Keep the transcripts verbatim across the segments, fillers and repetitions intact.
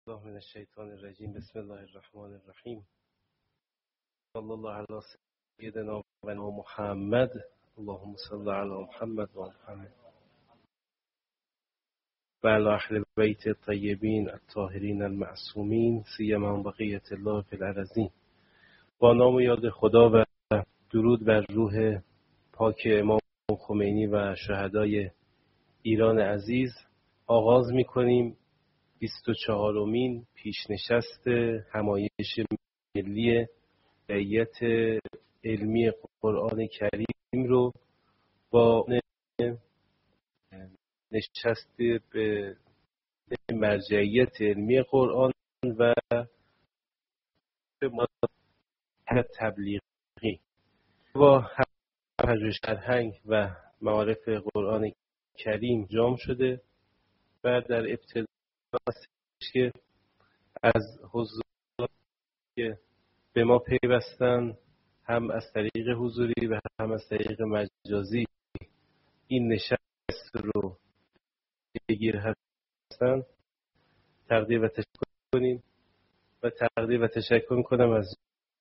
الله من الشیطان الرجیم. بسم الله الرحمن الرحیم. صلی الله علی سیدنا و محمد. اللهم صل علی محمد و محمد و علی اهل بیت الطیبین الطاهرین المعصومین سیما بقیة الله فی الارضین. با نام و یاد خدا و درود بر روح پاک امام خمینی و شهدای ایران عزیز آغاز می‌کنیم بیست و چهارمین پیشنشست همایش ملی هیئت علمی قرآن کریم رو با نشست به مرجعیت علمی قرآن و تبلیغی با پژوهش فرهنگ و معارف قرآن کریم جام شده و در ابتدا که از حضور که به ما پیوستن هم از طریق حضوری و هم از طریق مجازی این نشست رو بگیر هستن تقدیر و تشکر کنیم و تقدیر و تشکر میکنم از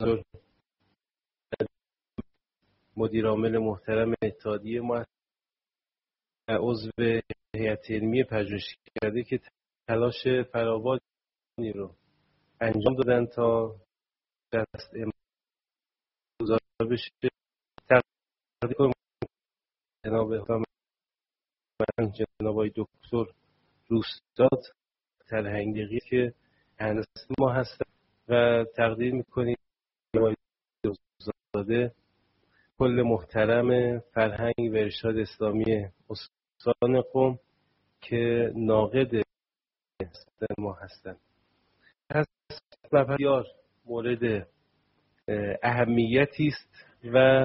مدیر عامل محترم اتحادیه ما عضو هیئت علمی پژوهشکده که تلاش فراوانی رو انجام دادن تا دست گذار بشه. تقدیر کنم جناب من جناب آقای دکتر روستاد تلهنگی که هندسه ما هستن و تقدیر میکنیم آقای دوزاده کل محترم فرهنگ و ارشاد اسلامی استان قم که ناقد ما هستند. پس بسیار مورد اهمیتی است و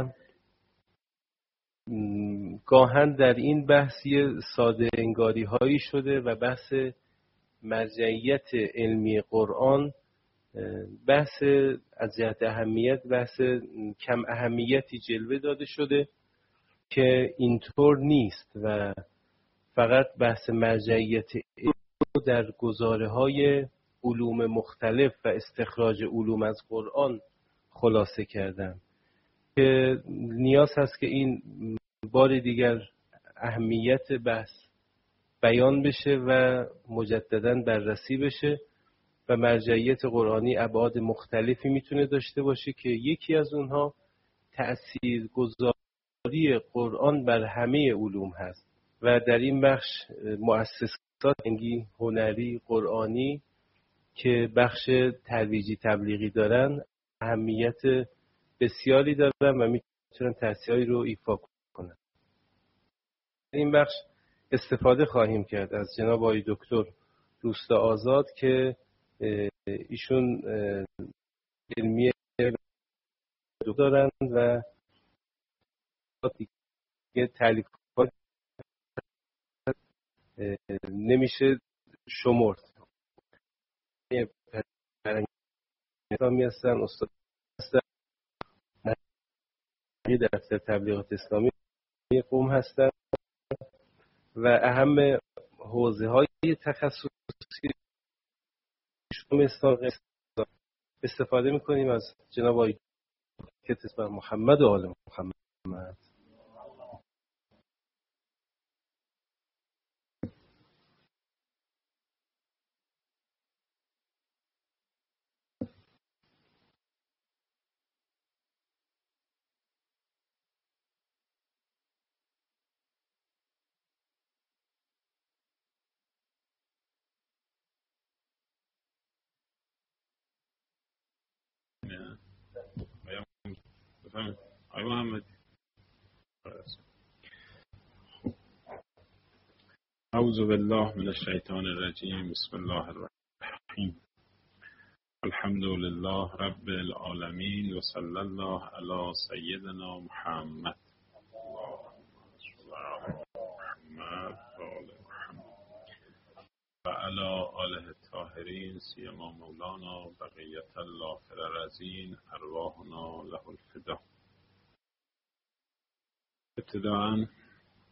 گاهن در این بحث ساده انگاری هایی شده و بحث مرجعیت علمی قرآن بحث از جهت اهمیت بحث کم اهمیتی جلوه داده شده که اینطور نیست و فقط بحث مرجعیت در گزاره های علوم مختلف و استخراج علوم از قرآن خلاصه کردن که نیاز هست که این بار دیگر اهمیت بحث بیان بشه و مجددا بررسی بشه و مرجعیت قرآنی ابعاد مختلفی میتونه داشته باشه که یکی از اونها تأثیرگذاری قرآن بر همه علوم هست و در این بخش مؤسسات فرهنگی، هنری، قرآنی که بخش ترویجی تبلیغی دارن اهمیت بسیاری دارن و میتونن تأثیری رو ایفا کنن. در این بخش استفاده خواهیم کرد از جناب آقای دکتر دوست آزاد که ایشون علمی دارن و دیگه تالیفات نمیشه شمرد. نظامی هستن، استاد هستن، دفتر تبلیغات اسلامی قم هستن و اهم حوزه های تخصصی استفاده میکنیم از جناب آقای دکتر محمد و آل محمد. آقای محمد اعوذ بالله من الشیطان الرجیم. بسم الله الرحمن الحمد لله رب العالمین و صلی الله علی سیدنا محمد و علی آله الطاهرین سیما مولانا بقیت الله فی الارضین ارواحنا له الفدا. ابتداءً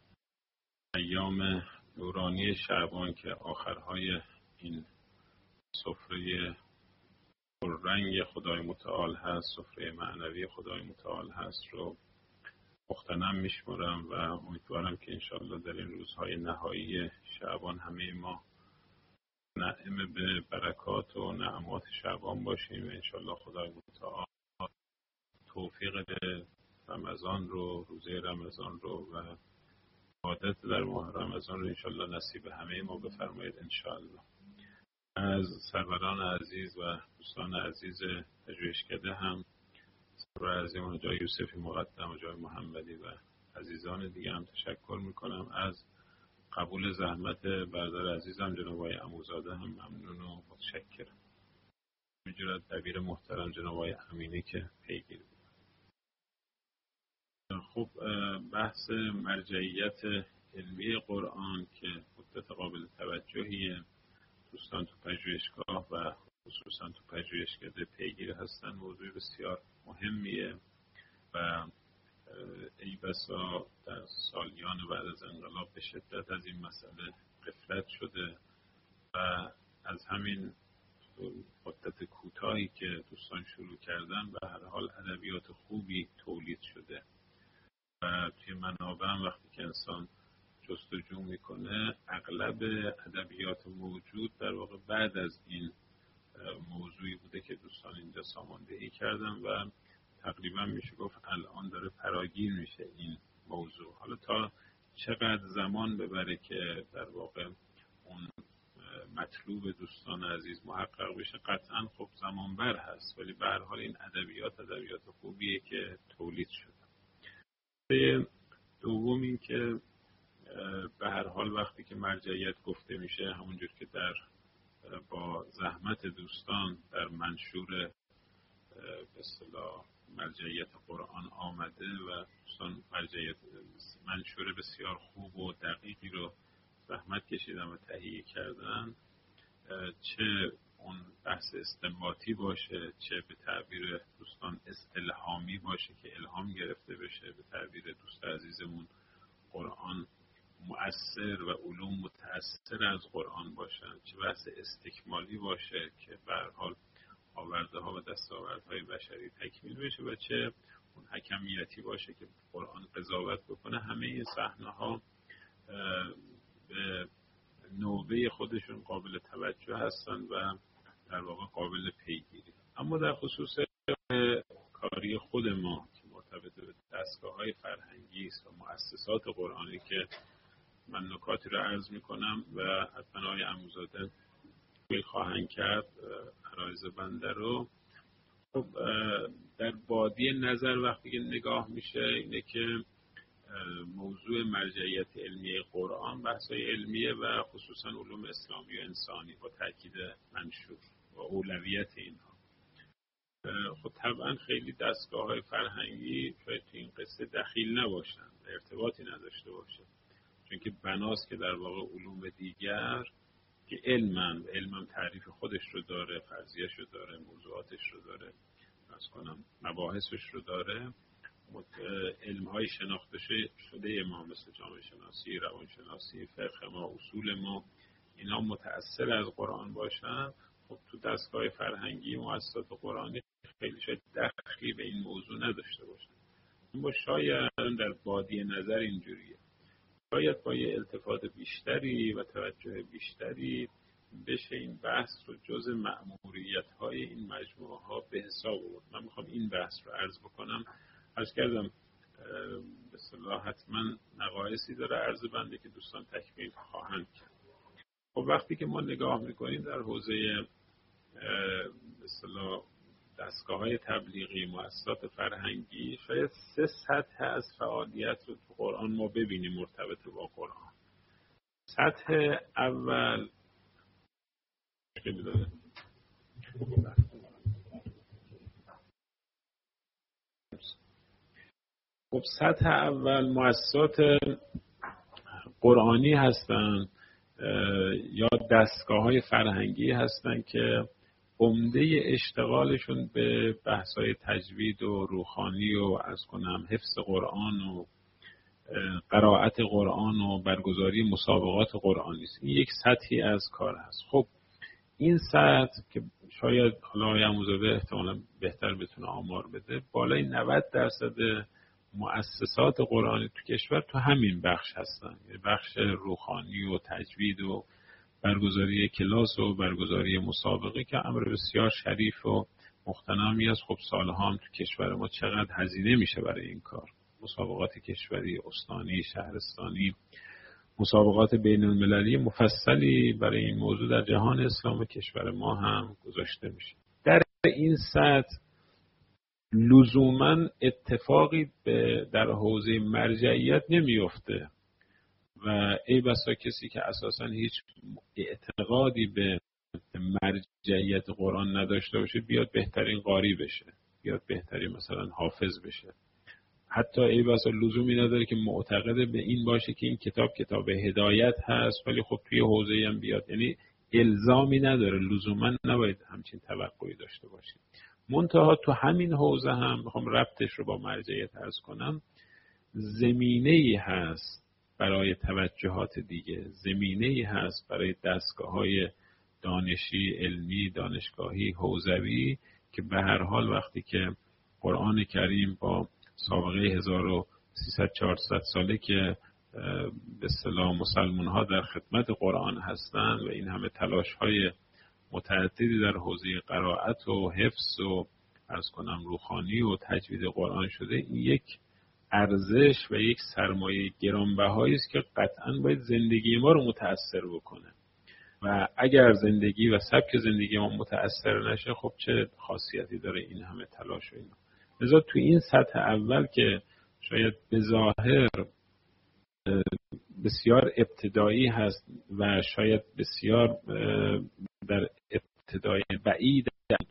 ایام نورانی شعبان که آخرهای این سفره پررنگ خدای متعال هست، سفره معنوی خدای متعال هست رو مغتنم میشمرم و امیدوارم که انشاءالله در این روزهای نهایی شعبان همه ما نائم به برکات و نعمات شعبان باشیم و انشاءالله خدای متعال توفیق به رمضان رو، روزه رمضان رو و عادت در ماه رمضان رو انشاءالله نصیب همه ما بفرمایید انشاءالله. از سروران عزیز و دوستان عزیز پژوهشکده هم سرور عزیز حاج یوسفی مقدم، حاج محمدی و عزیزان دیگه هم تشکر میکنم. از قبول زحمت برادر عزیزم جناب آقای عموزاده هم ممنون و متشکرم. همینجور دبیر محترم جناب آقای امینی که پیگیر بود. خب بحث مرجعیت علمی قرآن که مدت قابل توجهیه، دوستان تو پژوهشگاه و خصوصا تو پژوهشکده پیگیر هستن، موضوع بسیار مهمیه و ای بسا در سالیان بعد از انقلاب به شدت از این مسئله غفلت شده و از همین مدت کوتاهی که دوستان شروع کردن به هر حال ادبیات خوبی تولید شده و توی منابع هم وقتی که انسان جستجو میکنه اغلب ادبیات موجود در واقع بعد از این موضوعی بوده که دوستان اینجا ساماندهی کردن و تقریبا میشه گفت الان داره فراگیر میشه این موضوع. حالا تا چقدر زمان ببره که در واقع اون مطلوب دوستان عزیز محقق بشه، قطعا خب زمان بر هست، ولی به هر حال این ادبیات ادبیات خوبیه که تولید شده. دوم این که به هر حال وقتی که مرجعیت گفته میشه همونجور که در با زحمت دوستان در منشور به اصطلاح مرجعیت قرآن آمده و دوستان مرجعیت منشور بسیار خوب و دقیقی رو زحمت کشیدن و تهیه کردن، چه اون بحث استنباطی باشه چه به تعبیر دوستان استلهامی باشه که الهام گرفته بشه، به تعبیر دوست عزیزمون قرآن مؤثر و علوم متأثر از قرآن باشن، چه بحث استکمالی باشه که به هر حال آورده ها و دستاوردهای بشری تکمیل بشه و چه اون حکمیتی باشه که قرآن قضاوت بکنه، همه این صحنه ها به نوبه خودشون قابل توجه هستن و در واقع قابل پیگیری. اما در خصوص کاری خود ما که مرتبط به دستگاه‌های فرهنگی است و مؤسسات قرآنی که من نکاتی رو عرض میکنم و حتما آقای عموزاده بیل خواهند کرد عرایض بنده رو. خب در بادی نظر وقتی که نگاه میشه اینه که موضوع مرجعیت علمی قرآن بحث‌های علمیه و خصوصا علوم اسلامی و انسانی با تاکید منشور و اولویت اینها. خب طبعا خیلی دستگاه‌های فرهنگی شاید تو این قصه دخیل نباشن، ارتباطی نداشته باشه، چون که بناست که در واقع علوم دیگر که علمن، علمم تعریف خودش رو داره، فرضیه‌اش رو داره، موضوعاتش رو داره، از کنم مباحثش رو داره، علم‌های شناخته شده ما مثل جامعه شناسی، روانشناسی، فقه ما، اصول ما، اینا متأثر از قرآن باشن. خب تو دستگاه فرهنگی مؤسسات قرآنی خیلی شاید دخلی به این موضوع نداشته باشن. اما شاید در بادی نظر اینجوریه، شاید با یه التفات بیشتری و توجه بیشتری بشه این بحث رو جز مأموریت‌های این مجموعه ها به حساب آورد. من میخوام این بحث رو عرض بکنم. عرض کردم به اصطلاح حتما نقایصی داره عرض بنده که دوستان تکمیل خواهند کرد. خب وقتی که ما نگاه میکنیم در حوزه به اصطلاح دستگاه‌های تبلیغی، مؤسسات فرهنگی، شاید سه سطح از فعالیت رو تو قرآن ما ببینیم مرتبط با قرآن. سطح اول خب سطح اول مؤسسات قرآنی هستند یا دستگاه‌های فرهنگی هستند که عمده اشتغالشون به بحث‌های تجوید و روحانی و از کنم حفظ قرآن و قرائت قرآن و برگزاری مسابقات قرآنی است. این یک سطحی از کار هست. خب این سطح که شاید حالا آقای عموزاده احتمالاً بهتر بتونه آمار بده، بالای نود درصد مؤسسات قرآنی تو کشور تو همین بخش هستن، بخش روحانی و تجوید و برگزاری کلاس و برگزاری مسابقه که امر بسیار شریف و مختنمی است. خب سالها هم تو کشور ما چقدر هزینه میشه برای این کار، مسابقات کشوری، استانی، شهرستانی، مسابقات بین المللی مفصلی برای این موضوع در جهان اسلام کشور ما هم گذاشته میشه. در این سطح لزوما اتفاقی در حوزه مرجعیت نمیفته و ای بسا کسی که اساسا هیچ اعتقادی به مرجعیت قرآن نداشته باشه بیاد بهترین قاری بشه، بیاد بهترین مثلا حافظ بشه. حتی ای بسا لزومی نداره که معتقد به این باشه که این کتاب کتاب هدایت هست ولی خب توی حوزه هم بیاد، یعنی الزامی نداره، لزوما نباید همچین توقعی داشته باشیم. منتها تو همین حوزه هم میخوام ربطش رو با مرجعیت عرض کنم، زمینه‌ای هست برای توجهات دیگه، زمینه‌ای هست برای دستگاه‌های دانشی، علمی، دانشگاهی، حوزوی که به هر حال وقتی که قرآن کریم با سابقه هزار و سیصد چهارصد ساله که به اصطلاح مسلمان ها در خدمت قرآن هستند و این همه تلاش های متعددی در حوزه قرائت و حفظ و عرض کنم روحانی و تجوید قرآن شده، این یک ارزش و یک سرمایه گرانبهایی است که قطعاً باید زندگی ما رو متأثر بکنه و اگر زندگی و سبک زندگی ما متأثر نشه خب چه خاصیتی داره این همه تلاش و اینا. لذا تو این سطح اول که شاید به ظاهر بسیار ابتدایی هست و شاید بسیار در ابتدای بعید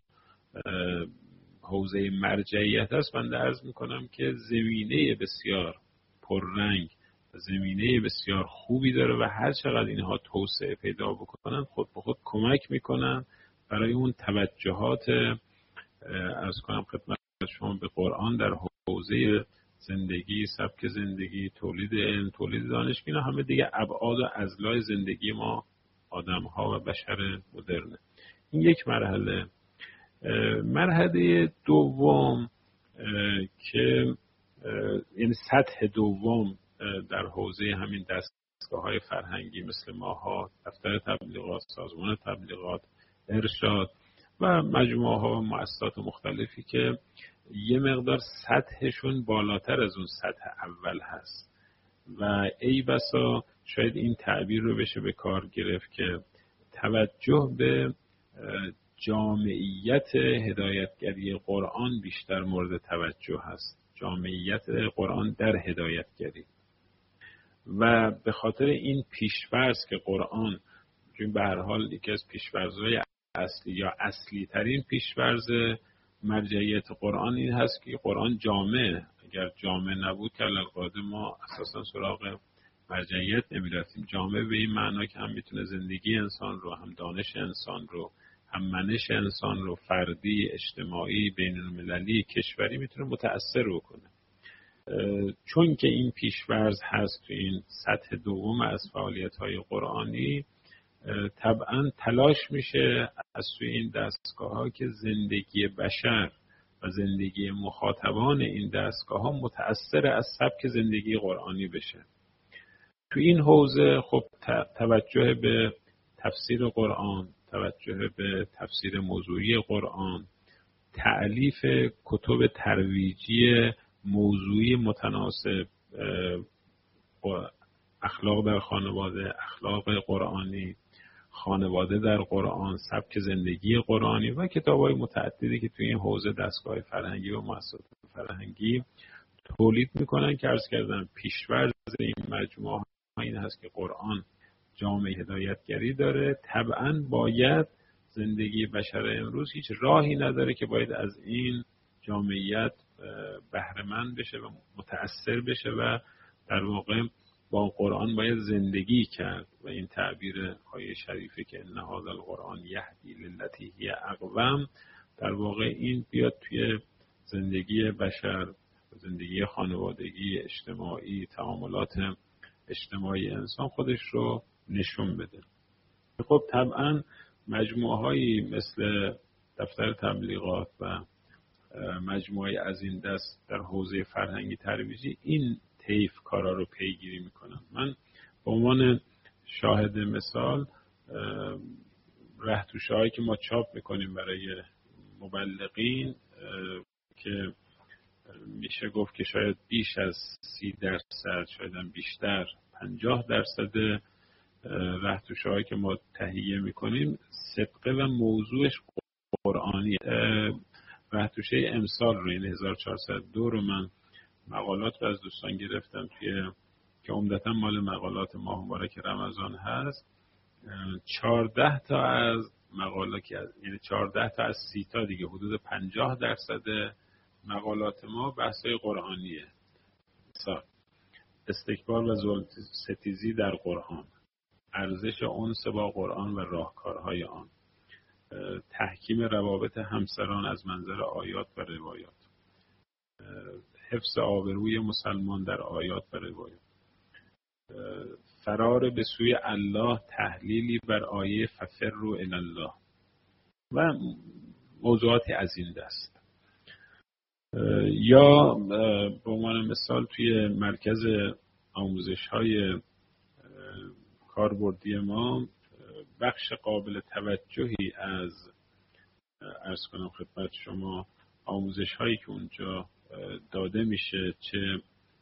حوزه مرجعیت است، من عرض میکنم که زمینه بسیار پررنگ، زمینه بسیار خوبی داره و هر چقدر اینها توسعه پیدا بکنن خود به خود کمک میکنن برای اون توجهات عرض کنم خدمت شما به قرآن در حوزه زندگی، سبک زندگی، تولید علم، تولید دانش، اینا همه دیگه ابعاد و اضلاع زندگی ما آدم ها و بشر مدرنه. این یک مرحله. مرحله دوم که یعنی سطح دوم در حوزه همین دستگاه های فرهنگی مثل ماها، دفتر تبلیغات، سازمان تبلیغات، ارشاد و مجموعه ها و مؤسسات مختلفی که یه مقدار سطحشون بالاتر از اون سطح اول هست و ای بسا شاید این تعبیر رو بشه به کار گرفت که توجه به جامعیت هدایتگری قرآن بیشتر مورد توجه هست، جامعیت قرآن در هدایتگری و به خاطر این پیش‌فرض که قرآن چون به هر حال یکی از پیش‌فرض‌های اصلی یا اصلی ترین پیش‌فرض مرجعیت قرآن این هست که قرآن جامعه، اگر جامعه نبود که القاعده ما اساسا سراغ مرجعیت نمی‌رفتیم. جامعه به این معنا که هم میتونه زندگی انسان رو، هم دانش انسان رو، هم منش انسان رو فردی، اجتماعی، بین المللی، کشوری میتونه متأثر بکنه. چون که این پیش‌فرض هست تو این سطح دوم از فعالیت‌های قرآنی، طبعا تلاش میشه از توی این دستگاه‌ها که زندگی بشر و زندگی مخاطبان این دستگاه‌ها متأثر از سبک زندگی قرآنی بشه. تو این حوزه خب توجه به تفسیر قرآن، توجه به تفسیر موضوعی قرآن، تألیف کتب ترویجی موضوعی متناسب، اخلاق در خانواده، اخلاق قرآنی، خانواده در قرآن، سبک زندگی قرآنی و کتاب‌های متعددی که توی این حوزه دستگاه فرهنگی و مؤسسات فرهنگی تولید میکنن که عرض کردم پیش‌ورز این مجموعه این هست که قرآن جامعه هدایتگری داره. طبعاً باید زندگی بشر امروز هیچ راهی نداره که باید از این جامعیت بهره‌مند بشه و متأثر بشه و در واقع با قرآن باید زندگی کرد و این تعبیر آیه شریفه که ان هذا القرآن یهدی للتی هی اقوم، در واقع این بیاد توی زندگی بشر، زندگی خانوادگی، اجتماعی، تعاملات اجتماعی انسان خودش رو نشون بده. خب طبعا مجموعه هایی مثل دفتر تبلیغات و مجموعه از این دست در حوزه فرهنگی ترویجی این طیف کارا رو پیگیری میکنن. من به عنوان شاهد مثال رهتوشه هایی که ما چاپ میکنیم برای مبلغین که میشه گفت که شاید بیش از سی درصد، شاید هم بیشتر، پنجاه درصد رهتوشه هایی که ما تهیه میکنیم سبقه و موضوعش قرآنی. رهتوشه امسال رو، این هزار و چهارصد و دو رو من مقالات رو از دوستان گرفتم توی که عمدتا مال مقالات ماه مبارک رمضان هست. چهارده تا از مقالات، یعنی چهارده تا از سی تا دیگه، حدود پنجاه درصد مقالات ما بحث‌های قرآنیه. مثلا استکبار و ظلم ستیزی در قرآن، ارزش انس با قرآن و راهکارهای آن، تحکیم روابط همسران از منظر آیات و روایات، حفظ آبروی مسلمان در آیات و روایات، فرار به سوی الله، تحلیلی بر آیه ففروا الی الله و موضوعاتی از این دست. یا به عنوان مثال توی مرکز آموزش‌های کاربردی ما بخش قابل توجهی از عرض کنم خدمت شما آموزش‌هایی که اونجا داده میشه، چه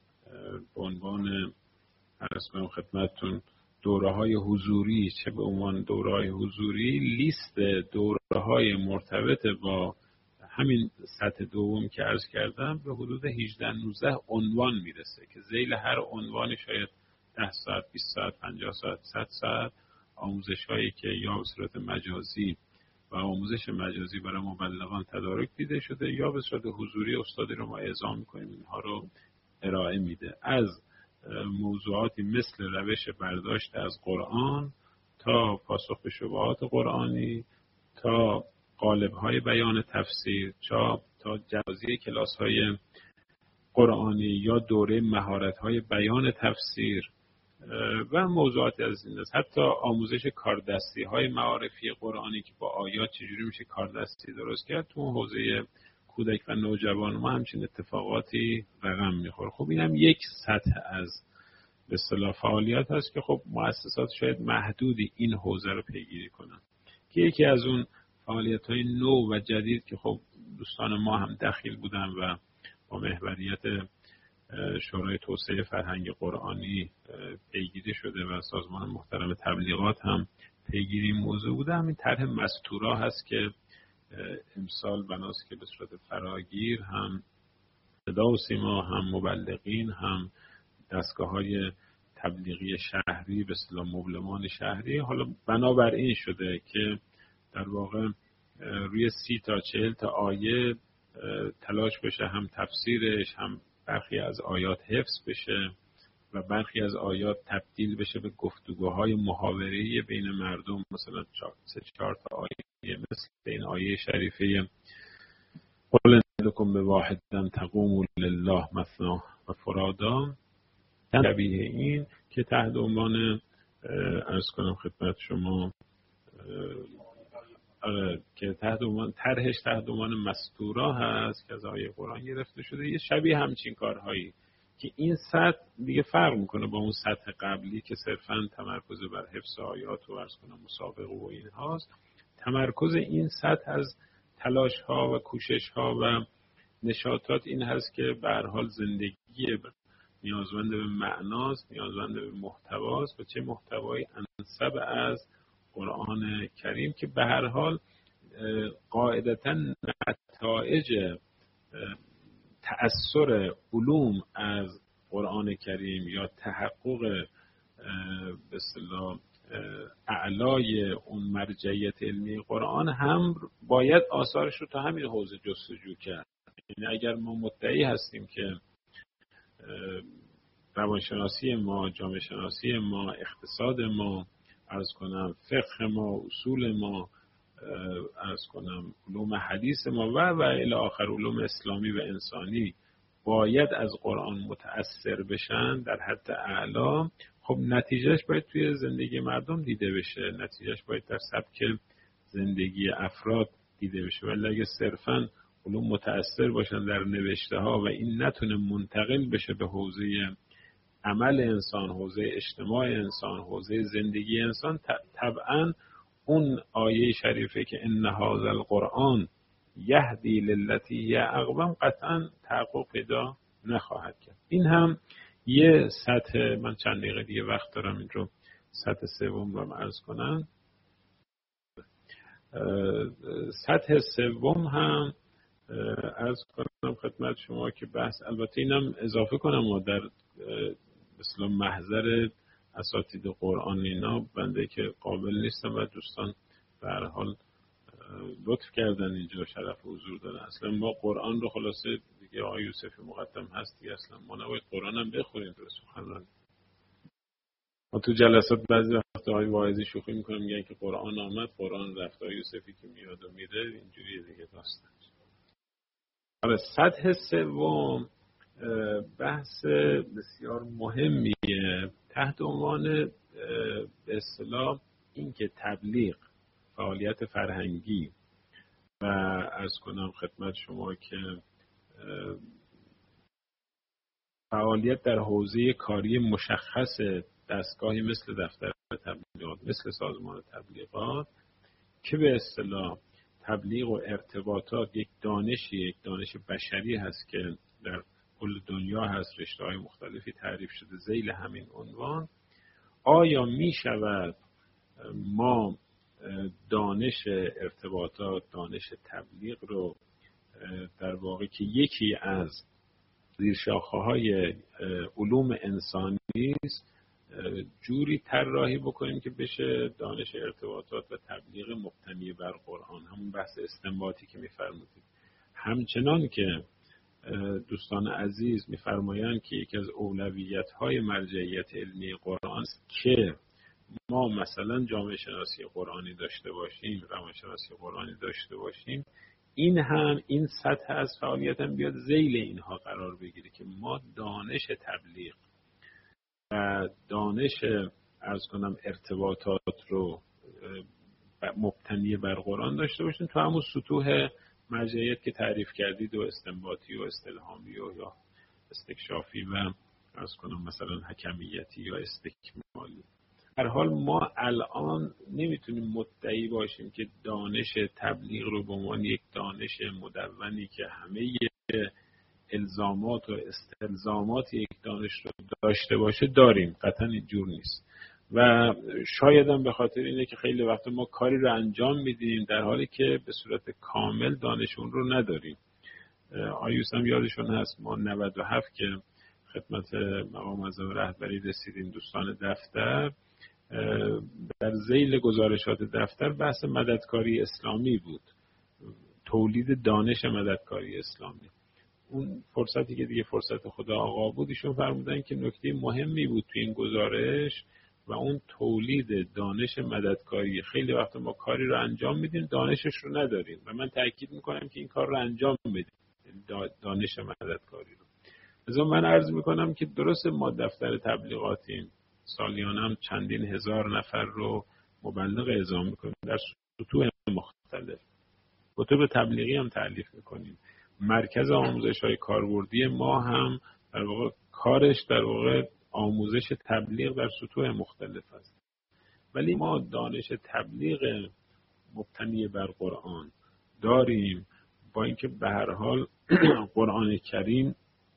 به عنوان عرض کنم خدمتتون دوره‌های حضوری، چه به عنوان دوره‌های حضوری، لیست دوره‌های مرتبط با همین سطح دوم که عرض کردم به حدود هجده نوزده عنوان میرسه که ذیل هر عنوانی شاید ده ساعت، بیست ساعت، پنجاه ساعت، صد ساعت آموزش هایی که یا به صورت مجازی و آموزش مجازی برای مبلغان تدارک دیده شده یا به صورت حضوری استادی رو ما اعزام میکنیم اینها رو ارائه میده، از موضوعاتی مثل روش برداشت از قرآن تا پاسخ به شبهات قرآنی، تا قالب‌های بیان تفسیر، تا تا جوازی کلاس‌های قرآنی یا دوره مهارت‌های بیان تفسیر و موضوعات از این دست. حتی آموزش کاردستی‌های معارفی قرآنی که با آیات چجوری میشه کاردستی درست کرد تو حوزه کودک و نوجوان ما همچین اتفاقاتی رقم میخوره. خب اینم یک سطح از به اصطلاح فعالیت هست که خب مؤسسات شاید محدودی این حوزه رو پیگیری کنن، که یکی از اون فعالیت‌های نو و جدید که خب دوستان ما هم دخیل بودن و با محوریت شورای توسعه فرهنگ قرآنی پیگیری شده و سازمان محترم تبلیغات هم پیگیری موضوع بوده، همین طرح مستورا هست که امسال بناست که به صورت فراگیر هم صدا و سیما، هم مبلغین، هم دستگاه‌های تبلیغی شهری به اصطلاح مبلمان شهری، حالا بنابر این شده که در واقع روی سی تا چهل تا آیه تلاش بشه هم تفسیرش، هم برخی از آیات حفظ بشه و برخی از آیات تبدیل بشه به گفتگوهای محاوره‌ای بین مردم، مثلا سه چهار تا آیه مثل این آیه شریفه قل لکم به واحدن تقوموا لله مثنا و فرادا، شبیه این که تحت عنوان عرض کنم خدمت شما آره که تحت عنوان طرحش تحت عنوان مستورا هست که از آیه قرآن گرفته شده، یه شبیه همچین کارهایی که این سطح دیگه فرق میکنه با اون سطح قبلی که صرفاً تمرکز بر حفظ آیات و عرض کنم مسابقه و این هاست. تمرکز این سطح از تلاش ها و کوشش ها و نشاطات این هست که به هر حال زندگی نیازمند به معناست، نیازمند به محتواست و چه محتوایی انسب از قرآن کریم که به هر حال قاعدتاً نتایج تأثیر علوم از قرآن کریم یا تحقق به اصطلاح اعلای اون مرجعیت علمی قرآن هم باید آثارش رو تا همین حوزه جستجو کرد. یعنی اگر ما مدعی هستیم که روانشناسی ما، جامعه شناسی ما، اقتصاد ما، عرض کنم فقه ما، اصول ما، عرض کنم علوم حدیث ما و و الی آخر علوم اسلامی و انسانی باید از قرآن متأثر بشن در حد اعلا، خب نتیجهش باید توی زندگی مردم دیده بشه، نتیجهش باید در سبک زندگی افراد دیده بشه، ولی اگه صرفاً علوم متأثر باشن در نوشته ها و این نتونه منتقل بشه به حوزه عمل انسان، حوزه اجتماع انسان، حوزه زندگی انسان، طبعاً اون آیه شریفه که ان هذا القرآن یهدی للتی هی اقوم قطعاً تحقق پیدا نخواهد کرد. این هم یه سطح، من چند دقیقه دیگه وقت دارم این رو سطح سوم رو عرض کنم. سطح سوم هم عرض کنم خدمت شما که بحث، البته اینم اضافه کنم و در مثلا محضر اساتید قرآن اینا بنده که قابل نیستم و دوستان به هر حال لطف کردن اینجا شرف حضور دارن. اصلا ما قرآن رو خلاصه دیگه آقای یوسفی مقدم هست دیگه، اصلا ما نباید قرآن هم بخوریم به سخنرانی. ما تو جلسات بعضی وقتا آقای واعظی شوخی میکنم میگن که قرآن آمد قرآن رفت، آقای یوسفی که میاد و میره اینجوری دیگه داستان. حالا سطح سوم بحث بسیار مهمیه تحت عنوان به اصطلاح این که تبلیغ، فعالیت فرهنگی و عرض کنم خدمت شما که فعالیت در حوزه کاری مشخص دستگاهی مثل دفتر تبلیغات، مثل سازمان تبلیغات، که به اصطلاح تبلیغ و ارتباطات یک دانشی، یک دانش بشری هست که در کل دنیا هست، رشته‌های مختلفی تعریف شده ذیل همین عنوان. آیا می شود ما دانش ارتباطات، دانش تبلیغ رو در واقع که یکی از زیرشاخه‌های علوم انسانی است جوری طراحی بکنیم که بشه دانش ارتباطات و تبلیغ مبتنی بر قرآن، همون بحث استنباطی که می‌فرمودید. همچنان که دوستان عزیز می‌فرمایند که یکی از اولویت‌های مرجعیت علمی قرآن است که ما مثلا جامعه شناسی قرآنی داشته باشیم، روانشناسی قرآنی داشته باشیم، این هم این سطح از فعالیت هم بیاد ذیل اینها قرار بگیره که ما دانش تبلیغ و دانش عرض کنم ارتباطات رو مبتنی بر قرآن داشته باشیم تو همون سطوح مرجعیت که تعریف کردید و استنباطی و استلهامی و یا استکشافی و عرض کنم مثلا حکمیتی یا استکمالی. هر حال ما الان نمیتونیم مدعی باشیم که دانش تبلیغ رو به عنوان یک دانش مدونی که همه الزامات و استلزامات یک دانش رو داشته باشه داریم. قطعا اینجور نیست و شاید هم به خاطر اینه که خیلی وقت ما کاری رو انجام میدیم در حالی که به صورت کامل دانش اون رو نداریم. آیوس هم یادشون هست ما نود و هفت که خدمت مقام معظم رهبری رسیدیم دوستان دفتر، در ذیل گزارشات دفتر بحث مددکاری اسلامی بود، تولید دانش مددکاری اسلامی. اون فرصتی که دیگه فرصت خدا آقا بود، ایشون فرمودن که نکته مهمی بود تو این گزارش و اون تولید دانش مددکاری. خیلی وقت ما کاری رو انجام میدیم دانشش رو نداریم و من تاکید میکنم که این کار رو انجام بدیم، دانش مددکاری رو. لذا من عرض میکنم که درست ما دفتر تبلیغاتیم، سالیانه هم چندین هزار نفر رو مبلغ اعزام میکنیم در سطوح مختلف، کتب تبلیغی هم تألیف میکنیم. مرکز آموزش های کاربردی ما هم در واقع کارش در واقع آموزش تبلیغ در سطوح مختلف است. ولی ما دانش تبلیغ مبتنی بر قرآن داریم، با اینکه به هر حال قرآن کریم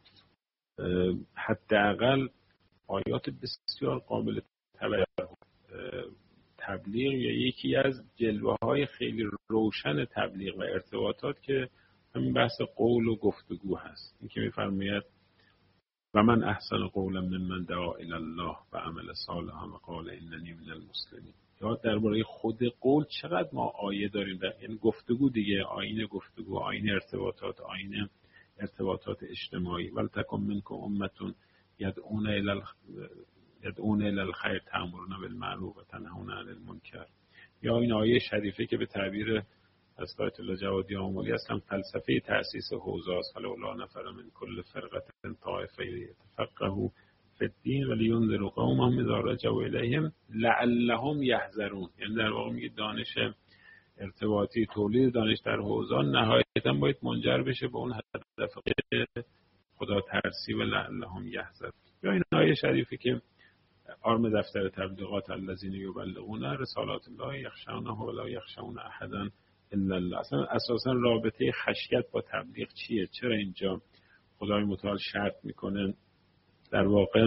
حداقل آیات بسیار قابل توجه تبلیغ یا یکی از جلوه های خیلی روشن تبلیغ و ارتباطات که همین بحث قول و گفتگو هست. این که می‌فرماید و من احسن قولا ممن دعا الی الله و عمل صالحا و قال اننی من المسلمین. یا درباره خود قول چقدر ما آیه داریم، در یعنی گفتگو دیگه، آیین گفتگو، آیین ارتباطات، آیین ارتباطات اجتماعی. ولتکن منکم امة یدعون الی یدعون الی الخیر تأمرون بالمعروف و تنهون عن المنکر. یا این آیه شریفه که به تعبیر از آیت الله جوادی آملی اصلا فلسفه تأسیس حوزه است. فلولا نفر من کل فرقه طائفه یتفقهوا فی الدین ولینذروا قومهم اذا رجعوا الیهم لعلهم یحذرون. یعنی در واقع میگه دانش ارتباطی، تولید دانش در حوزه نهایتاً باید منجر بشه به اون هدف خدا ترسی و لعلهم یحذرون. یا این آیه شریفی که آرم دفتر تبلیغات الذین یبلغون رسالات الله یخشونه ولا یخشون احدا الا الله. اصلا اساسا رابطه خشیت با تبلیغ چیه؟ چرا اینجا خدای متعال شرط میکنه؟ در واقع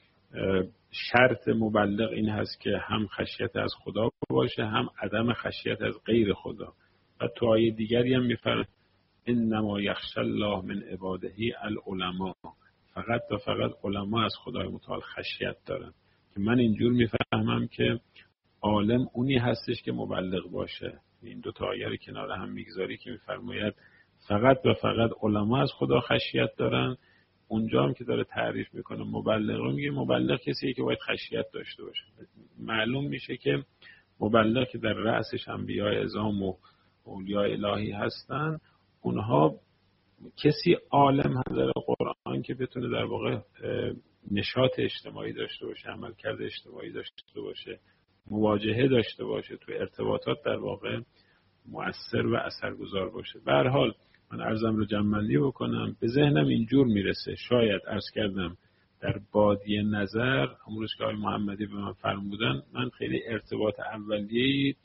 شرط مبلغ این هست که هم خشیت از خدا باشه، هم عدم خشیت از غیر خدا. و تو آیه دیگری هم میفرماید انما یخشی الله من عباده العلماء، فقط و فقط علما از خدای متعال خشیت دارن. که من اینجور میفهمم که عالم اونی هستش که مبلغ باشه. این دو تا آیه رو کنار هم میگذاری که میفرماید فقط و فقط علما از خدا خشیت دارن. اونجا هم که داره تعریف میکنه مبلغ رو، میگه مبلغ کسیه که باید خشیت داشته باشه. معلوم میشه که مبلغ که در رأسش انبیاء اعظام و اولیاء الهی هستن، اونها کسی عالم هم در قرآن که بتونه در واقع نشاط اجتماعی داشته باشه، عملکرد اجتماعی داشته باشه، مواجهه داشته باشه، تو ارتباطات در واقع مؤثر و اثرگذار باشه. به هر حال من عرضم رو جمع‌بندی بکنم، به ذهنم اینجور میرسه، شاید عرض کردم در بادیه نظر امروز که آقای محمدی به من فرمودن، من خیلی ارتباط اولیه‌ای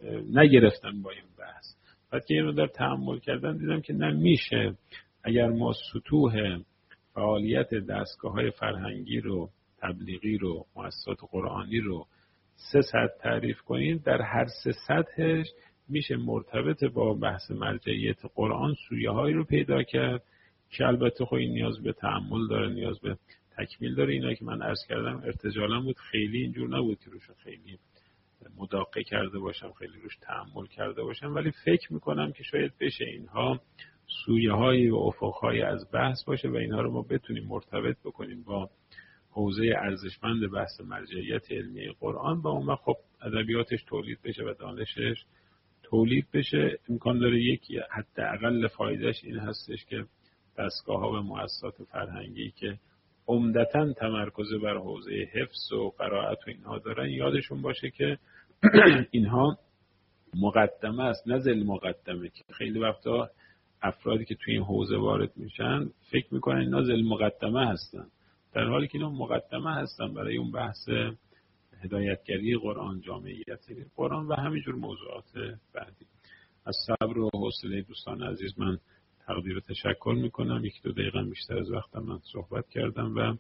نگرفتم با این بحث. بعد که اینو در تأمل کردم دیدم که نمیشه اگر ما سطوح فعالیت دستگاه‌های فرهنگی رو، تبلیغی رو، مؤسسات قرآنی رو سه سطح تعریف کنیم، در هر سه سطحش میشه مرتبط با بحث مرجعیت قرآن سویه‌هایی رو پیدا کرد که البته خب این نیاز به تأمل داره، نیاز به تکمیل داره. اینا که من عرض کردم ارتجالا بود، خیلی اینجور نبود که روش خیلی مداقه کرده باشم، خیلی روش تأمل کرده باشم، ولی فکر میکنم که شاید بشه اینها سویه‌هایی و افق‌هایی از بحث باشه و اینها رو ما بتونیم مرتبط بکنیم با حوزه ارزشمند بحث مرجعیت علمی قرآن و اون خب ادبیاتش تولید بشه و دانشش تولید بشه. امکان داره یکی حداقل فایدهش این هستش که دستگاه‌ها و مؤسسات فرهنگی که عمدتاً تمرکز بر حوزه حفظ و قرائت و اینها دارن، یادشون باشه که اینها مقدمه است نه ذل مقدمه. که خیلی وقتا افرادی که توی این حوزه وارد میشن فکر میکنن اینا ذل مقدمه هستن، در حالی که اینا مقدمه هستن برای اون بحث هدایتگری قرآن، جامعیت قرآن و همینجور موضوعات بعدی. از صبر و حوصله دوستان عزیز من تقدیر و تشکر میکنم. یک دو دقیقه بیشتر از وقتم من صحبت کردم و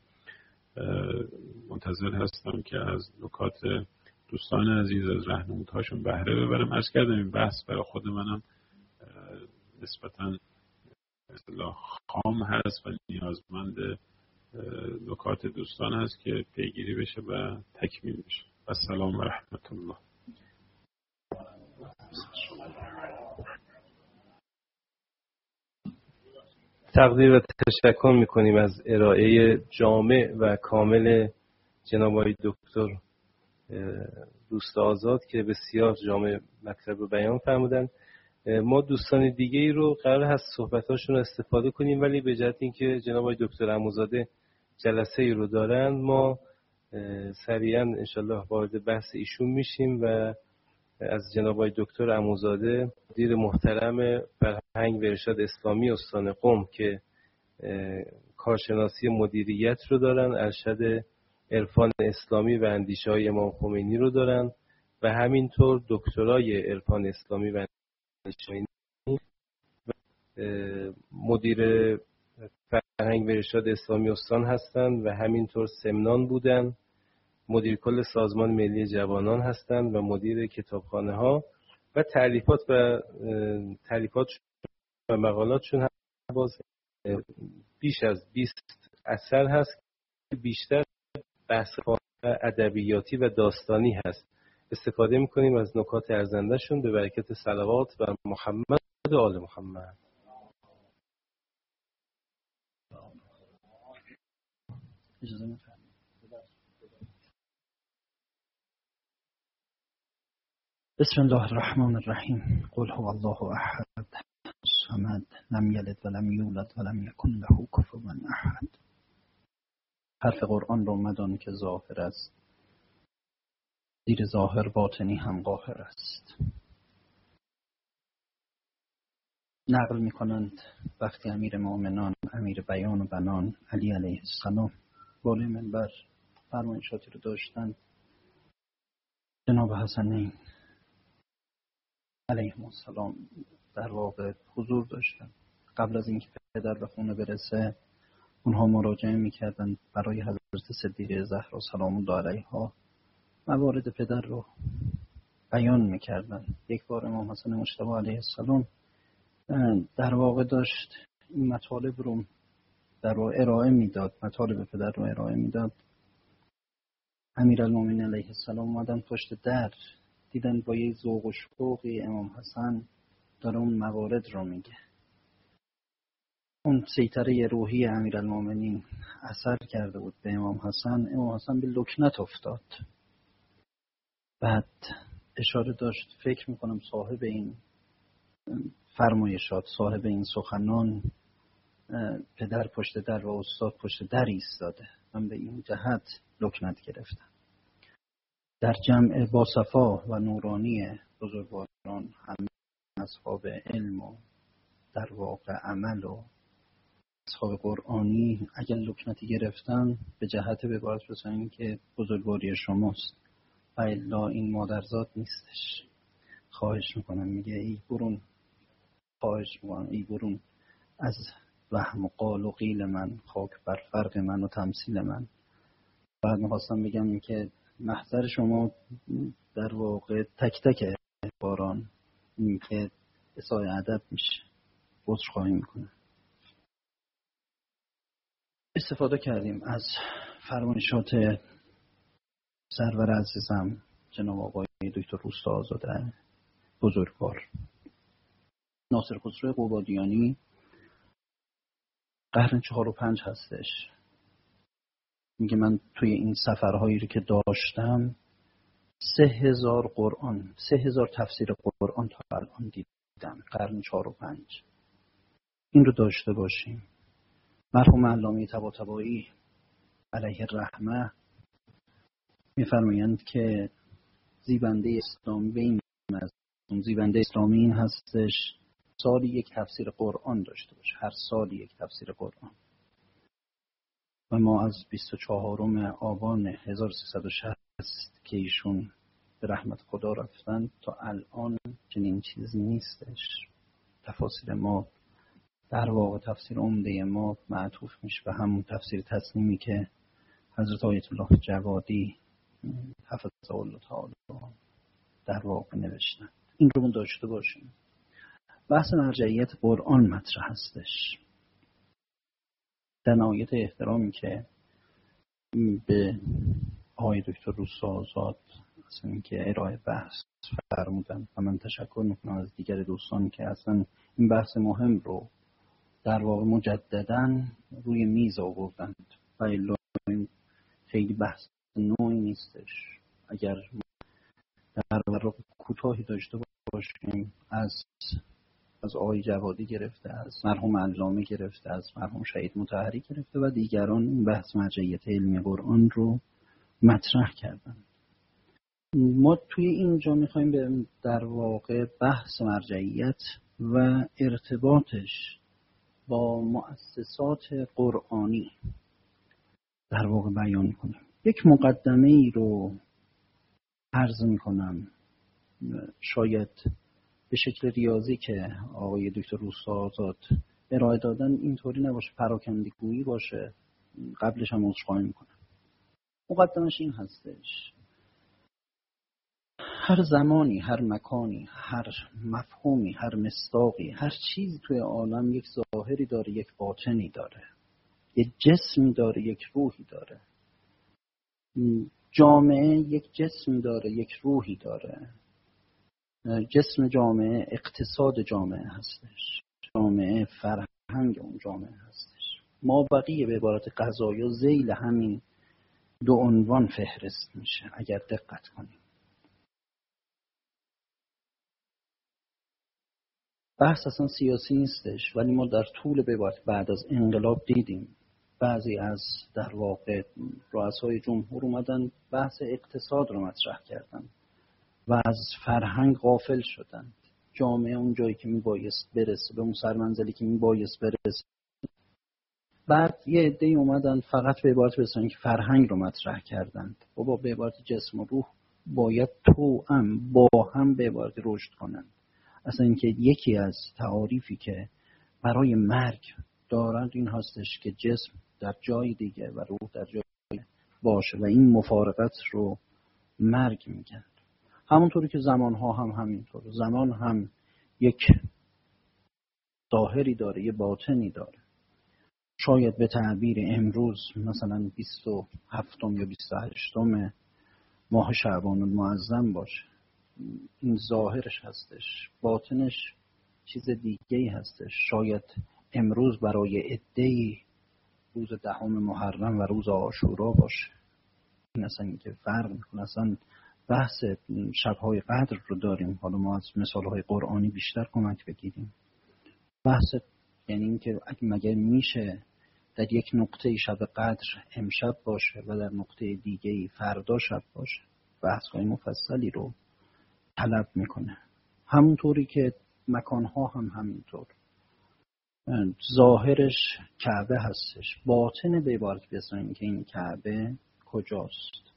منتظر هستم که از نکات دوستان عزیز، از راهنمودهاشون بهره ببرم. عرض کردم این بحث برای خود منم نسبتاً اصطلاح خام هست و نیازمند نکات دوستان هست که پیگیری بشه و تکمیل بشه. السلام و رحمت الله. تقدیر و تشکر میکنیم از ارائه جامع و کامل جناب آقای دکتر دوست آزاد که بسیار جامع مطلب رو بیان فرمودن. ما دوستان دیگه ای رو قرار هست صحبتاشون رو استفاده کنیم، ولی به جهت اینکه جناب آقای دکتر عموزاده جلسه ای رو دارن، ما سریعا انشالله وارد بحث ایشون میشیم و از جناب آقای دکتر عموزاده مدیر محترم فرهنگ و ارشاد اسلامی استان قم که کارشناسی مدیریت رو دارن، ارشد عرفان اسلامی و اندیشه های امام خمینی رو دارن و همینطور دکترای عرفان اسلامی و اندیشه های مدیر فرهنگ و ارشاد اسلامی استان هستند و همینطور سمنان بودن، مدیر کل سازمان ملی جوانان هستند و مدیر کتابخانه ها و تالیفات و تالیفات و مقالاتشون هم باز بیش از بیست اثر هست که بیشتر بحث ادبیاتی و داستانی هست. استفاده میکنیم از نکات ارزنده‌شون به برکت صلوات و محمد و آل محمد. بسم الله الرحمن الرحیم. قل هو الله احد الصمد لم یلد ولم یولد ولم یکن له کفوا احد. حرف قرآن رو مدان که ظاهر است، زیر ظاهر باطنی هم قاهر است. نقل می کنند وقتی امیر مؤمنان، امیر بیان و بنان علی علیه السلام بالای منبر فرمایشاتی رو داشتند، جناب حسنین علیهم السلام در واقع حضور داشتند. قبل از اینکه پدر به خونه برسه اونها مراجعه میکردن برای حضرت صدیقه زهرا سلام الله علیها موارد پدر رو بیان میکردن. یک بار امام حسن مجتبی علیه السلام در واقع داشت این مطالب رو در واقع ارائه میداد، مطالب پدر رو ارائه میداد. امیرالمومنین علیه السلام اومدن پشت در، دیدن با یه ذوق و شوقی امام حسن داره اون موارد رو میگه. اون سیطره روحی امیرالمومنین اثر کرده بود به امام حسن. امام حسن به لکنت افتاد. بعد اشاره داشت، فکر میکنم صاحب این فرمایشات، صاحب این سخنان پدر پشت در و استاد پشت در ایستاده. من به این جهت لکنت گرفتم. در جمع باصفا و نورانی بزرگواران همه اصحاب علم و در واقع عمل و اصحاب قرآنی اگر لکنتی گرفتن به جهت به باعث بسنین که بزرگواری شماست و الا این مادرزاد نیستش. خواهش میکنم، میگه ای برون، خواهش میکنم ای برون از وهم و قال و قیل من، خاک بر فرق من و تمثیل من. بعد میخواستم بگم که محضر شما در واقع تک تک باران این که اسای ادب میشه، عذر خواهی میکنه. استفاده کردیم از فرمایشات سرور عزیزم جناب آقای دکتر روستا آزاده بزرگوار. ناصر خسرو قبادیانی قرن چهار و پنج هستش. میگه من توی این سفرهایی رو که داشتم سه هزار قرآن، سه هزار تفسیر قرآن تا الان دیدم. قرن چهار و پنج. این رو داشته باشیم. مرحوم علامه طباطبایی علیه الرحمه میفرمایند که زیبنده اسلامی به این مضمون، زیبنده اسلامی این هستش سالی یک تفسیر قرآن داشته باشه، هر سالی یک تفسیر قرآن. و ما از بیست و چهارم آبان هزار و سیصد و شصت که ایشون به رحمت خدا رفتن تا الان چنین چیزی نیستش. تفاسیر ما در واقع تفسیر عمده ما معطوف میشه به همون تفسیر تسلیمی که حضرت آیت الله جوادی حفظه الله تعالی در واقع نوشتن. این رو داشته باشیم. بحث مرجعیت قرآن مطرح هستش. در نهایت احترامی که به آقای دکتر روستا آزاد اصلا اینکه ارائه بحث فرمودن و من تشکر میکنم از دیگر دوستان که اصلا این بحث مهم رو در واقع مجدداً روی میز آوردند و الا خیلی بحث نوعی نیستش. اگر در واقع کوتاهی داشته باشیم از از آقای جوادی گرفته، از مرحوم علامه گرفته، از مرحوم شهید مطهری گرفته و دیگران این بحث مرجعیت علمی قرآن رو مطرح کردن. ما توی اینجا میخوایم به در واقع بحث مرجعیت و ارتباطش با مؤسسات قرآنی در واقع بیان کنیم. یک مقدمه ای رو عرض میکنم، شاید به شکل ریاضی که آقای دکتر روستا آزاد ارائه دادن اینطوری نباشه، پراکندگویی باشه. قبلش هم عذرخواهی میکنم. مقدمش این هستش: هر زمانی، هر مکانی، هر مفهومی، هر مصداقی، هر چیزی توی عالم یک ظاهری داره، یک باطنی داره، یک جسمی داره، یک روحی داره. جامعه یک جسمی داره، یک روحی داره. جسم جامعه اقتصاد جامعه هستش، جامعه فرهنگ اون جامعه هستش. ما بقیه به عبارت قضایا ذیل همین دو عنوان فهرست میشه اگر دقت کنیم. بحث اصلا سیاسی نیستش، ولی ما در طول به عبارت بعد از انقلاب دیدیم بعضی از در واقع رؤسای جمهور اومدن بحث اقتصاد رو مطرح کردن و از فرهنگ غافل شدند. جامعه اون جایی که میبایست برسه، به اون سرمنزلی که میبایست برسه. بعد یه عده‌ای اومدن فقط به عبارت برسن که فرهنگ رو مطرح کردند. بابا به عبارت جسم و روح باید توأم با هم به عبارت رشد کنند. اصلا اینکه یکی از تعاریفی که برای مرگ دارند این هستش که جسم در جای دیگه و روح در جای باشه و این مفارقت رو مرگ میگن. همونطوری که زمانها هم همینطور، زمان هم یک ظاهری داره، یه باطنی داره. شاید به تعبیر امروز مثلا بیست و هفتم یا بیست و هشتم ماه شعبان المعظم باشه، این ظاهرش هستش، باطنش چیز دیگه‌ای هستش. شاید امروز برای عده‌ای روز دهم محرم و روز عاشورا باشه. این اصلا اینکه فرق میکنه. اصلا بحث شب‌های قدر رو داریم، حالا ما از مثال‌های قرآنی بیشتر کمک بگیریم. بحث یعنی اینکه مگر میشه در یک نقطه شب قدر امشب باشه و در نقطه دیگه‌ای فردا شب باشه. بحث‌های مفصلی رو طلب میکنه. همونطوری که مکانها هم همینطور. ظاهرش کعبه هستش، باطن به عبارت بزنیم که این کعبه کجاست.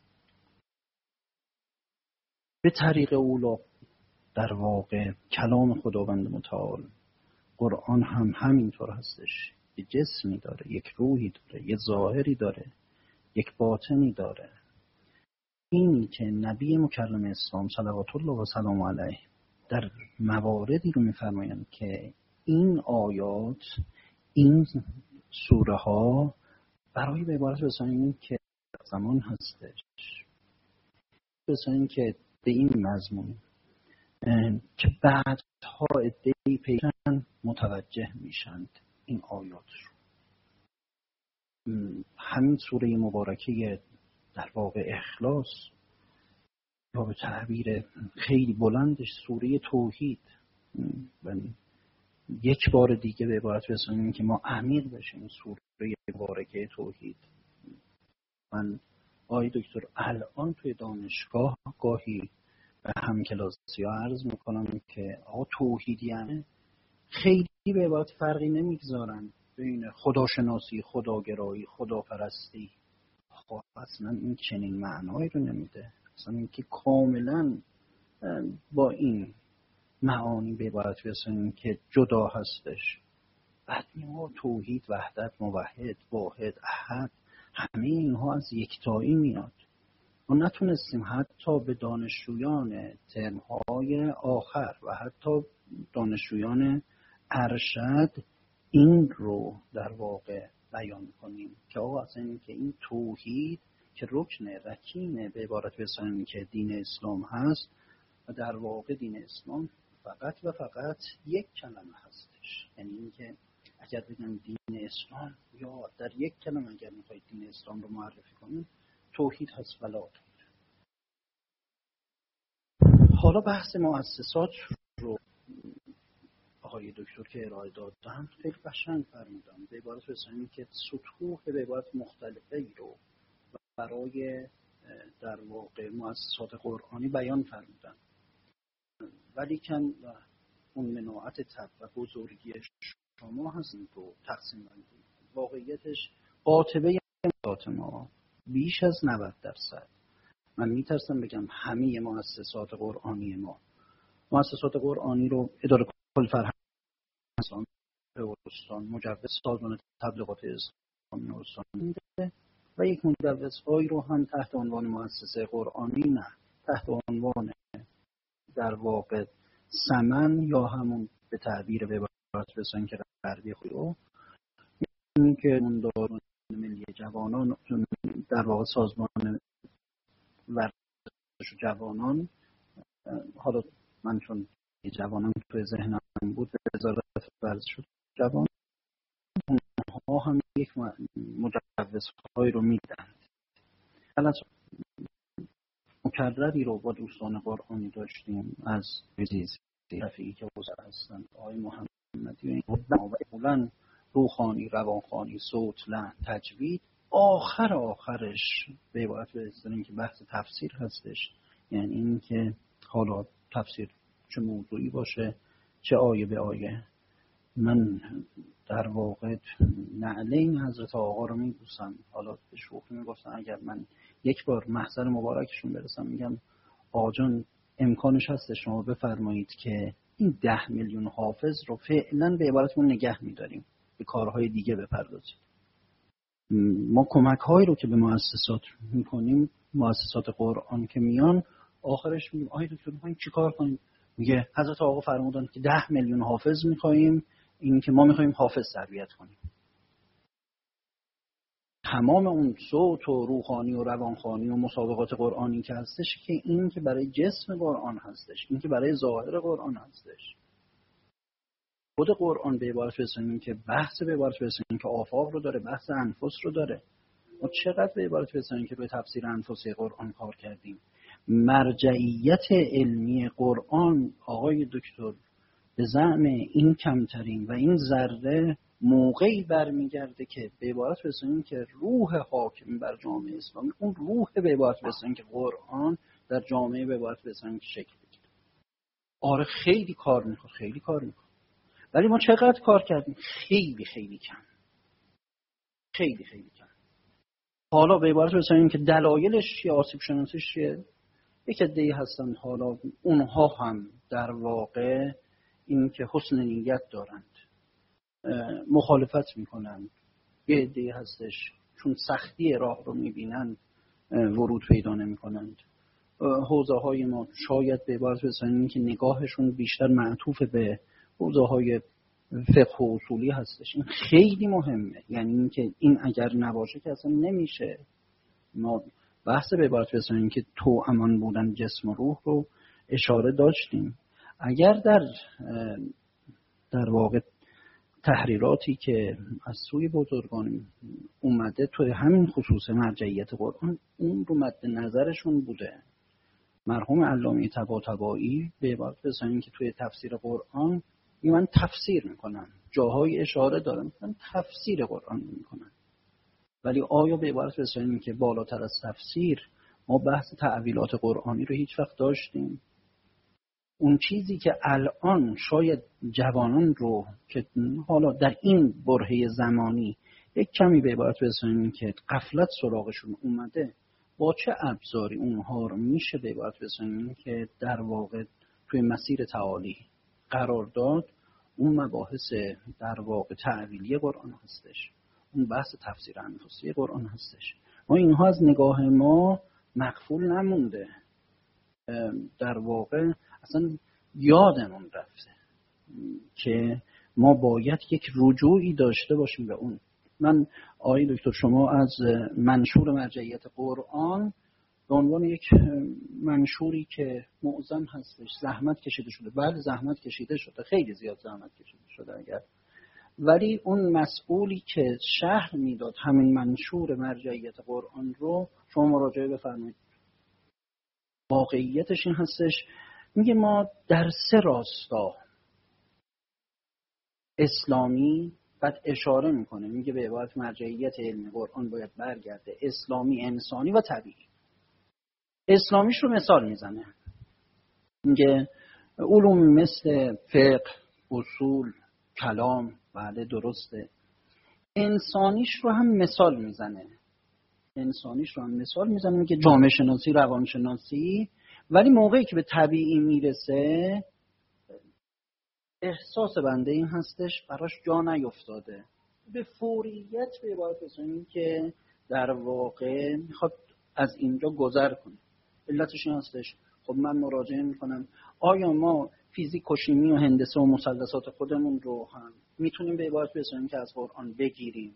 به طریق اولا در واقع کلام خداوند متعال قرآن هم همینطور هستش. یه جسمی داره، یک روحی داره، یه ظاهری داره، یک باطنی داره. اینی که نبی مکرم اسلام صلوات الله و سلام علیه در مواردی رو میفرمایند که این آیات، این سوره ها برای به عبارت بسازیم که زمان هستش، بسازیم که به این مضمون که بعدها عده‌ای پیشن متوجه میشند این آیات رو. همین سوره مبارکه در واقع اخلاص یا به تعبیر خیلی بلندش سوره توحید، یک بار دیگه به عبارت بسازیم که ما عمیق بشیم سوره مبارکه توحید. من آقای دکتر الان توی دانشگاه گاهی به همکلاسی ها عرض میکنم که آقا توحیدیانه خیلی به عبارت فرقی نمیگذارن بین خداشناسی، خداگرایی، خداپرستی. خب اصلا این چنین معنایی رو نمیده. اصلا این که کاملا با این معانی به عبارت بسازیم که جدا هستش. بعد ما توحید، وحدت، موحد، واحد، احد، همه اینها از یکتایی میاد. ما نتونستیم حتی به دانشجویان ترم‌های آخر و حتی دانشجویان ارشد این رو در واقع بیان کنیم که آقا اصلا این که این توحید که رکن رکین به عبارت بسازیم که دین اسلام هست و در واقع دین اسلام فقط و فقط یک کلمه هستش. یعنی اینکه اگر بگم دین اسلام یا در یک کلمه اگر میخواید دین اسلام رو معرفی کنیم توحید هست ولا توحید. حالا بحث مؤسسات رو آقای دکتر که ارائه دادن خیلی قشنگ فرمودن. به عبارت بسازیم که سطوح به عبارت مختلفه رو برای در واقع مؤسسات قرآنی بیان فرمودن. ولی کن اون مناعت تب و بزرگی شما هستیم رو تقسیم بندیم. واقعیتش قاطبه مؤسسات ما بیش از نود درصد، من میترسم بگم همه مؤسسات قرآنی ما، مؤسسات قرآنی رو اداره کل فرهنگ استان مجوز سازمان تبلیغات اسلامی استان میده و یک مجوزهایی رو هم تحت عنوان مؤسسه قرآنی نه تحت عنوان در واقع سمن یا همون به تعبیر به عبارت بسازیم که غربی خودو این که اون دارون ملی جوانان در واقع سازمان ورزش جوانان، حالا من چون جوانان توی ذهنم بود وزارت ورزش جوان اونها هم یک مجوزهایی رو میدن. حالا مکرری رو با دوستان قرآنی داشتیم از عزیز رفیقی که وزر هستند آقای محمدی و اولا روحانی، روانخوانی، صوت، لحن، تجوید. آخر آخرش به عبارت بزنیم که بحث تفسیر هستش. یعنی این که حالا تفسیر چه موضوعی باشه چه آیه به آیه. من در واقع نعلین حضرت آقا رو میبوسم. حالا به شوخی میگفتن اگر من یک بار محضر مبارکشون برسم میگم آقا جان امکانش هست شما بفرمایید که این ده میلیون حافظ رو فعلا به عبارتمون نگه میداریم، به کارهای دیگه بپردازیم. ما کمک هایی رو که به مؤسسات میکنیم، مؤسسات قرآن که میان آخرش میگیم آی دکتر میخوایم چی کار کنیم؟ میگه حضرت آقا فرمودن که ده میلیون حافظ میخوایم، این که ما میخوایم حافظ تربیت کنیم. تمام اون صوت و روحانی و روانخوانی و مسابقات قرآنی که هستش که این که برای جسم قرآن هستش، این که برای ظاهر قرآن هستش. خود قرآن به عبارت برسونیم که بحث به عبارت برسونیم که آفاق رو داره، بحث انفس رو داره. ما چقدر به عبارت برسونیم که روی تفسیر انفسی قرآن کار کردیم. مرجعیت علمی قرآن آقای دکتر به زعم این کمترین و این ذره موقعی برمیگرده که به عبارت برسونیم که روح حاکم بر جامعه اسلامی، اون روح به عبارت برسونیم که قرآن در جامعه به عبارت برسونیم که شکل بگیره. آره خیلی کار میکنه، خیلی کار میکنه. ولی ما چقدر کار کردیم؟ خیلی خیلی کم. خیلی خیلی کم. حالا به عبارت برسونیم که دلایلش چیه، آسیب شناسیش چیه؟ یک عده‌ای هستن حالا اونها هم در واقع این که حسن نیت دارند مخالفت میکنند. یه عده‌ای هستش چون سختی راه رو میبینند ورود پیدا نمیکنند. حوزه های ما شاید به عبارت برسونیم که نگاهشون بیشتر معطوف به حوزه های فقه و اصولی هستش. این خیلی مهمه، یعنی این که این اگر نباشه که اصلا نمیشه. ما بحث به عبارت برسونیم که تو امان بودن جسم و روح رو اشاره داشتیم. اگر در در واقع تحریراتی که از سوی بزرگان اومده توی همین خصوص مرجعیت قرآن، اون رو مد نظرشون بوده. مرحوم علامه طباطبایی به عبارت برسونیم که توی تفسیر قرآن من تفسیر میکنم، جاهای اشاره دارم، من تفسیر قرآن میکنم. ولی آیا به عبارت برسونیم که بالاتر از تفسیر ما بحث تعویلات قرآنی رو هیچ وقت داشتیم؟ اون چیزی که الان شاید جوانان رو که حالا در این برهه زمانی یک کمی به عبارت برسونیم که غفلت سراغشون اومده، با چه ابزاری اونها رو میشه به عبارت برسونیم که در واقع توی مسیر تعالی قرار داد؟ اون مباحث در واقع تعویلی قرآن هستش، اون بحث تفسیر انفسی قرآن هستش. ما اینها از نگاه ما مغفول نمونده، در واقع اصلا یادمون رفته که ما باید یک رجوعی داشته باشیم به اون. من آقای دکتر شما از منشور مرجعیت قرآن به عنوان یک منشوری که معظم هستش زحمت کشیده شده، بعد زحمت کشیده شده، خیلی زیاد زحمت کشیده شده اگر، ولی اون مسئولی که شرح میداد همین منشور مرجعیت قرآن رو شما مراجعه بفرمایید. واقعیتش این هستش، میگه ما در سه راستا اسلامی، بعد اشاره میکنه میگه به عبارت مرجعیت علم قرآن باید برگرده اسلامی، انسانی و طبیعی. اسلامیش رو مثال میزنه، میگه علوم مثل فقه، اصول، کلام، بله درسته. انسانیش رو هم مثال میزنه، انسانیش رو هم مثال میزنه میگه جامعه شناسی، روان شناسی. ولی موقعی که به طبیعی میرسه احساس بنده این هستش براش جا نیفتاده، به فوریت به عبارت برسونیم که در واقع میخواد از اینجا گذر کنه. علتش این هستش، خب من مراجعه میکنم آیا ما فیزیک و شیمی و هندسه و مثلثات خودمون رو هم میتونیم به عبارت برسونیم که از قرآن بگیریم؟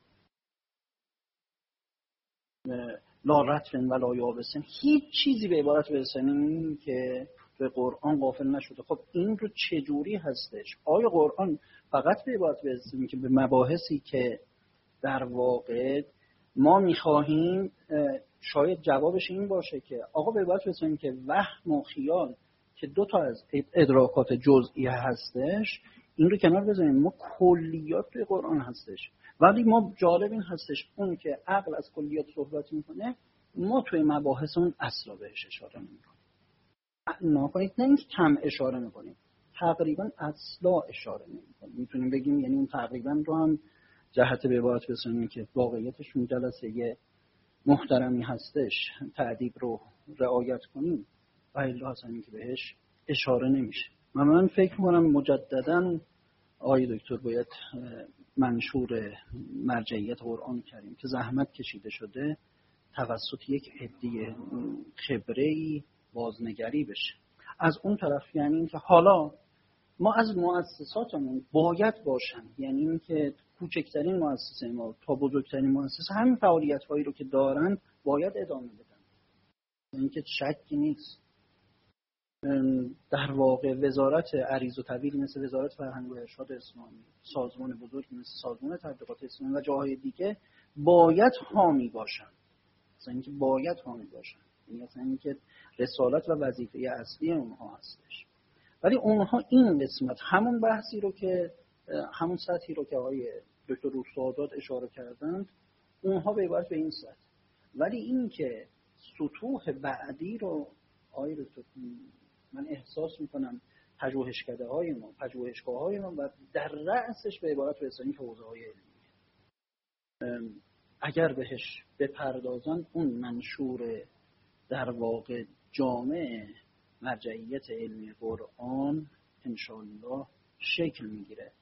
لا رطفن ولا یابسن، هیچ چیزی به عبارت برسونیم که به قرآن غافل نشده. خب این رو چجوری هستش؟ آیا قرآن فقط به عبارت برسونیم که به مباحثی که در واقع ما میخواهیم، شاید جوابش این باشه که آقا به عبارت برسونیم که وهم و خیال که دو تا از ادراکات جزئی هستش، این رو کنار بذاریم، ما کلیات توی قرآن هستش. ولی ما جالب این هستش اون که عقل از کلیات صحبت میکنه، ما توی مباحث اون اصلا بهش اشاره نمیکنیم. نکنید نه اینکه کم اشاره میکنیم، تقریبا اصلا اشاره نمی‌کنه. میتونیم بگیم یعنی اون تقریبا رو هم جهت به عبارت بسازیم که واقعیتش اون جلسه محترمی هستش تعدیب رو رعایت کنیم و الا اصلا که بهش اشاره نمیشه. من من فکر می‌کنم مجدداً آقای دکتر باید منشور مرجعیت قرآن کریم که زحمت کشیده شده توسط یک عده خبره‌ای بازنگری بشه. از اون طرف یعنی این که حالا ما از مؤسساتمون باید باشن، یعنی این که کوچکترین مؤسسه ما تا بزرگترین مؤسسه همین فعالیت‌هایی رو که دارن باید ادامه بدن. این که شکی نیست. در واقع وزارت عریض و طویل مثل وزارت فرهنگ و ارشاد اسلامی، سازمان بزرگی مثل سازمان تبلیغات اسلامی و جاهای دیگه باید حامی باشن. مثلا اینکه باید حامی باشن، یعنی مثلا اینکه رسالت و وظیفه اصلی اونها هستش. ولی اونها این قسمت همون بحثی رو که همون سطحی رو که آقای دکتر روستاآزاد اشاره کردند، اونها به عبارت به این سطح. ولی این که سطوح بعدی رو آقای دکتر من احساس میکنم پژوهشکده های ما، پژوهشگاه های ما و در رأسش به عبارت به اصطلاح حوزه های علمی اگر بهش بپردازن، اون منشور در واقع جامع مرجعیت علمی قرآن انشاءالله شکل میگیره.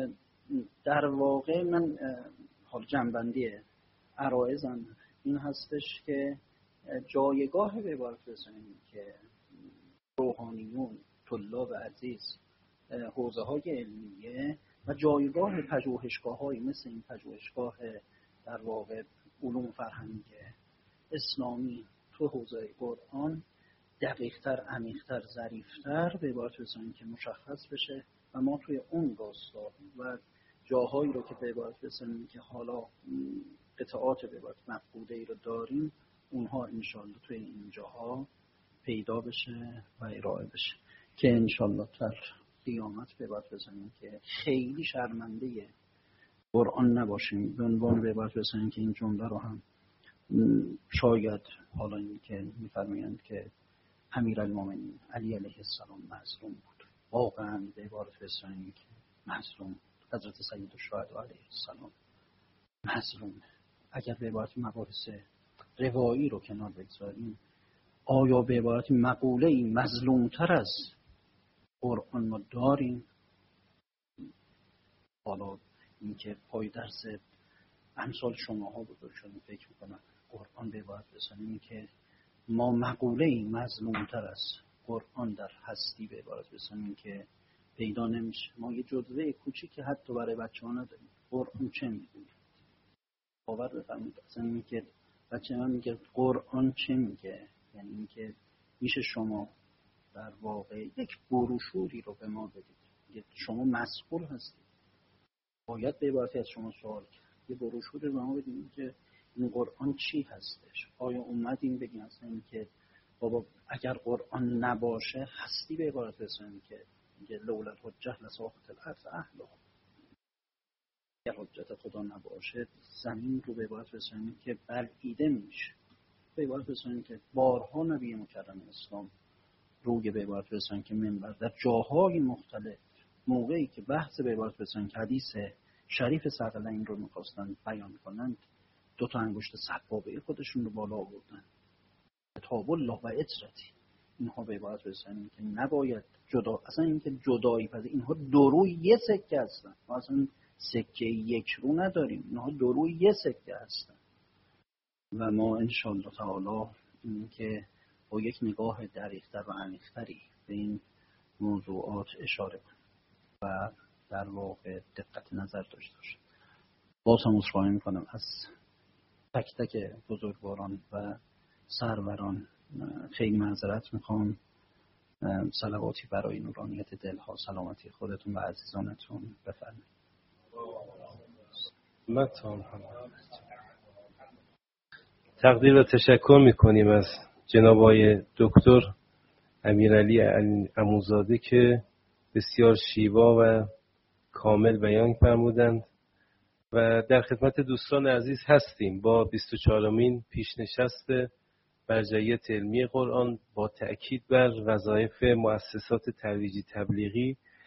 در واقع من حال جنبندی عرایزم این هستش که جایگاه به عبارت بزنیم که روحانیون، طلاب عزیز، حوزه های علمیه و جایگاه پژوهشگاه های مثل این پژوهشگاه در واقع علوم فرهنگ اسلامی تو حوزه قرآن دقیق‌تر، عمیق‌تر، ظریف‌تر به عبارت بزنیم که مشخص بشه و ما توی اون راستا و جاهایی رو که به عبارت بزنیم که حالا قطعات به عبارت مفقوده‌ای رو داریم، اونها انشالله توی این جاها پیدا بشه و ارائه بشه که انشالله در قیامت به عبارت بزنیم که خیلی شرمنده قرآن نباشیم. به عنوان به عبارت بزنیم که این جمله رو هم شاید حالا این که می‌فرمایند که امیرالمومنین علی علیه السلام مظلوم بود، واقعا به عبارت بزنیم که مظلوم بود. حضرت سید الشهدا علیه السلام مظلوم. اگر به عبارت مباحث روایی رو کنار بگذاریم، آیا به عبارت مقوله‌ای مظلومتر از قرآن ما داریم؟ حالا این که پای درس امثال شماها بزرگ شدیم فکر میکنم قرآن به عبارت بزنیم که ما مقوله‌ای مظلومتر از قرآن در هستی به عبارت بزنیم که پیدا نمیشه. ما یه جزوه کوچیک حتی برای بچه ها نداریم. قرآن چه میگه؟ باور بفرمایید اصلا این که بچه ها میگه قرآن چه میگه، یعنی این که میشه شما در واقع یک بروشوری رو به ما بدید، شما مسئول هستید، باید به عبارتی از شما سوال کرد، یه بروشوری رو به ما بدید که این قرآن چی هستش. آیا اومدیم بگیم اصلا این که بابا اگر قرآن نباشه هستی به عبارت بزنیم که میگه لولا الحجة لساقط الارض اهلها، اگر حجت خدا نباشه زمین رو به عبارت بزنیم که بلعیده میشه. به عبارت بزنیم که بارها نبی مکرم اسلام روی به عبارت بزنیم که منبر در جاهای مختلف موقعی که بحث به عبارت بزنیم که حدیث شریف ثقلین رو میخواستن بیان کنند، دو تا انگشت سبابه خودشون رو بالا آوردن، کتاب الله و اطرتی. اینها به عبارت بزنیم که نباید جدا، اصلا این که جدایی پذیر، اینها دو روی یه سکه هستن، ما اصلا سکه یک رو نداریم، اینها دو روی یه سکه هستن و ما انشاءالله تعالی این که با یک نگاه دقیق‌تر و عمیق‌تری به این موضوعات اشاره کنیم و در واقع دقت نظر داشته باشیم. باز هم عذرخواهی میکنم از تک تک بزرگواران و سروران، خیلی معذرت میخوام. صلواتی برای نورانیت دلها، سلامتی خودتون و عزیزانتون بفرمایید. تقدیر و تشکر میکنیم از جناب آقای دکتر امیرعلی عموزاده که بسیار شیوا و کامل بیان فرمودند و در خدمت دوستان عزیز هستیم با بیست و چهارمین پیشنشست مرجعیت علمی قرآن با تأکید بر وظایف مؤسسات ترویجی تبلیغی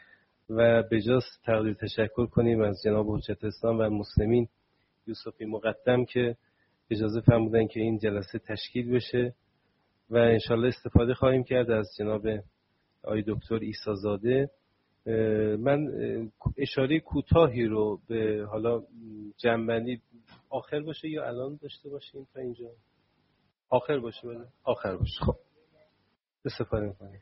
و به جاش تقدیر تشکر کنیم از جناب حجت اسلام و مسلمین یوسفی مقدم که اجازه فرمودن که این جلسه تشکیل بشه و انشالله استفاده خواهیم کرد از جناب آقای دکتر عیسی زاده. من اشاره کوتاهی رو به حالا جنبندی آخر باشه یا الان داشته باشیم تا اینجا؟ آخر باشه بله؟ آخر باشه. خب استفاده می‌کنیم.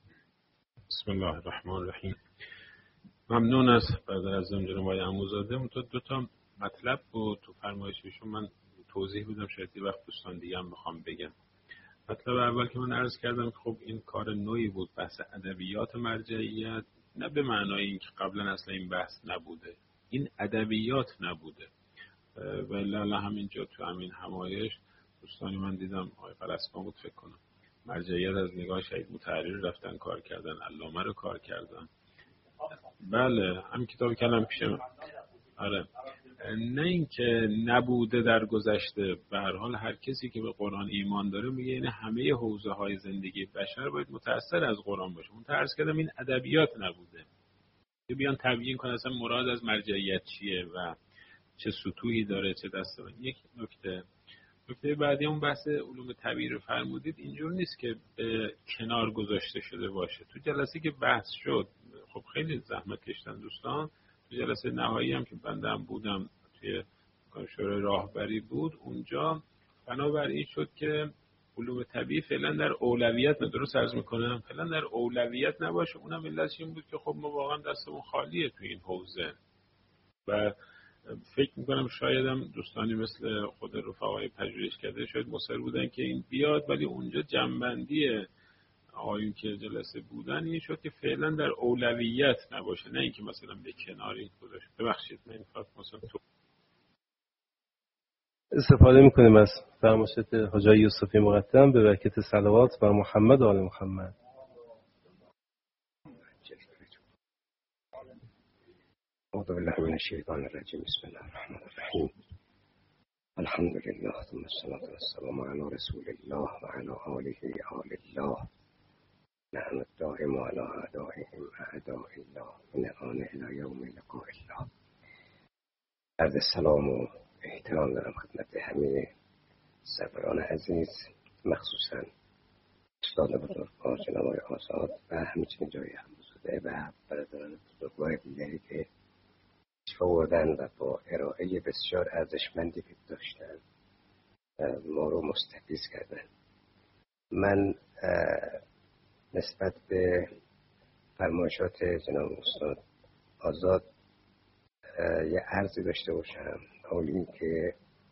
بسم الله الرحمن الرحیم. ممنون از برادر عزیزم جناب آقای عموزاده. تو دو تا مطلب بود تو فرمایششون من توضیح بدم، شاید یه وقت دوستان دیگه هم بخوام بگم. مطلب اول که من عرض کردم که خب این کار نوعی بود، بحث ادبیات مرجعیت، نه به معنای اینکه قبلا اصلا این بحث نبوده، این ادبیات نبوده. ولی همینجا تو همین همایش دوستانی من دیدم آقای فلسفه بود فکر کنم مرجعیت از نگاه شهید مطهری رفتن کار کردن، علامه رو کار کردن. بله همین کتاب کلم پیش من. آره نه اینکه نبوده در گذشته، به هر حال هر کسی که به قرآن ایمان داره میگه این همه حوزه های زندگی بشر باید متأثر از قرآن باشه. اون عرض کردم این ادبیات نبوده که بیان تبیین کنه اصلا مراد از مرجعیت چیه و چه سطوحی داره چه دسته. یک نکته نکته بعدی اون بحث علوم طبیعی رو فرمودید، اینجور نیست که به کنار گذاشته شده باشه. تو جلسه که بحث شد خب خیلی زحمت کشتن دوستان، تو جلسه نهایی هم که بنده هم بودم توی شورای راهبری بود، اونجا بنابراین شد که علوم طبیعی فعلا در اولویت، من درست عرض میکنم، فعلا در اولویت نباشه. اونم علتش این بود که خب ما واقعا دستمون خالیه تو این حوزه و فکر میکنم شاید هم دوستانی مثل خود رفقای پژوهشکده شاید مصر بودن که این بیاد، ولی اونجا جنبندی آقایون که جلسه بودن این شد که فعلا در اولویت نباشه، نه اینکه مثلا به کناری گذاشته. ببخشید من فقط مثلا تو استفاده میکنیم از فرمایشات حاجی یوسفی مقدم به برکت صلوات بر محمد و آل محمد. أعوذ بالله من الشيطان الرجيم. بسم الله الرحمن الرحيم. الحمد لله ثم الصلاة والسلام على رسول الله وعلى آله آل الله. نعم الدائم على أعدائهم أعداء الله من الآن إلى يوم لقاء الله. عرض السلام و احترام دارم خدمت همه سروران عزیز، مخصوصا استاد بزرگوار جناب آقای آزاد و همچنین جای همزاده و برادران بزرگوار دیگری که آوردن و با ارائه بسیار ارزشمندی که داشتن ما رو مستفیض کردن. من نسبت به فرمایشات جناب استاد آزاد یه عرضی داشته باشم. اول این که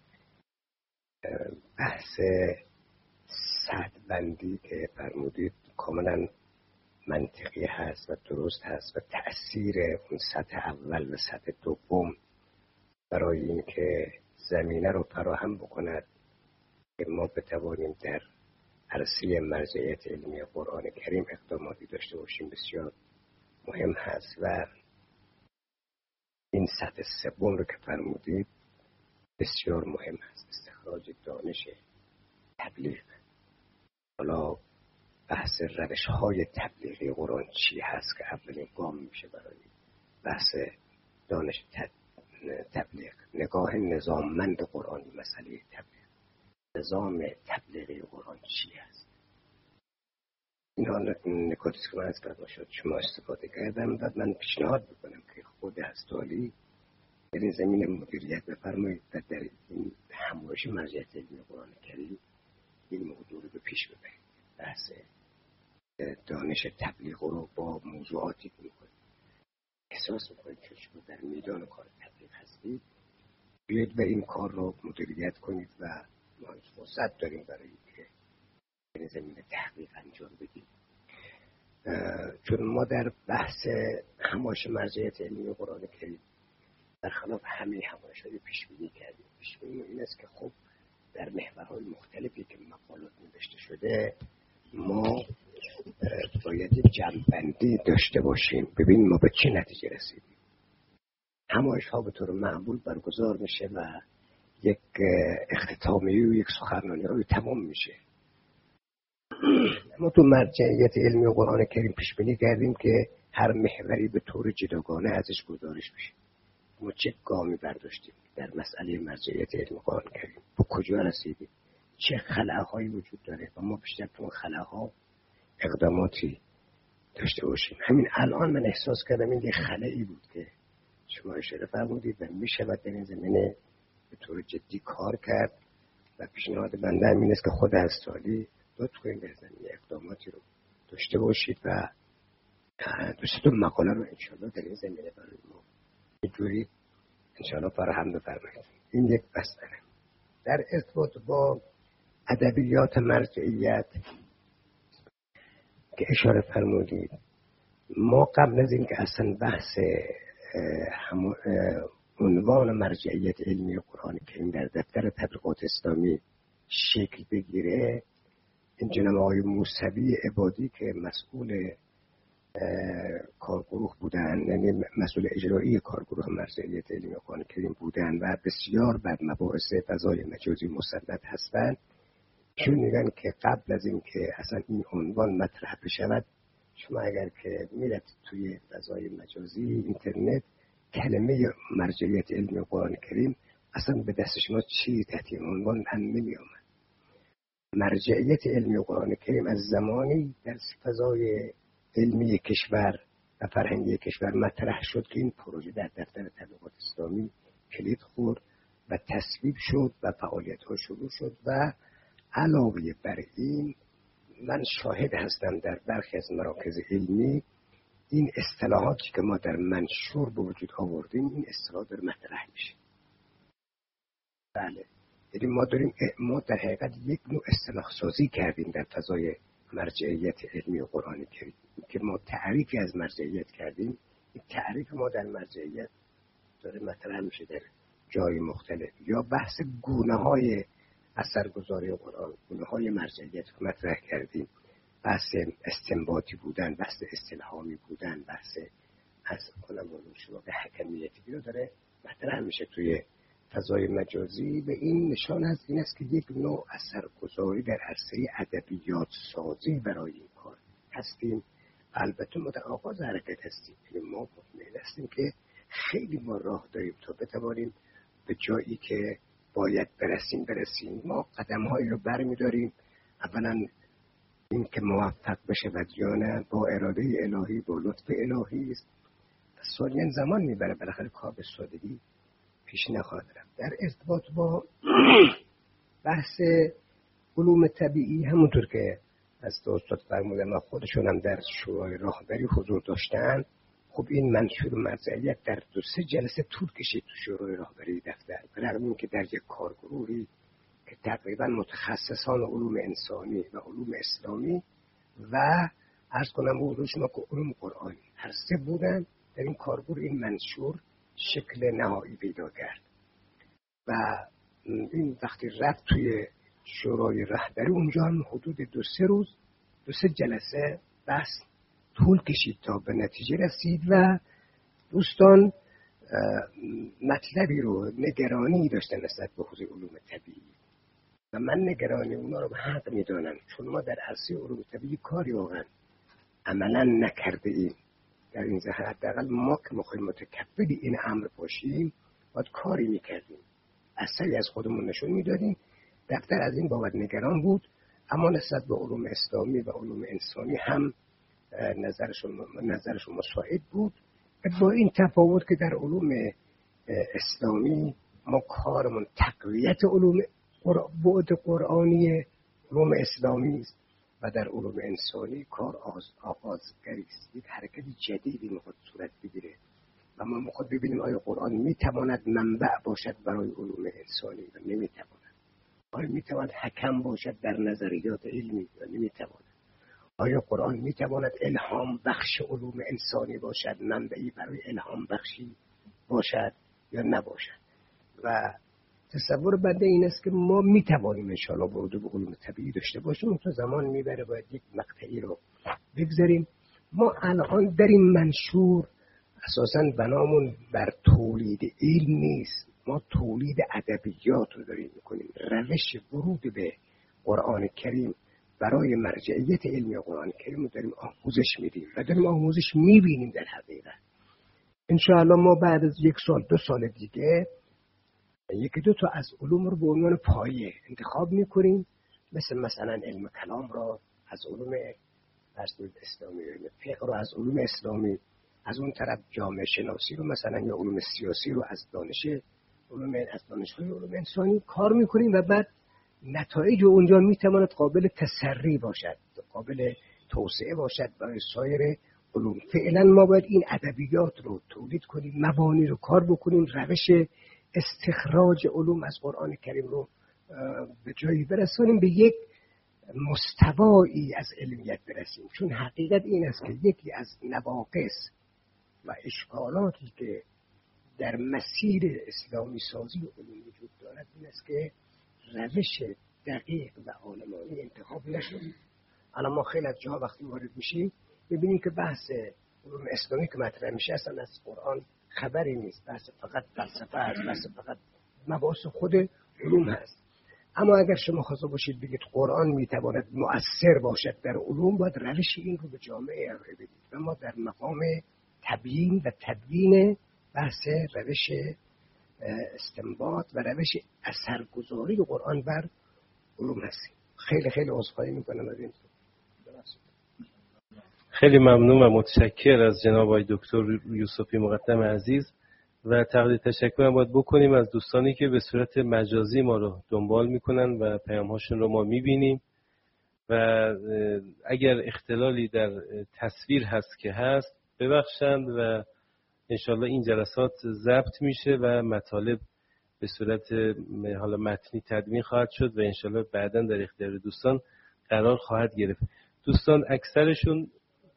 بحث سطح‌بندی که فرمودید کاملا منطقی هست و درست هست و تأثیر اون سطح اول و سطح دوم برای این که زمینه رو فراهم بکند که ما بتوانیم در عرصه مرجعیت علمی قرآن کریم اقداماتی داشته باشیم بسیار مهم هست. و این سطح سوم رو که فرمودید بسیار مهم هست، استخراج دانش تبلیغ. حالا بحث روش های تبلیغی قرآن چی هست که اولین گام میشه برای بحث دانش تبلیغ. نگاه نظاممند قرآن مسئله تبلیغ، نظام تبلیغی قرآن چی هست. اینا نکاتی که من از فرمایشات شما استفاده کردم و من پیشنهاد میکنم که خود هستالی در این زمین مدیریت بفرمایید و در این همایش مرجعیت علمی قرآن کریم این موضوع رو به پیش ببرید. بحث دانش تبلیغ رو با موضوعاتی که میکنید احساس میکنید که شما در میدان کار تبلیغ هستید، بیاید و این کار رو مدیریت کنید و ما فرصت داریم برای اینکه این زمین تحقیق انجام بدیم. چون ما در بحث همایش مرجعیت علمی قرآن کریم برخلاف همه همایش‌های پیش‌بینی کردیم. پیش‌بینی این است که خب در محورهای مختلفی که مقالات نوشته شده ما باید یک جمع‌بندی داشته باشیم، ببینیم ما به چه نتیجه رسیدیم. همایش ها به طور معمول برگزار میشه و یک اختتامیه و یک سخنرانی های تمام میشه. ما تو مرجعیت علمی قرآن کریم پیش بینی کردیم که هر محوری به طور جداگانه ازش گزارش بشه. ما چه گامی برداشتیم در مسئله مرجعیت علم قرآن کریم، به کجا رسیدیم، چه خلاهایی وجود داره و ما بیشتر تو خلاها اقداماتی داشته باشیم. همین الان من احساس کردم این یه خلایی بود که شما اشاره فرمودید و میشود در این زمینه به طور جدی کار کرد و پیشنهاد بنده همین است که خود از سالی لطف کنید در زمینه اقداماتی رو داشته باشید و دوستون مقاله رو انشاءالله در این زمینه برای ما اینجوری انشاءالله فراهم بفرمایید. این یک مسئله. در ارتباط با ادبیات مرجعیت که اشاره فرمودید، ما قبل از این که اصلا بحث عنوان مرجعیت علمی قرآن کریم در دفتر تبلیغات اسلامی شکل بگیره، این جناب آقای موسوی عبادی که مسئول کارگروه بودن، یعنی مسئول اجرایی کارگروه مرجعیت علمی قرآن کریم بودن و بسیار بر مباحث فضای مجازی مسلط هستند، چون میگن که قبل از این که اصلا این عنوان مطرح بشود، شما اگر که میرید توی فضای مجازی اینترنت کلمه مرجعیت علمی قرآن کریم اصلا به دست شما چی تحت عنوان هم نمی آمد. مرجعیت علمی قرآن کریم از زمانی در فضای علمی کشور و فرهنگی کشور مطرح شد که این پروژه در دفتر تبلیغات اسلامی کلید خورد و تصویب شد و فعالیت ها شروع شد و علاوه بر این من شاهد هستم در برخی از مراکز علمی این اصطلاحاتی که ما در منشور به وجود آوردیم این اصطلاحات در مطرح میشه. بله، یعنی ما داریم ما در حقیقت یک نوع اصطلاح سازی کردیم در فضای مرجعیت علمی قرآن کریم که ما تعریفی از مرجعیت کردیم. این تعریف ما در مرجعیت داره مطرح میشه در جای مختلف، یا بحث گونه های اثرگذاری قرآن، گونه های مرجعیت که مطرح کردیم، بحث استنباطی بودن، بحث استلهامی بودن، بحث از علماء شما به حکمیتی رو داره مطرح میشه توی فضای مجازی. و این نشان از این است که یک نوع اثرگذاری در عرصه ادبیات سازی برای این کار هستیم. البته ما در آغاز حرکت هستیم، یعنی ما مطمئن هستیم که خیلی ما راه داریم تا بتوانیم به جایی که باید برسیم برسیم. ما قدم‌هایی رو برمی‌داریم، اولا این که موفق بشه و یا نه با اراده الهی، با لطف الهی است. ثانیاً زمان میبره، بالاخره کار به سادگی پیش نخواهد رفت. در ارتباط با بحث علوم طبیعی، همونطور که از استاد فرمودن و خودشون هم در شورای راهبری حضور داشتن، خب این منشور مرجعیت در دو سه جلسه طول کشید تو شورای راهبری دفتر، برای اینکه در یک کارگروهی که تقریبا متخصصان علوم انسانی و علوم اسلامی و عرض کنم به حضور شما که علوم قرآنی هر سه بودن، در این کارگروه این منشور شکل نهایی پیدا کرد و این وقتی رفت توی شورای رهبری، اونجا هم حدود دو سه روز دو سه جلسه بحث طول کشید تا به نتیجه رسید و دوستان مطلبی رو نگرانی داشتن نسبت به حوزه علوم طبیعی و من نگرانی اونا رو به حق میدانم، چون ما در عرصه علوم طبیعی کاری واقعا عملا نکرده ایم. در این زمینه حداقل ما که میخوایم متکفل این امر باشیم باید کاری میکردیم، اثری از خودمون نشون میدادیم. دفتر از این بابت نگران بود، اما نسبت به علوم اسلامی و علوم انسانی هم نظرشون نظرشون مساعد بود. با این تفاوت که در علوم اسلامی ما کارمون تقویت علوم بعد قرآنی علوم اسلامی است و در علوم انسانی کار آغازگری است. یک حرکت جدیدی میخواد صورت بگیره و ما میخواد ببینیم آیا قرآن میتواند منبع باشد برای علوم انسانی و نمیتواند، آیا میتواند حکم باشد در نظریات علمی و نمیتواند، آیا قرآن میتواند الهام بخش علوم انسانی باشد، منبعی برای الهام بخشی باشد یا نباشد. و تصور بنده این است که ما میتوانیم انشاءالله ورود به علوم طبیعی داشته باشیم، تا زمان میبره باید یک مقطعی رو بگذاریم. ما الان در این منشور اساساً بنامون بر تولید علم نیست، ما تولید ادبیات رو داریم میکنیم. روش ورود به قرآن کریم برای مرجعیت علمی قرآن کریم رو داریم آموزش میدیم و داریم آموزش میبینیم. در حقیقت انشاءالله ما بعد از یک سال دو سال دیگه یکی دو تا از علوم رو به عنوان پایه انتخاب میکنیم، مثل مثلا علم کلام را از علوم اسلامی، فقه رو از علوم اسلامی، از اون طرف جامعه شناسی رو مثلا یا علوم سیاسی رو از دانش علوم از دانش‌های علوم انسانی کار میکنیم و بعد نتایج اونجا میتواند قابل تسری باشد، قابل توسعه باشد برای سایر علوم. فعلا ما باید این ادبیات رو تولید کنیم، مبانی رو کار بکنیم، روش استخراج علوم از قرآن کریم رو به جایی برسانیم، به یک مستوایی از علمیت برسیم. چون حقیقت این است که یکی از نواقص و اشکالاتی که در مسیر اسلامی سازی علوم وجود دارد این است که روش دقیق و عالمانه انتخاب نشده. الان ما خیلی از جاها وقتی وارد میشیم میبینیم که بحث علوم اسلامی که مطرح میشه اصلا از قرآن خبری نیست، بحث فقط فلسفه است، بحث فقط مباحث خود علوم هست. اما اگر شما خواسته باشید بگید قرآن میتواند مؤثر باشد در علوم، باید روش این رو به جامعه ارائه بدید و ما در مقام تبیین و تدوین بحث روش استنباط و روش اثرگذاری قرآن بر علوم هستیم. خیلی خیلی عذرخواهی میکنم از این. خیلی ممنون و متشکر از جناب آقای دکتر یوسفی مقدم عزیز و تقدیر تشکرم باید بکنیم از دوستانی که به صورت مجازی ما رو دنبال میکنن و پیام‌هاشون رو ما میبینیم و اگر اختلالی در تصویر هست که هست ببخشند و انشالله این جلسات ضبط میشه و مطالب به صورت حالا متنی تدوین خواهد شد و انشالله بعداً در اختیار دوستان قرار خواهد گرفت. دوستان اکثرشون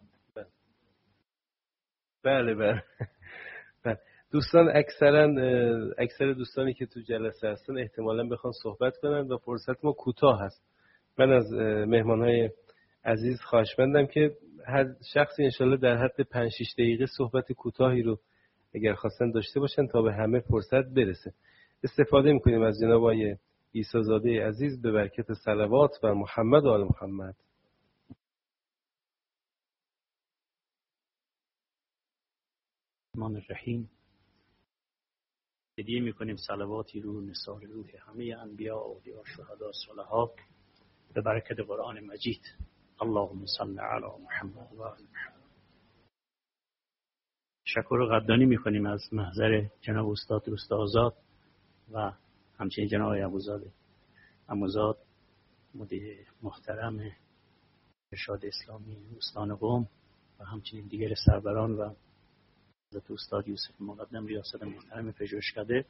بله بله دوستان اکثرا اکثر دوستانی که تو جلسه هستن احتمالاً بخوان صحبت کنن و فرصت ما کوتاه هست. من از مهمانهای عزیز خواهشمندم که هر شخصی انشالله در حد پنج شش دقیقه صحبت کوتاهی رو اگر خواستن داشته باشن تا به همه فرصت برسه. استفاده میکنیم از جناب آقای عیسی زاده عزیز به برکت صلوات بر محمد و آل محمد. الرحمن الرحیم. هدیه میکنیم صلواتی رو نثار روح همه انبیا، اولیا، شهدا، صالحا به برکت قرآن مجید. اللهم صل علی محمد و آل محمد. شکر و قدردانی میکنیم از محضر جناب استاد درست آزاد و همچنین جناب ابوزاده عموزاد مدیر محترم ارشاد اسلامی استان قم و همچنین دیگر سربران و حضرت استاد یوسف مقدم ریاست محترم پژوهشکده.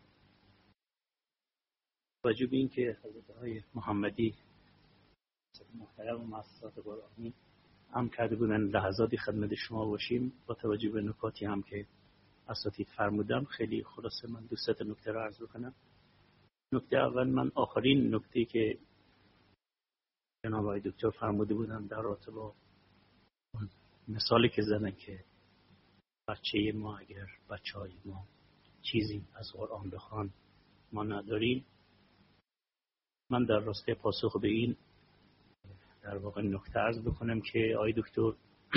توجه به این که حضرت های محمدی محترم و مؤسسات قرآنی هم کرده بودن لحظاتی خدمت شما باشیم، با توجه به نکاتی هم که اساتید فرمودم خیلی خلاصه من دو سه تا نکته رو عرض بکنم. نکته اول، من آخرین نکته که جناب آقای دکتر فرموده بودن در رابطه با مثالی که زدن که بچه ما اگر بچه های ما چیزی از قرآن بخوان ما نداریم، من در راسته پاسخ به این در واقع نکته عرض بکنم که آقای دکتر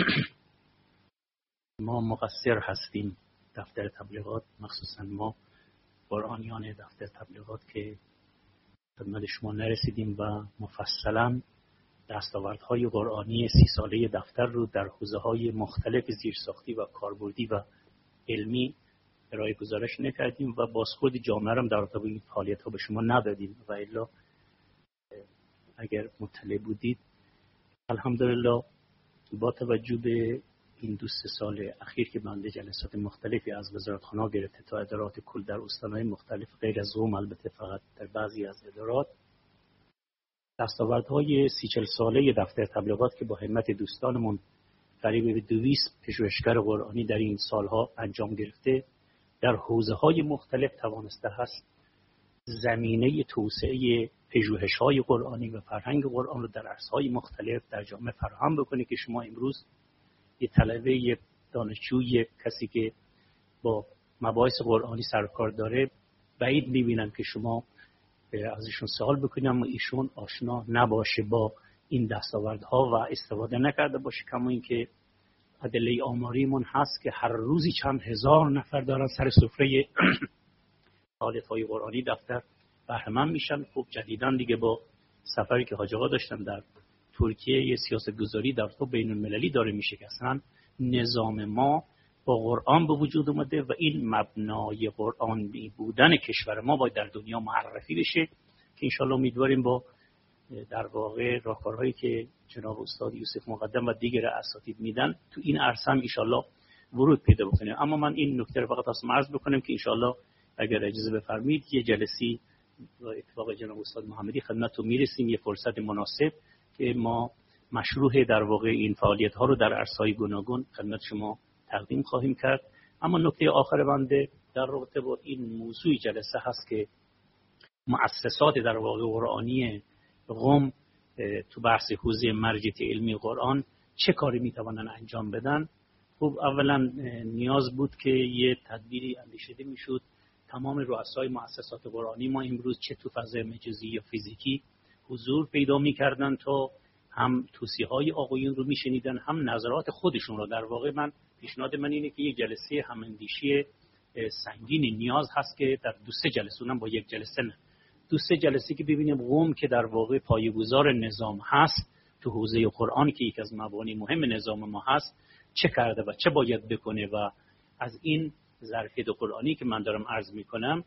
ما مقصر هستیم، دفتر تبلیغات مخصوصا ما قرآنیان دفتر تبلیغات که خدمت شما نرسیدیم و مفصلا دستاوردهای قرآنی سی ساله دفتر رو در حوزه‌های مختلف زیرساختی و کاربردی و علمی ارائه گزارش نکردیم و بازخورد جامعه هم در رابطه با این فعالیت‌ها به شما ندادیم و الا اگر مطلع بودید الحمدلله با توجه به این دو سه سال اخیر که بنده جلسات مختلفی از وزارتخانه‌ها گرفته تا ادارات کل در استان‌های مختلف غیر از قم، البته فقط در بعضی از ادارات، دستاوردهای سی چل ساله دفتر تبلیغات که با همت دوستانمون قریب به دویست پژوهشگر قرآنی در این سالها انجام گرفته در حوزه‌های مختلف توانسته هست زمینه توسعه پژوهش‌های قرآنی و فرهنگ قرآن رو در عرصه‌های مختلف در جامعه فراهم بکنه که شما امروز یه طلبه، یه دانشجو، یه کسی که با مباحث قرآنی سر کار داره بعید می‌بینم که شما ازشون سوال بکنیم اما ایشون آشنا نباشه با این دستاوردها و استفاده نکرده باشه. کما اینکه ادله آماریمون هست که هر روزی چند هزار نفر دارن سر سفره تالیف‌های قرآنی دفتر بهره‌مند میشن. خب جدیداً دیگه با سفری که حاج آقا داشتن در ترکیه یه سیاستگذاری در تو بین المللی داره میشه که اصلا نظام ما با قرآن به وجود اومده و این مبنای قرآن بودن کشور ما باید در دنیا معرفی بشه که انشالله امیدواریم با در واقع راهکارهایی که جناب استاد یوسف مقدم و دیگر اساتید میدن تو این عرصه هم انشالله ورود پیدا بکنیم. اما من این نکته رو فقط واسه عرض بکنم که انشالله اگر اجازه بفرمایید یه جلسی با اتفاق جناب استاد محمدی خدمتتون میرسیم، یه فرصت مناسب که ما مشروع در واقع این فعالیت ها رو در عرصه‌های گوناگون خدمت شما تقدیم خواهیم کرد. اما نکته آخر بنده در رابطه با این موضوع جلسه هست که مؤسسات در واقع قرآنی قم تو بحث حوزه مرجع علمی قرآن چه کاری میتوانن انجام بدن. خب اولا نیاز بود که یه تدبیری اندیشیده میشد تمام رؤسای مؤسسات قرآنی ما امروز چه تو فضای مجازی یا فیزیکی حضور پیدا میکردن تا هم توصیه‌های آقایون رو میشنیدن هم نظرات خودشون رو. در واقع من پیشنهاد من اینه که یک جلسه هماندیشی سنگین نیاز هست که در دو سه جلسه، اونم با یک جلسه نه، دو سه جلسه که ببینیم قم که در واقع پایه‌گذار نظام هست تو حوزه قرآن که یکی از مبانی مهم نظام ما هست چه کرده و چه باید بکنه و از این ظرفیت قرآنی که من دارم عرض میکنم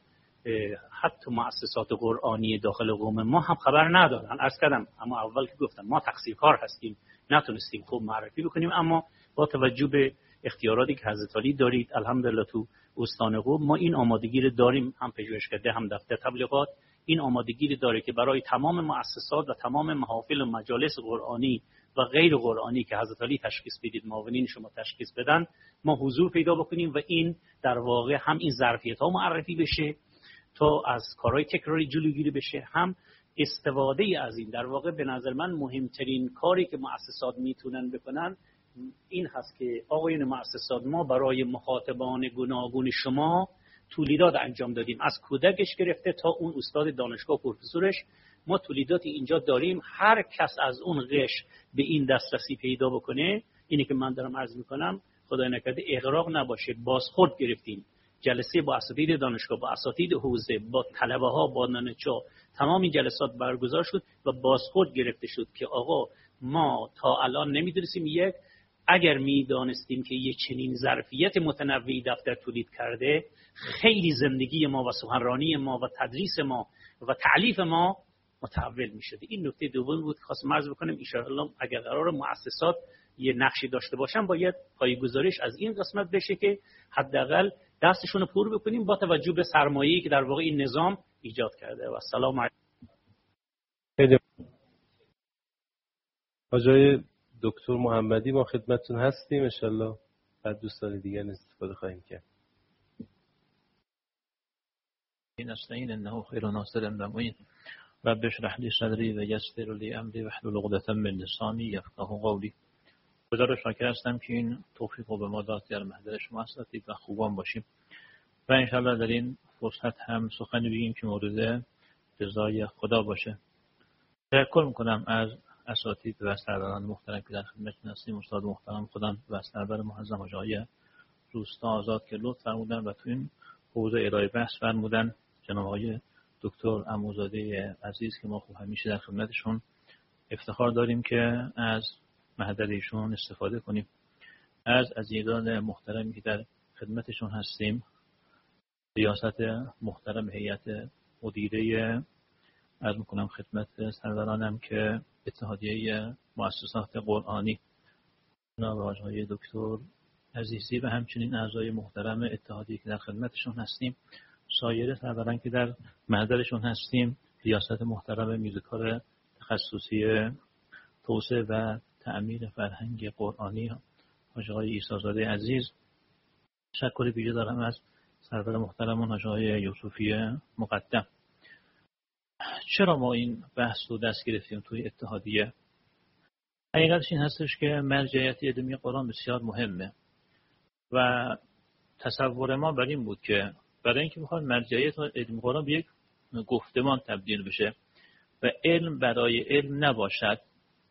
حتی مؤسسات قرآنی داخل قم ما هم خبر ندارن. عرض کردم اما اول که گفتم ما تقصیرکار هستیم، نتونستیم خوب معرفی بکنیم، اما با توجه به اختیاراتی که حضرت علی دارید الحمدلله تو استان قم ما این آمادگی رو داریم، هم پژوهشکده هم دفتر تبلیغات این آمادگی رو داره که برای تمام مؤسسات و تمام محافل و مجالس قرآنی و غیر قرآنی که حضرت علی تشخیص بدید معاونین شما تشخیص بدن ما حضور پیدا بکنیم و این در واقع هم این ظرفیت ها معرفی بشه تا از کارهای تکراری جلوگیری بشه، هم استفاده از این. در واقع به نظر من مهمترین کاری که مؤسسات میتونن بکنن این هست که آقایون مؤسسات ما برای مخاطبان گوناگون شما تولیدات انجام دادیم، از کودکش گرفته تا اون استاد دانشگاه پروفسورش ما تولیداتی اینجا داریم. هر کس از اون قش به این دسترسی پیدا بکنه، اینی که من دارم عرض میکنم خدای نکرده اغراق نباشه. بازخورد گرفتیم، جلسه با اساتید دانشگاه، با اساتید حوزه، با طلبه ها، با دانشجو، تمام این جلسات برگزار شد و بازخورد گرفته شد که آقا ما تا الان نمیدونستیم، یک اگر میدانستیم که یه چنین ظرفیت متنوعی دفتر تولید کرده خیلی زندگی ما و سخنرانی ما و تدریس ما و تعلیف ما متحول میشد. این نکته دوم بود که خواستم عرض بکنم. ان شاءالله اگر قرار مؤسسات یه نقشی داشته باشن باید پایه‌گذاریش از این قسمت بشه که حداقل دستشون رو پر بکنیم با توجه به سرمایه‌ای که در واقع این نظام ایجاد کرده. و سلام علیکم. آقای دکتر محمدی ما خدمتتون هستیم، ان شاءالله بعد دوستان دیگر استفاده خواهیم کرد. نستعين انه خير ناصر معين رب اشرح لي صدري ويسر لي امري واحلل عقدة من لساني يفقهوا قولي. خدا رو شاکر هستم که این توفیق رو به ما داد در محضر شما اساتید و خوبان باشیم و انشالله در این فرصت هم سخنی بگیم که مورد رضای خدا باشه. تشکر میکنم از اساتید و سروران محترم که در خدمتتون هستیم. استاد محترم خودم و سرور معظم آقای روستا آزاد که لطف فرمودن و تو این حوزه ارائه بحث فرمودن، جناب آقای دکتر عموزاده عزیز که ما خوب همیشه در خدمتشون افتخار داریم که از محضر ایشون استفاده کنیم. از عزیزان محترمی که در خدمتشون هستیم، ریاست محترم هیئت مدیره، عرض میکنم خدمت سرورانم که اتحادیه مؤسسات قرآنی جناب آقای دکتر عزیزی و همچنین اعضای محترم اتحادیه که در خدمتشون هستیم، سایر سروران که در محضرشون هستیم، ریاست محترم میزکار تخصصی توسعه و تعمیر فرهنگ قرآنی حاج آقای عیسی‌زاده عزیز. تشکر ویژه دارم از سرور محترمون حاج آقای یوسفی مقدم. چرا ما این بحث رو دست گرفتیم توی اتحادیه؟ حقیقتش این هستش که مرجعیت علمی قرآن بسیار مهمه و تصور ما بر این بود که برای اینکه میخواد مرجعیت علمی قرآن به یک گفتمان تبدیل بشه و علم برای علم نباشد،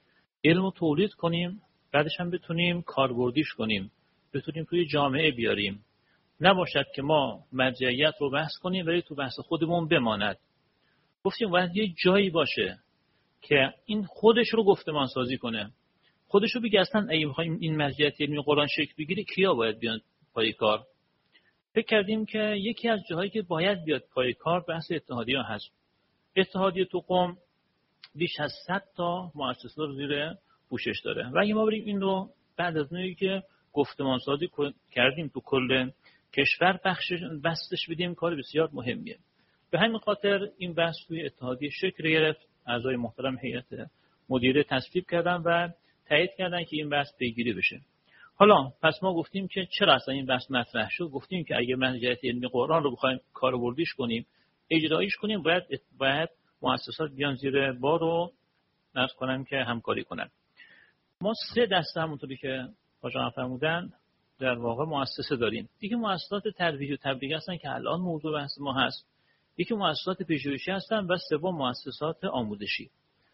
علم رو تولید کنیم، بعدش هم بتونیم کاربردیش کنیم، بتونیم توی جامعه بیاریم. نباشد که ما مرجعیت رو بحث کنیم ولی تو بحث خودمون بماند. گفتیم باید یه جایی باشه که این خودش رو گفتمان سازی کنه، خودش رو بگه اصلا اگه می‌خوایم این مرجعیت علمی قرآن شکل بگیره کیا باید بیان پای کار. فکر کردیم که یکی از جاهایی که باید بیاد پای کار بحث اتحادیه هست. اتحادیه تو قم بیش از صد تا مؤسسه رو زیر پوشش داره و اگه ما بریم این رو بعد از اونی که گفتمان سازی کردیم تو کل کشور بخشش بستش بدیم، کار بسیار مهمیه. به همین خاطر این بحث توی اتحادیه شکل گرفت. اعضای محترم هیئت مدیره تصویب کردن و تایید کردن که این بحث پیگیری بشه. حالا پس ما گفتیم که چرا اصلا این بحث مطرح شد؟ گفتیم که اگه مرجعیت علمی قرآن رو بخوایم کاربردیش کنیم، اجرایش کنیم، باید باید مؤسسات بیان زیر بار رو نرس کنن که همکاری کنن. ما سه دسته همونطوری که آقا فرمودن در واقع مؤسسه داریم. یکی مؤسسات ترویج و تبلیغ هستن که الان موضوع بحث ما هست. یکی مؤسسات پژوهشی هستن و سوم مؤسسات آموزشی.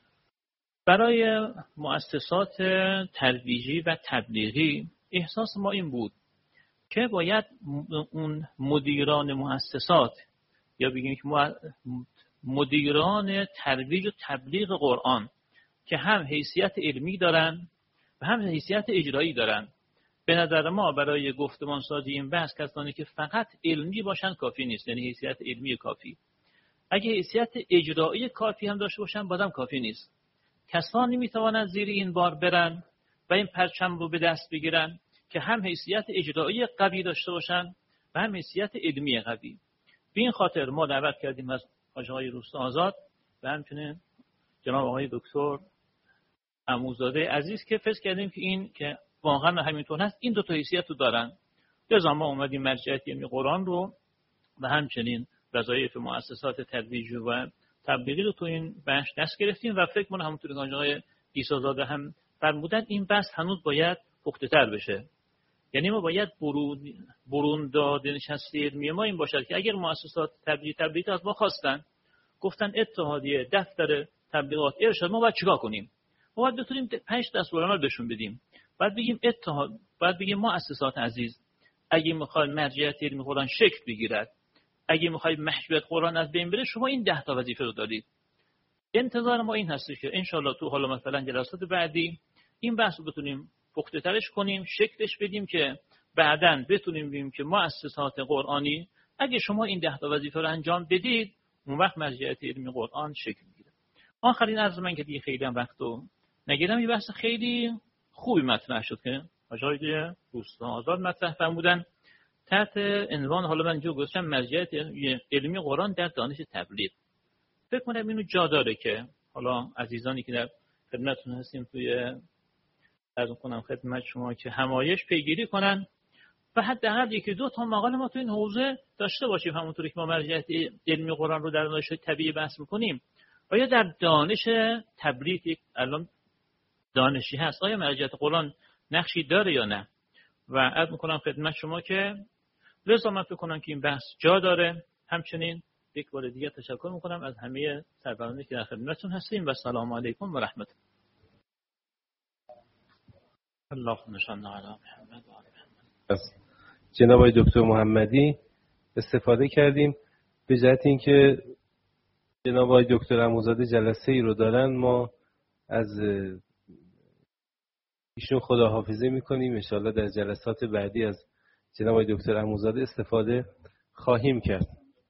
برای مؤسسات ترویجی و تبلیغی احساس ما این بود که باید اون مدیران مؤسسات یا بگیم که مدیران ترویج و تبلیغ قرآن که هم حیثیت علمی دارن و هم حیثیت اجرایی دارن. به نظر ما برای گفتمان سازی این بحث کسانی که فقط علمی باشن کافی نیست، یعنی حیثیت علمی کافی. اگه حیثیت اجرایی کافی هم داشته باشن بازم کافی نیست. کسانی میتوانند زیر این بار برن و این پرچم رو به دست بگیرن که هم حیثیت اجرایی قوی داشته باشن و هم حیثیت علمی قوی. به این خاطر ما دعوت کردیم از آقای روستا آزاد و همچنین جناب آقای دکتر عموزاده عزیز که فکر کردیم که این که واقعا همینطور هست، این دو تا حیثیت رو دارن. لذا ما اومدیم مرجعیت علمی قرآن رو و همچنین وظایف مؤسسات ترویج و تبلیغی رو تو این بحث دست گرفتیم و فکر کنم همونطور که آقای عیسی‌زاده هم فرمودن این بحث هنوز باید پخته‌تر بشه. یعنی ما باید برون برون داده نشسته علمی ما این باشد که اگر مؤسسات تبلیغ تبلیغ از ما خواستن گفتن اتحادیه دفتر تبلیغات ارشاد، ما باید چیکار کنیم؟ ما باید بتونیم پنج دستورالعمل بهشون بدیم. بعد بگیم اتحاد، بعد بگیم مؤسسات عزیز، اگه میخواید مرجعیت علمی قرآن شکل بگیرد، اگه میخواید محجوریت قرآن از بین بره، شما این ده تا وظیفه رو دارید. انتظار ما این هست که ان شاءالله تو حالا مثلا جلسات بعدی این بحث رو بتونیم پخته ترش کنیم، شکلش بدیم که بعداً بتونیم بگیم که مؤسسات قرآنی اگه شما این ده تا وظیفه رو انجام بدید، اون وقت مرجعیت علمی قرآن شکل میگیره. آخرین عرض من که دیگه خیلی هم وقتو نگیرم، یه بحث خیلی خوبی مطرح شد که آقای روستا آزاد مطرح فرمودن تحت عنوان، حالا من جو گذاشتم مرجعیت علمی قرآن در دانش تبلیغ. فکر کنم اینو جا داره که حالا عزیزانی که در خدمتتون هستیم توی عرض کنم خدمت شما که همایش پیگیری کنن و حداقل یکی دو تا مقاله ما تو این حوزه داشته باشیم. همونطوری که ما مرجعیت علمی قرآن رو در دانش طبیعی بحث می‌کنیم، آیا در دانش تبلیغ یک الان دانشی هست، آیا مرجعیت قرآن نقشی داره یا نه؟ و عرض می‌کنم خدمت شما که لذا من فکر کنم که این بحث جا داره. همچنین یک بار دیگه تشکر می‌کنم از همه سرورانی که در خدمتتون هستیم و سلام علیکم و رحمت الله. اللهم صل علی محمد و آل محمد. جناب آقای دکتر محمدی استفاده کردیم. به جهت اینکه جناب آقای دکتر عموزاده جلسه ای رو دارن، ما از ایشون خداحافظی میکنیم. ان شاءالله در جلسات بعدی از جناب آقای دکتر عموزاده استفاده خواهیم کرد.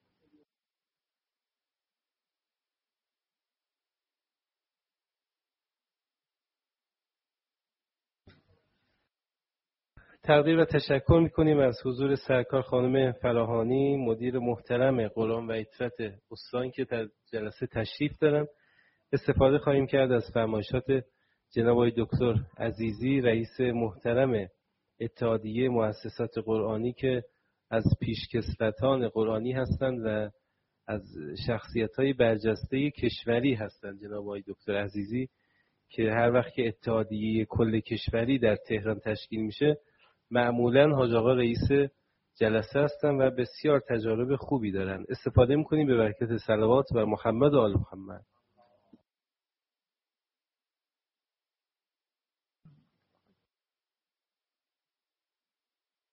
تقدیر و تشکر میکنیم از حضور سرکار خانم فراهانی، مدیر محترم قرآن و عترت استان که در جلسه تشریف دارن. استفاده خواهیم کرد از فرمایشات جناب آقای دکتر عزیزی، رئیس محترم اتحادیه مؤسسات قرآنی که از پیشکسوتان قرآنی هستند و از شخصیت‌های برجسته کشوری هستند. جناب آقای دکتر عزیزی که هر وقت که اتحادیه کل کشوری در تهران تشکیل میشه، معمولاً حاج آقا رئیس جلسه هستن و بسیار تجارب خوبی دارن. استفاده میکنیم به برکت صلوات بر محمد و آل محمد.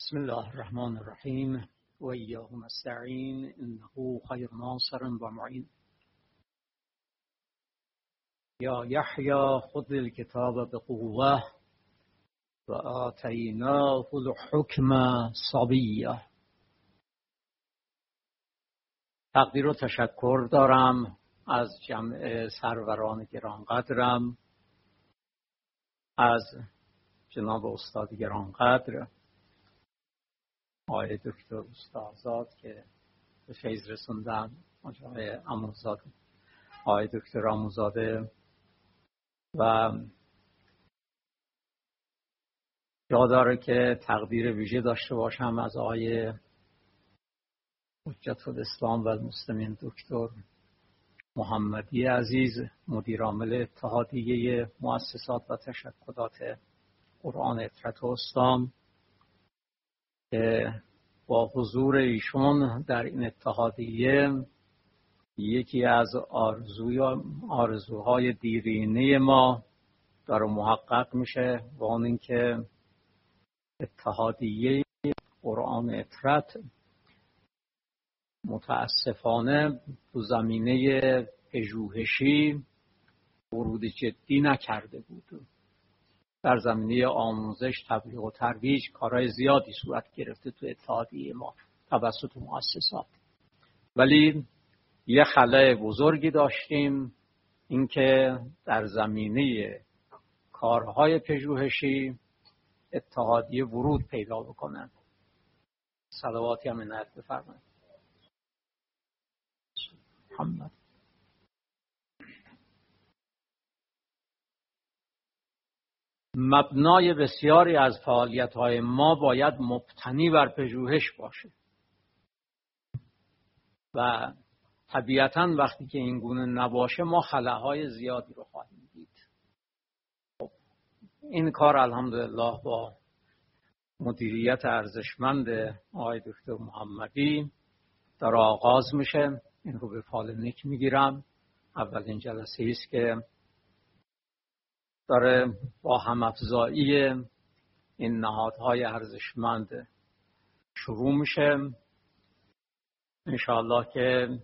بسم الله الرحمن الرحیم و ایاه نستعین انه خیر ناصر و معین. یا یحیی خذ الکتاب بقوة و آتیناه الحکم صبیا. تقدیر و تشکر دارم از جمع سروران گرانقدرم، از جناب استاد گرانقدر آقای دکتر استادزاد که به فیض رسوندن، آقای عموزاده آقای دکتر عموزاده، و جا داره که تقدیر ویژه داشته باشم از آقای حجت الاسلام و المسلمین دکتر محمدی عزیز، مدیر عامل اتحادیه مؤسسات و تشکلات قرآن اطرت و اسلام، که با حضور ایشون در این اتحادیه یکی از آرزوی آرزوهای دیرینه ما داره محقق میشه، و اون اینکه اتحادیه قرآن اطرت متاسفانه تو زمینه پژوهشی ورود جدی نکرده بود. در زمینه آموزش، تبلیغ و ترویج کارهای زیادی صورت گرفته تو اتحادیه ما توسط مؤسسات، ولی یه خلأ بزرگی داشتیم، اینکه در زمینه کارهای پژوهشی اتحادیه ورود پیدا بکنن. صلواتی هم عنایت بفرمایید. محمد مبنای بسیاری از فعالیت‌های ما باید مبتنی بر پژوهش باشه و طبیعتاً وقتی که این گونه نباشه ما خلاهای زیادی رو خواهیم دید. خب این کار الحمدلله با مدیریت ارزشمند آقای دکتر محمدی داره آغاز میشه. این رو به فال نیک میگیرم. اولین جلسه ایست که داره با هم‌افزایی این نهادهای ارزشمند شروع میشه. انشاءالله که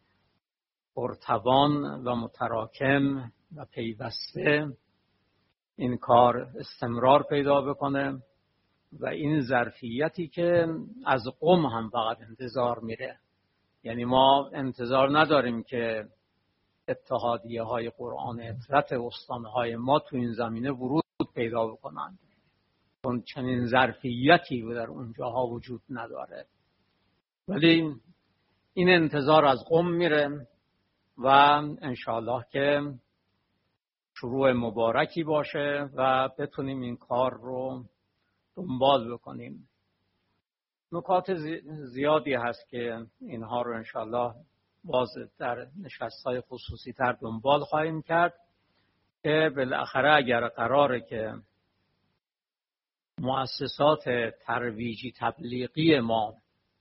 پرتوان و متراکم و پیوسته این کار استمرار پیدا بکنه و این ظرفیتی که از قم هم فقط انتظار میره، یعنی ما انتظار نداریم که اتحادیه های قرآن اطرت استان های ما تو این زمینه ورود پیدا بکنند، چون چنین ظرفیتی در اونجاها وجود نداره، ولی این انتظار از قم میره و انشاءالله که شروع مبارکی باشه و بتونیم این کار رو دنبال بکنیم. نکات زیادی هست که اینها رو انشاءالله باز در نشست‌های خصوصی تر دنبال خواهیم کرد که بالاخره اگر قراره که مؤسسات ترویجی تبلیغی ما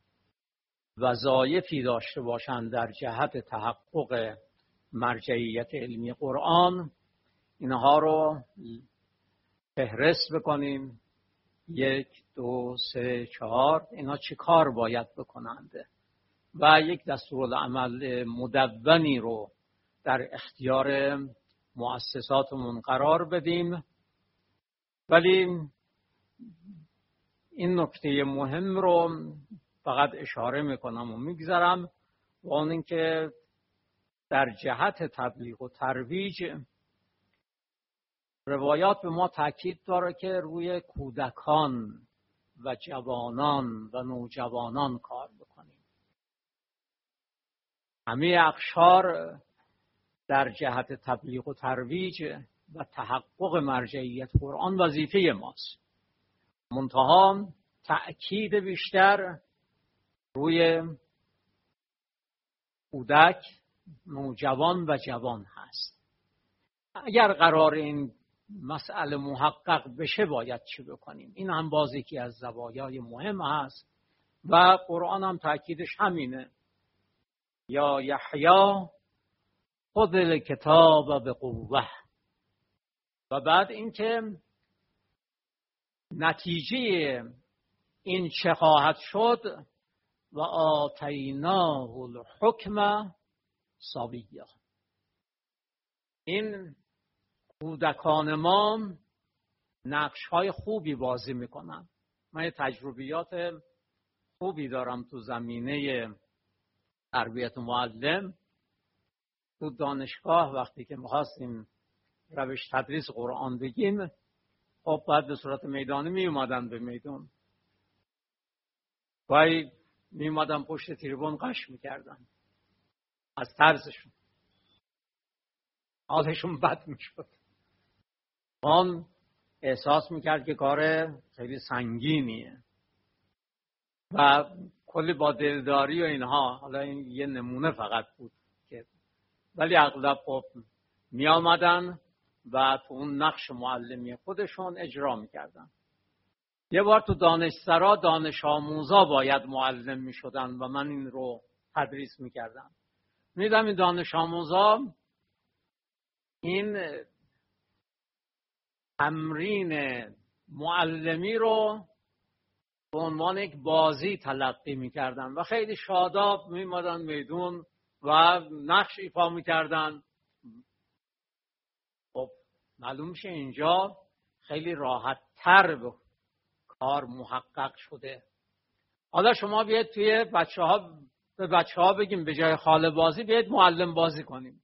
وظایفی داشته باشند در جهت تحقق مرجعیت علمی قرآن، اینها رو فهرست بکنیم. یک، دو، سه، چهار، اینا چی کار باید بکنند و یک دستورالعمل مدونی رو در اختیار مؤسساتمون قرار بدیم. ولی این نکته مهم رو فقط اشاره میکنم و میگذارم، و اون اینکه در جهت تبلیغ و ترویج روایات به ما تاکید داره که روی کودکان و جوانان و نوجوانان کار بکنیم. همه اقشار در جهت تبلیغ و ترویج و تحقق مرجعیت قرآن وظیفه ماست، منتها تأکید بیشتر روی کودک، نوجوان و جوان هست. اگر قرار این مسئله محقق بشه باید چی بکنیم؟ این هم باز یکی از زوایای مهم هست و قرآن هم تأکیدش همینه. یا یحیی خذ الکتاب بقوة. و بعد اینکه نتیجه این چه خواهد شد؟ و آتیناه الحکم صبیا. این کودکان ما نقش های خوبی بازی میکنن. من تجربیات خوبی دارم تو زمینه تربیت معلم. تو دانشگاه وقتی که می‌خواستیم روش تدریس قرآن بگیم، خب بعد به صورت میدانی می اومدن به میدان، وای می اومدن پشت تریبون قش میکردن از طرزشون، حالشون بد میشد. اون احساس میکرد که کار خیلی سنگینیه و کلی با دلداری و اینها. حالا این یه نمونه فقط بود که، ولی اغلب خب می آمدن و تو اون نقش معلمی خودشون اجرا میکردن. یه بار تو دانشسرا دانش آموزا باید معلم میشدن و من این رو تدریس میکردم. میدم این دانش آموزا این تمرین معلمی رو به عنوان یک بازی تلقی میکردن و خیلی شاداب میمدن میدون و نقش ایفا میکردن. خب معلوم میشه اینجا خیلی راحت تر به کار محقق شده. حالا شما بیاید توی بچه ها به بچه ها بگیم به جای خاله بازی بیاید معلم بازی کنیم.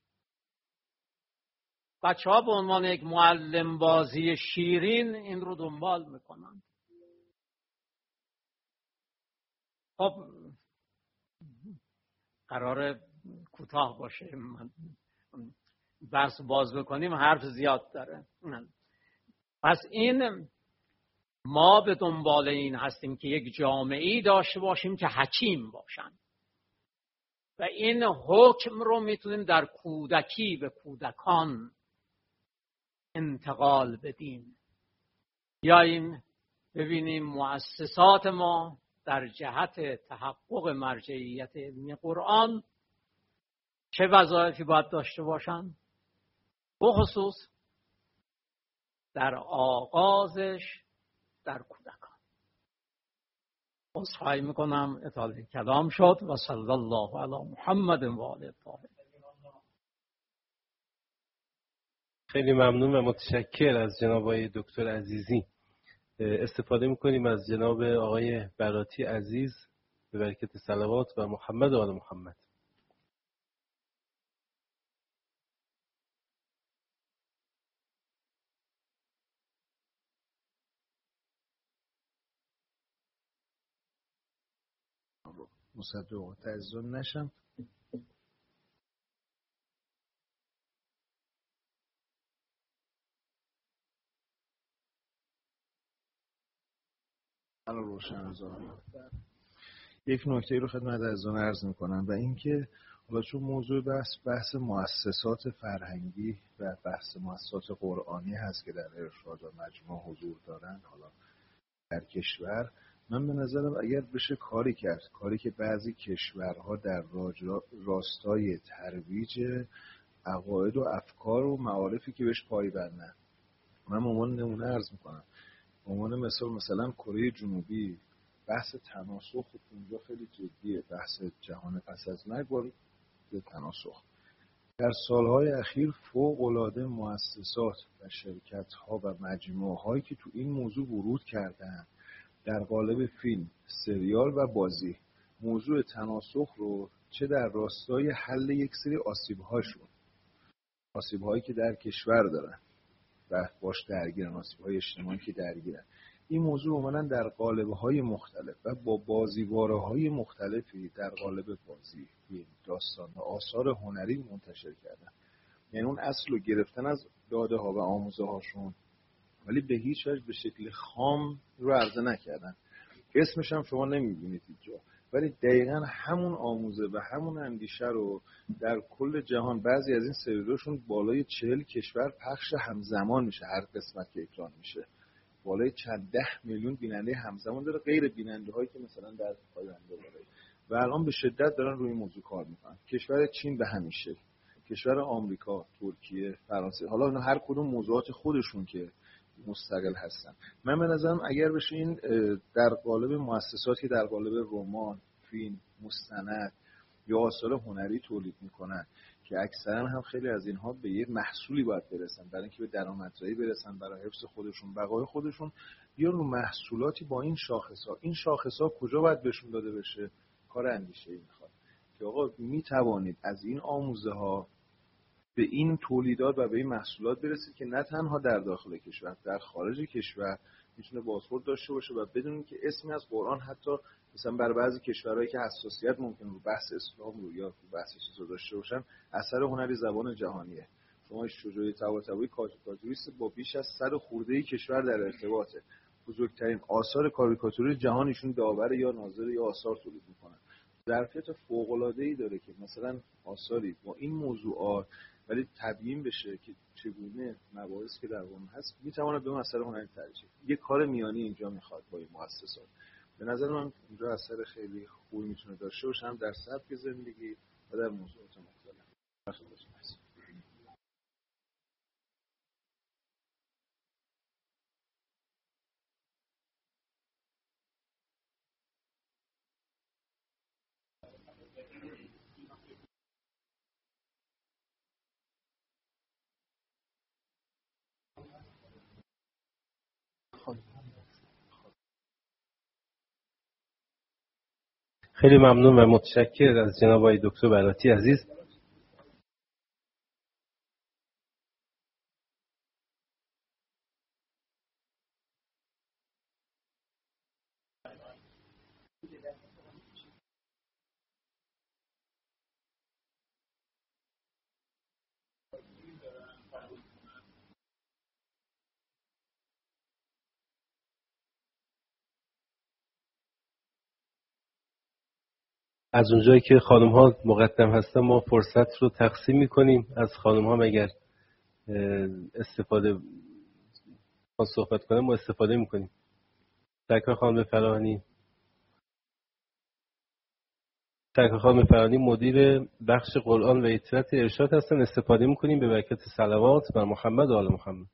بچه ها به عنوان یک معلم بازی شیرین این رو دنبال میکنن. خب قرار کوتاه باشه، بحث باز بکنیم حرف زیاد داره. پس این ما به دنبال این هستیم که یک جامعه‌ای داشته باشیم که حکیم باشن و این حکم رو میتونیم در کودکی به کودکان انتقال بدیم. بیاییم ببینیم مؤسسات ما در جهت تحقق مرجعیت علمی قرآن چه وظایفی باید داشته باشن، به خصوص در آغازش در کودکان. عذرخواهی میکنم اطاله کلام شد و صلی الله علی محمد و آله الطاهرین. خیلی ممنون و متشکر از جناب آقای دکتر عزیزی. استفاده میکنیم از جناب آقای براتی عزیز به برکت صلوات و محمد و آل محمد. مصدق و تعزون نشم. حالا روشن زارم. یک نکته رو خدمت عزیزان عرض میکنم و اینکه حالا چون موضوع بحث بحث مؤسسات فرهنگی و بحث مؤسسات قرآنی هست که در ارشاد و مجموع حضور دارن حالا در کشور، من به نظرم اگر بشه کاری کرد، کاری که بعضی کشورها در راستای ترویج عقاید و افکار و معارفی که بهش پایبندن، من به عنوان نمونه عرض میکنم، به عنوان مثال مثلا کره جنوبی بحث تناسخ اونجا خیلی جدیه، بحث جهان پس از مرگ با تناسخ. در سالهای اخیر فوق‌العاده مؤسسات و شرکت‌ها و مجموعه‌هایی که تو این موضوع ورود کردن در قالب فیلم، سریال و بازی موضوع تناسخ رو چه در راستای حل یک سری آسیب‌هاشون، آسیب‌هایی که در کشور دارن و باش درگیرن، آسیب‌های اجتماعی که درگیرن، این موضوع اومدن در قالب‌های مختلف و با بازیواره‌های مختلفی در قالب بازی، فیلم، داستان و آثار هنری منتشر کردن. یعنی اون اصل رو گرفتن از داده‌ها و آموزه‌هاشون، ولی به هیچ وجه به شکل خام رو عرضه نکردن. اسمش هم شما نمی‌بینید اینجا، ولی دقیقاً همون آموزه و همون اندیشه رو در کل جهان بعضی از این سریالاشون بالای چهل کشور پخش همزمان میشه، هر قسمت که اکران میشه بالای چند ده میلیون بیننده همزمان داره، غیر بیننده هایی که مثلا در پاینده داره و الان به شدت دارن روی موضوع کار میکنن. کشور چین به همین شکل، کشور آمریکا، ترکیه، فرانسه، حالا اینا هر کدوم موضوعات خودشون که مستقل هستن. من به نظرم اگر بشه این در قالب مؤسساتی در قالب رمان، فیلم، مستند یا آثار هنری تولید میکنن که اکثرا هم خیلی از اینها به یک محصولی باید برسن برای اینکه به درآمدزایی برسن، برای حفظ خودشون، بقای خودشون، یا رو محصولاتی با این شاخص‌ها. این شاخص‌ها کجا باید بهشون داده بشه؟ کار اندیشه‌ای میخواد که آقا میتوانید از این آموزه ها به این تولیدات و به این محصولات برسید که نه تنها در داخل کشور، در خارج کشور میتونه بازخورد داشته باشه و بدونید که اسمی از قرآن حتی مثلا برای بعضی کشورهایی که حساسیت ممکن رو بحث اسلام رو یا بحث چیزا داشته باشن، اثر هنری زبان جهانیه. شما شجاعی طباطبایی کاریکاتوریست با بیش از صد خورده کشور در ارتباطه. بزرگترین آثار کاریکاتوری جهانشون داور یا ناظر یا آثار تولید میکنن. ظرفیت فوق‌العاده‌ای داره که مثلا آثاری با این موضوعات ولی تبیین بشه که چگونه مباحث که در قرآن هست میتواند به اون اثر هنری تبدیل شه. یه کار میانی اینجا میخواد با این مؤسسات. به نظر من اینجا اثر خیلی خوبی میتونه داشته باشه، هم در سبک زندگی و در موضوعات مختلف. خیلی ممنون و متشکر از جناب آقای دکتر براتی عزیز. از اونجایی که خانم ها مقدم هستن ما فرصت رو تقسیم میکنیم. از خانم ها مگر استفاده صحبت کنیم ما استفاده میکنیم. سرکار خانم فراهانی سرکار خانم فراهانی مدیر بخش قرآن و اطلاعات ارشاد هستن. استفاده میکنیم به برکت صلوات بر محمد و آل محمد.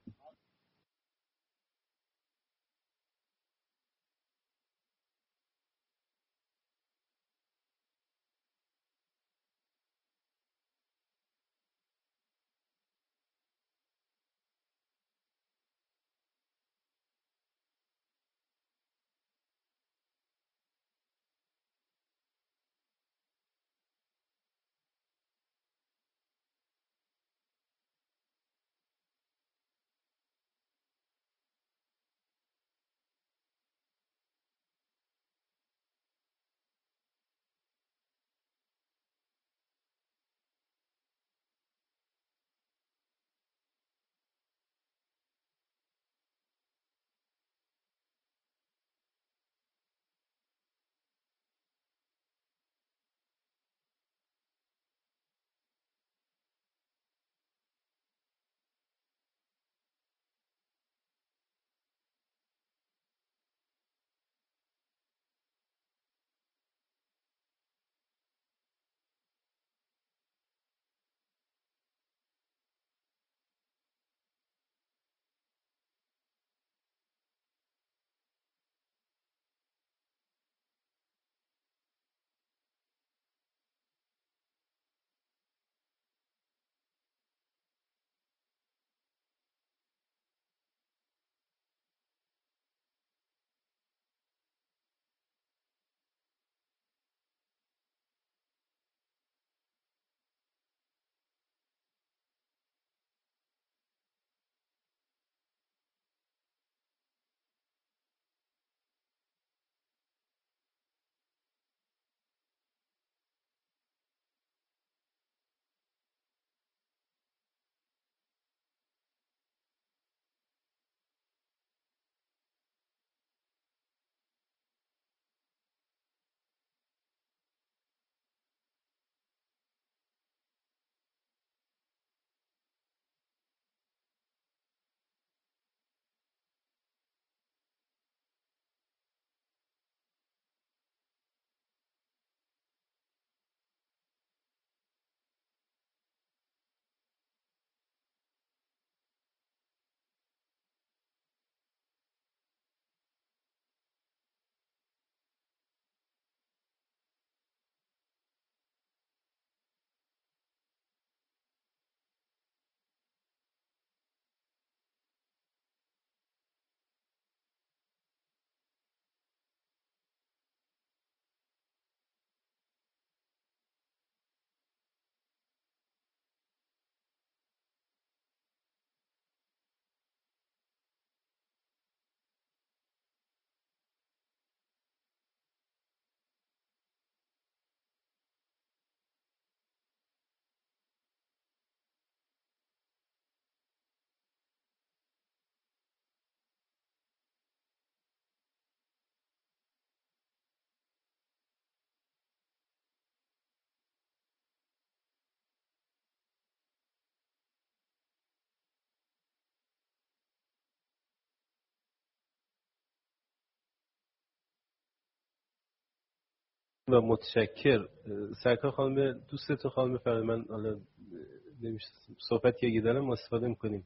و متشکر. سرکار خانم دوستتون خانم فرد من حالا نمیشه صحبت که اگه دارم ما استفاده میکنیم.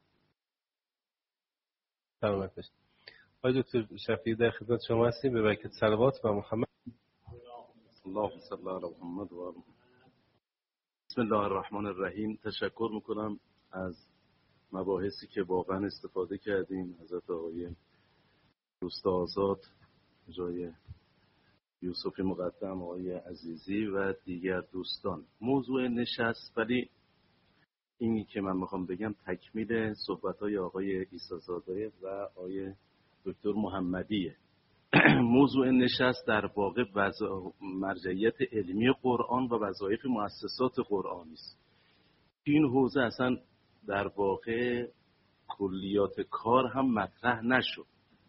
سلامت باشید. آقای دکتر شفیعی در خدمت شما هستیم. به برکت صلوات و محمد. اللهم صل علی محمد و آل. بسم الله الرحمن الرحیم. تشکر میکنم از مباحثی که واقعا استفاده کردیم. حضرت آقای دوست آزاد، جای یوسف مقدم، آقای عزیزی و دیگر دوستان. موضوع نشست، ولی اینی که من میخوام بگم تکمیل صحبت‌های آقای عیسی‌زاده و آقای دکتر محمدیه. موضوع نشست در واقع مرجعیت علمی قرآن و وظایف مؤسسات قرآنی است. این حوزه اصلا در واقع کلیات کار هم مطرح نشد.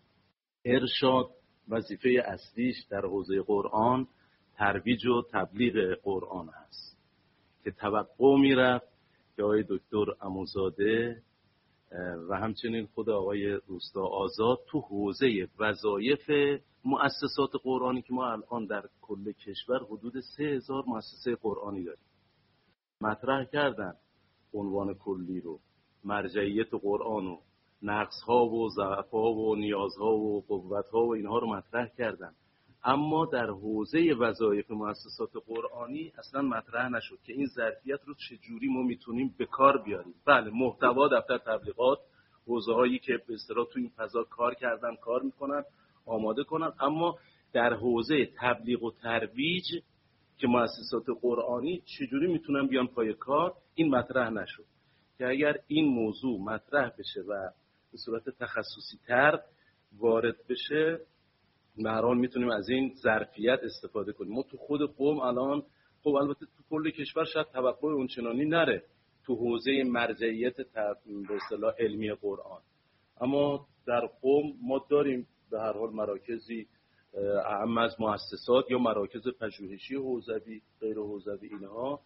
ارشاد وظیفه اصلیش در حوزه قرآن ترویج و تبلیغ قرآن هست که توقع میرفت که آقای دکتر عموزاده و همچنین خود آقای روستا آزاد تو حوزه وظایف مؤسسات قرآنی که ما الان در کل کشور حدود سه هزار مؤسسه قرآنی داریم مطرح کردن عنوان کلی رو، مرجعیت قرآن و نقص‌ها و ضعف‌ها و نیازها و قوت‌ها و اینها رو مطرح کردن، اما در حوزه وظایف مؤسسات قرآنی اصلا مطرح نشد که این ظرفیت رو چجوری ما میتونیم به کار بیاریم. بله، محتوا دفتر تبلیغات، حوزه‌هایی که به اصطلاح تو این فضا کار کردن کار میکنن، آماده کنن، اما در حوزه تبلیغ و ترویج که مؤسسات قرآنی چجوری میتونن بیان پای کار، این مطرح نشد. که اگر این موضوع مطرح بشه و به صورت تخصصی تر وارد بشه، مهران میتونیم از این ظرفیت استفاده کنیم. ما تو خود قوم الان، خب البته تو کل کشور شاید توقع اونچنانی نره تو حوزه مرجعیت به اصطلاح علمی قرآن، اما در قوم ما داریم به هر حال مراکزی اعم از مؤسسات یا مراکز پژوهشی حوزوی، غیر حوزوی، اینها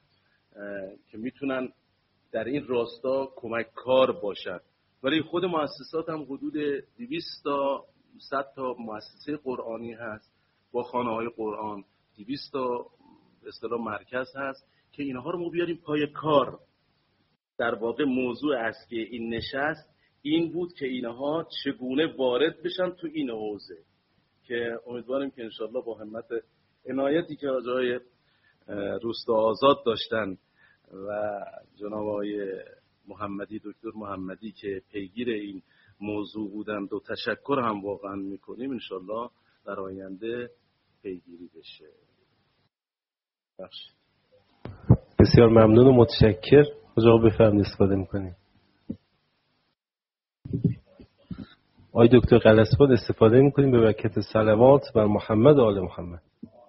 که میتونن در این راستا کمک کار باشن. ولی خود مؤسسات هم حدود دویست تا صد تا مؤسسه قرآنی هست با خانه‌های قرآن، دویست تا به اصطلاح مرکز هست که اینها رو ما بیاریم پای کار. در واقع موضوع اصلی این نشست این بود که اینها چگونه وارد بشن تو این حوزه، که امیدواریم که انشالله با همت عنایتی که آقای روستا آزاد داشتن و جناب آقای محمدی، دکتر محمدی که پیگیر این موضوع بودند و تشکر هم واقعا میکنیم، انشالله در آینده پیگیری بشه. بخش. بسیار ممنون و متشکر. کجا بفرمایید استفاده میکنیم. آقای دکتر قلسباد استفاده میکنیم به برکت صلوات بر محمد و آل محمد.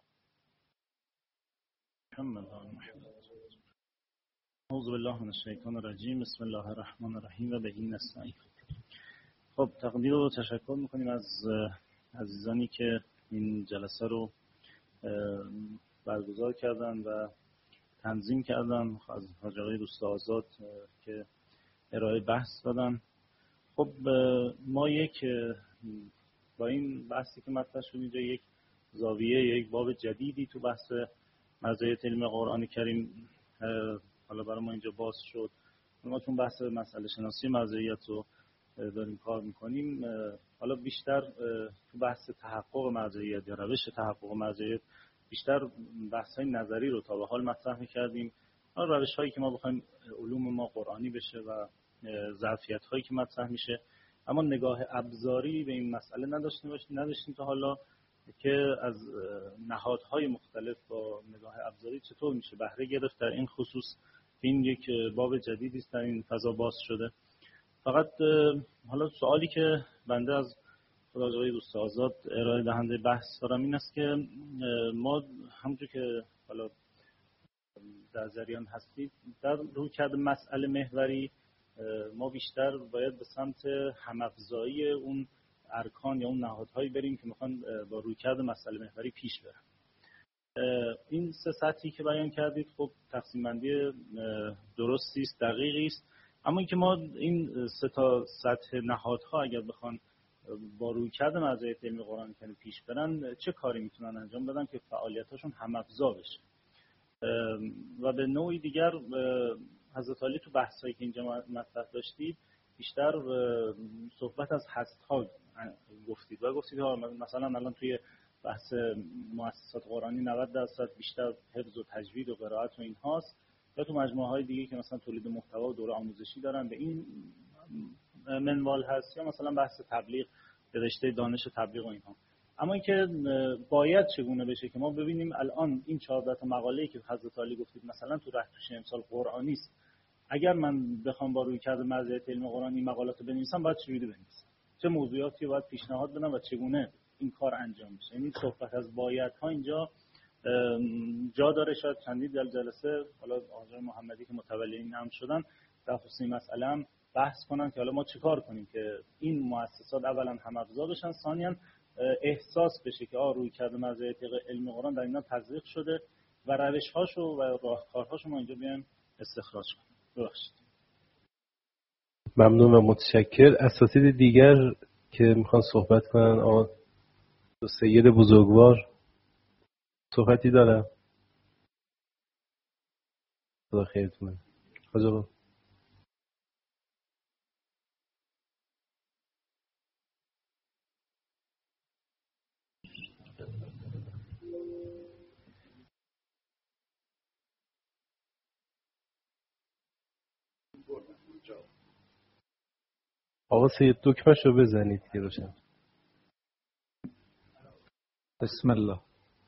اعوذ بالله من الشیطان الرجیم. بسم الله الرحمن الرحیم و به نستعین. خب تقدیر و تشکر میکنیم از عزیزانی که این جلسه رو برگزار کردن و تنظیم کردن، از حاج آقای دوست آزاد که ارائه بحث دادن. خب ما یک با این بحثی که مطرح شد اینجا یک زاویه، یک باب جدیدی تو بحث مرجعیت علم قرآن کریم حالا برای ما اینجا باز شد. ما چون بحث مسئله شناسی مرجعیت رو داریم کار میکنیم، حالا بیشتر تو بحث تحقق مرجعیت یا روش تحقق مرجعیت بیشتر بحث های نظری رو تا به حال مطرح میکردیم، روش هایی که ما بخوایم علوم ما قرآنی بشه و ظرفیت هایی که مطرح میشه، اما نگاه ابزاری به این مسئله نداشتیم نداشتیم تا حالا که از نهادهای مختلف با نگاه ابزاری چطور میشه بهره گرفت. در این خصوص این یک باب جدیدی است در این فضا باز شده. فقط حالا سوالی که بنده از خدای آقای دوست آزاد ارائه دهنده بحث دارم این است که ما همونجور که حالا در جریان هستید در رویکرد مسئله محوری ما بیشتر باید به سمت هم‌افزایی اون ارکان یا اون نهادهایی بریم که میخوان با رویکرد مسئله محوری پیش برن. این سه سطحی که بیان کردید خب تقسیم بندی درستی است، دقیقی است، اما اینکه ما این سه تا سطح نهادها اگر بخوان با رویکرد مرجعیت علمی قرآن کریم پیش برن چه کاری میتونن انجام بدن که فعالیتاشون هم‌افزا بشه. و به نوعی دیگر حضرت علی تو بحثایی که اینجا مطرح داشتید بیشتر صحبت از هست‌ها گفتید و گفتید مثلا الان توی بحث مؤسسات قرآنی نود درصد بیشتر حفظ و تجوید و قرائت و اینهاست، یا تو مجموعه‌های دیگه که مثلا تولید محتوا و دوره آموزشی دارن به این منوال هست، یا مثلا بحث تبلیغ به رشته دانش تبلیغ و اینها. اما اینکه باید چگونه بشه که ما ببینیم الان این چهارده تا مقاله‌ای که حضرت علی گفتید مثلا تو رهتوش امسال قرآنی است، اگر من بخوام با رویکرد مرجعیت علمی قرآنی مقالات بنویسم باید چجوری بنویسم، چه موضوعاتی باید پیشنهاد بدم و چگونه این کار انجام بشه. یعنی صحبت از بایدها اینجا جا داره. شاید چندین جلسه حالا آقای محمدی که متولی این امر شدن در خصوص این مسئله هم بحث کنن که حالا ما چیکار کنیم که این مؤسسات اولا هم‌افزا بشن، ثانیاً احساس بشه که آ رویکرد مرجعیت علمی قرآن در اینا تزریق شده و روش‌هاشو و راهکارهاشو ما اینجا بیایم استخراج کنیم. ببخشید. ممنون و متشکر. اساتید دیگر که میخوان صحبت کنن، آقا سید بزرگوار صحبتی دارم؟ خدا خیرتونه. خدا آقا سید دکمش رو بزنید که روشن. بسم الله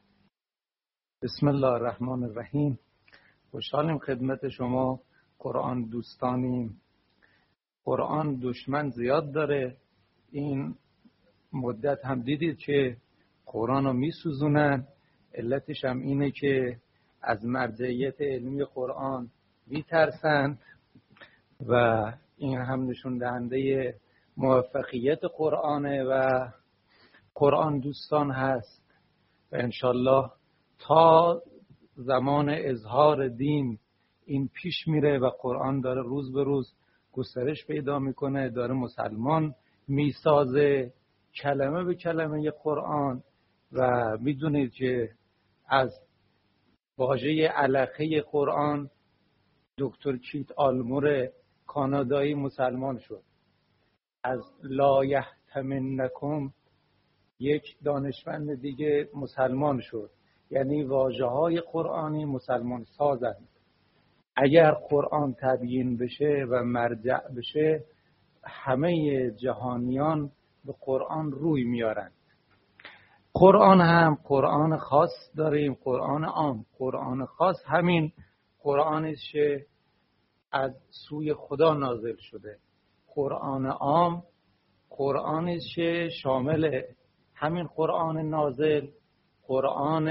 بسم الله الرحمن الرحیم. خوشحالیم خدمت شما قرآن دوستانیم. قرآن دشمن زیاد داره. این مدت هم دیدید که قرآن رو میسوزونن. علتش هم اینه که از مرجعیت علمی قرآن میترسند و این هم نشون دهنده موفقیت قرآنه و قرآن دوستان هست و انشالله تا زمان اظهار دین این پیش میره و قرآن داره روز به روز گسترش پیدا میکنه، داره مسلمان میسازه کلمه به کلمه قرآن. و میدونید که از واژه علقه قرآن دکتر کیت آلمور کانادایی مسلمان شد. از لا یحتمنکم یک دانشمند دیگه مسلمان شد. یعنی واژه‌های قرآنی مسلمان سازند. اگر قرآن تبیین بشه و مرجع بشه همه جهانیان به قرآن روی میارند. قرآن هم قرآن خاص داریم، قرآن عام. قرآن خاص همین قرآنی است که از سوی خدا نازل شده. قرآن عام قرآنی است که شامل همین قرآن نازل، قرآن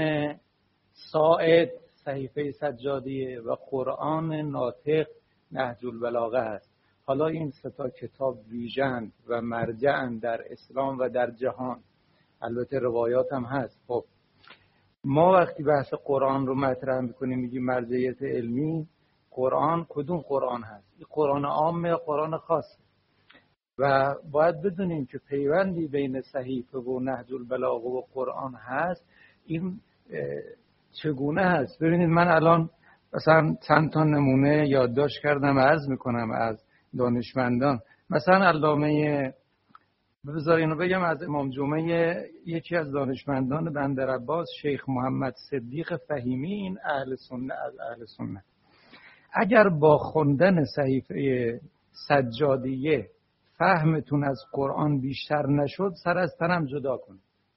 ساعد صحیفه سجادیه و قرآن ناطق نهج البلاغه است. حالا این سه تا کتاب ویژن و مرجعن در اسلام و در جهان. البته روایات هم هست. خب ما وقتی بحث قرآن رو مطرح میکنیم میگیم مرجعیت علمی، قرآن کدوم قرآن هست؟ این قرآن عام یا قرآن خاص؟ و باید بدونیم که پیوندی بین صحیفه و نهج البلاغه و قرآن هست. این چگونه هست؟ ببینید من الان مثلا چند تا نمونه یادداشت کردم عرض میکنم از دانشمندان. مثلا علامه، بذار اینو بگم، از امام جمعه یکی از دانشمندان بندرعباس شیخ محمد صدیق فهیمی، این اهل سنت از اهل سنت، اگر با خوندن صحیفه سجادیه فهمتون از قرآن بیشتر نشد سر از تنم جدا کن.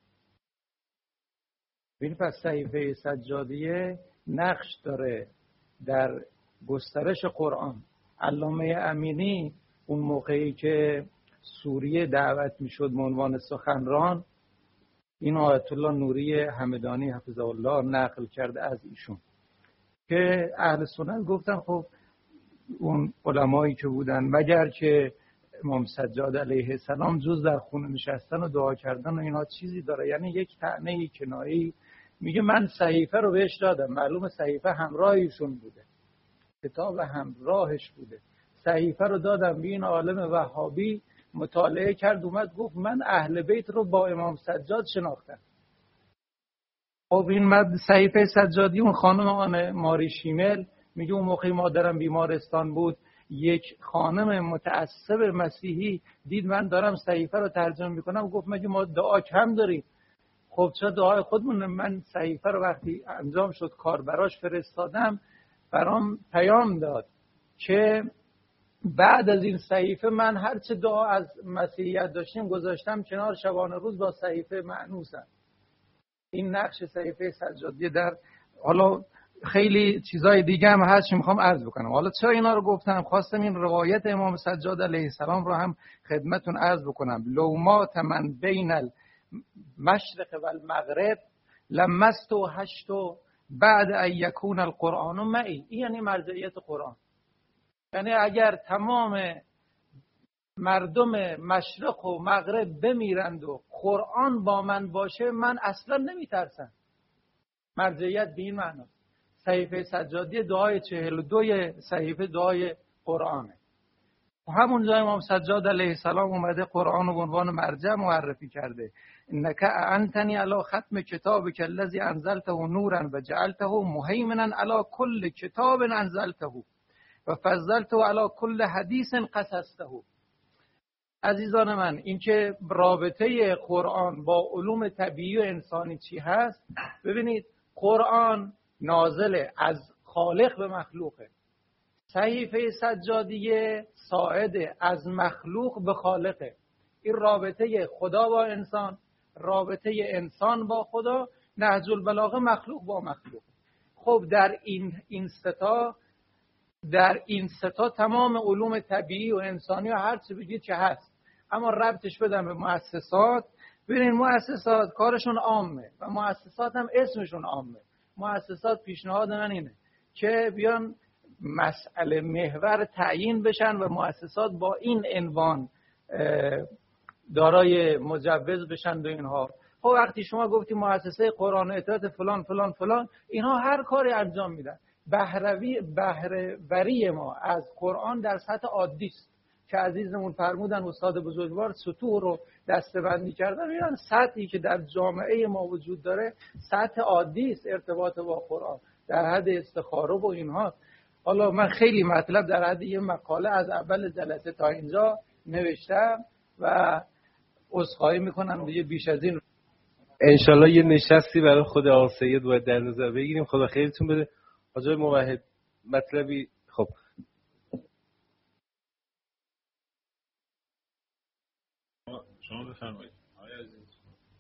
ببین پس صحیفه سجادیه نقش داره در گسترش قرآن. علامه امینی اون موقعی که سوریه دعوت میشد به عنوان سخنران، این آیت الله نوری همدانی حفظه الله نقل کرده از ایشون که اهل سنت گفتن خب اون علمایی که بودن مگر که امام سجاد علیه السلام جز در خونه نشستن و دعا کردن و اینا چیزی داره. یعنی یک طعنه کنایه‌ای. میگه من صحیفه رو بهش دادم، معلومه صحیفه همراه ایشون بوده، کتاب همراهش بوده، صحیفه رو دادم به این عالم وهابی مطالعه کرد اومد گفت من اهل بیت رو با امام سجاد شناختم. خب این مرد صحیفه سجادی اون خانم آن ماری شیمل میگه اون موقع مادرم بیمارستان بود، یک خانم متعصب مسیحی دید من دارم صحیفه رو ترجمه میکنم، گفت مگه ما دعا کم داریم؟ خب چرا دعای خودمون؟ من صحیفه رو وقتی انجام شد کار براش فرستادم، برام پیام داد که بعد از این صحیفه من هر چه دعا از مسیحیت داشتیم گذاشتم کنار، شبانه روز با صحیفه مأنوسم. این نقش صحیفه سجادی در، حالا خیلی چیزای دیگه هم هست که میخوام عرض بکنم. حالا چرا اینا رو گفتم؟ خواستم این روایت امام سجاد علیه السلام رو هم خدمتون عرض بکنم. لو مات من بین المشرق و المغرب لمست و هشت و بعد ان یکون القرآن معی. این یعنی مرجعیت قرآن. یعنی اگر تمام مردم مشرق و مغرب بمیرند و قرآن با من باشه، من اصلا نمیترسم. مرجعیت به این معنی. صحیفه سجادی دعای چهل و دوی صحیفه دعای قرآنه. همون جای امام سجاد علیه السلام اومده قرآن رو به عنوان مرجع معرفی کرده. انک انتنی علی ختم کتابک الذی انزلته نورا و جعلته مهیمنا علی کل کتاب انزلته و فضلته علی کل حدیث قصصته. عزیزان من، این که رابطه قرآن با علوم طبیعی و انسانی چی هست، ببینید قرآن نازل از خالق به مخلوقه، صحیفه سجادیه صاعد از مخلوق به خالقه. این رابطه خدا با انسان، رابطه انسان با خدا، نهج البلاغه مخلوق با مخلوق. خب در این این ستا در این ستا تمام علوم طبیعی و انسانی و هر چی بگید که هست، اما ربطش بدن به مؤسسات. ببینید مؤسسات کارشون عامه و مؤسسات هم اسمشون عامه. مؤسسات پیشنهاد من اینه که بیان مسئله محور تعیین بشن و مؤسسات با این عنوان دارای مجوز بشن و اینها. خب وقتی شما گفتی مؤسسه قرآن و اطاعت فلان فلان فلان، اینها هر کاری انجام میدن. بهروی بهره‌وری ما از قرآن در سطح عادی است که عزیزمون فرمودن استاد بزرگوار سطوح رو دسته‌بندی کردن. میگن سطحی که در جامعه ما وجود داره سطح عادی است، ارتباط با قرآن در حد استخاره و اینها. حالا من خیلی مطلب در حد یه مقاله از اول جلسه تا اینجا نوشتم و عذرخواهی میکنم دیگه بیش از این. انشالله یه نشستی برای خود آقا سید باید در نظر بگیریم. خدا خیرتون بده. حاجی موحد مطلبی. خب شما بفرمایید آقای عزیز.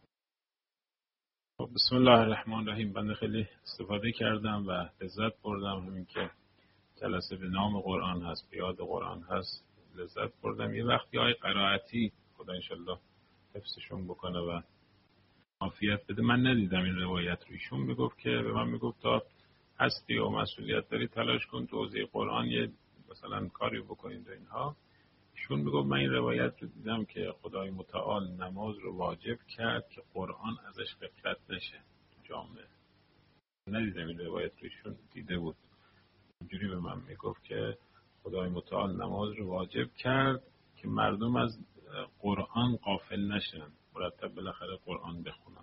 خب بسم الله الرحمن الرحیم. بنده خیلی استفاده کردم و لذت بردم. همین که جلسه به نام قرآن هست، به یاد قرآن هست، لذت بردم. یه وقتی آقای قرائتی خدا انشالله حفظشون بکنه و عافیت بده، من ندیدم این روایت رو. ایشون میگفت که به من میگفت تا هستی و مسئولیت داری تلاش کن تو حوزه قرآن یه مثلا کاری بکنید و اینها. ایشون میگفت من این روایت رو دیدم که خدای متعال نماز رو واجب کرد که قرآن ازش غفلت نشه جامعه. ندیدم این روایت رو، ایشون دیده بود. اینجوری به من میگفت که خدای متعال نماز رو واجب کرد که مردم از قرآن غافل نشن، مرتب بالاخره قرآن بخونن.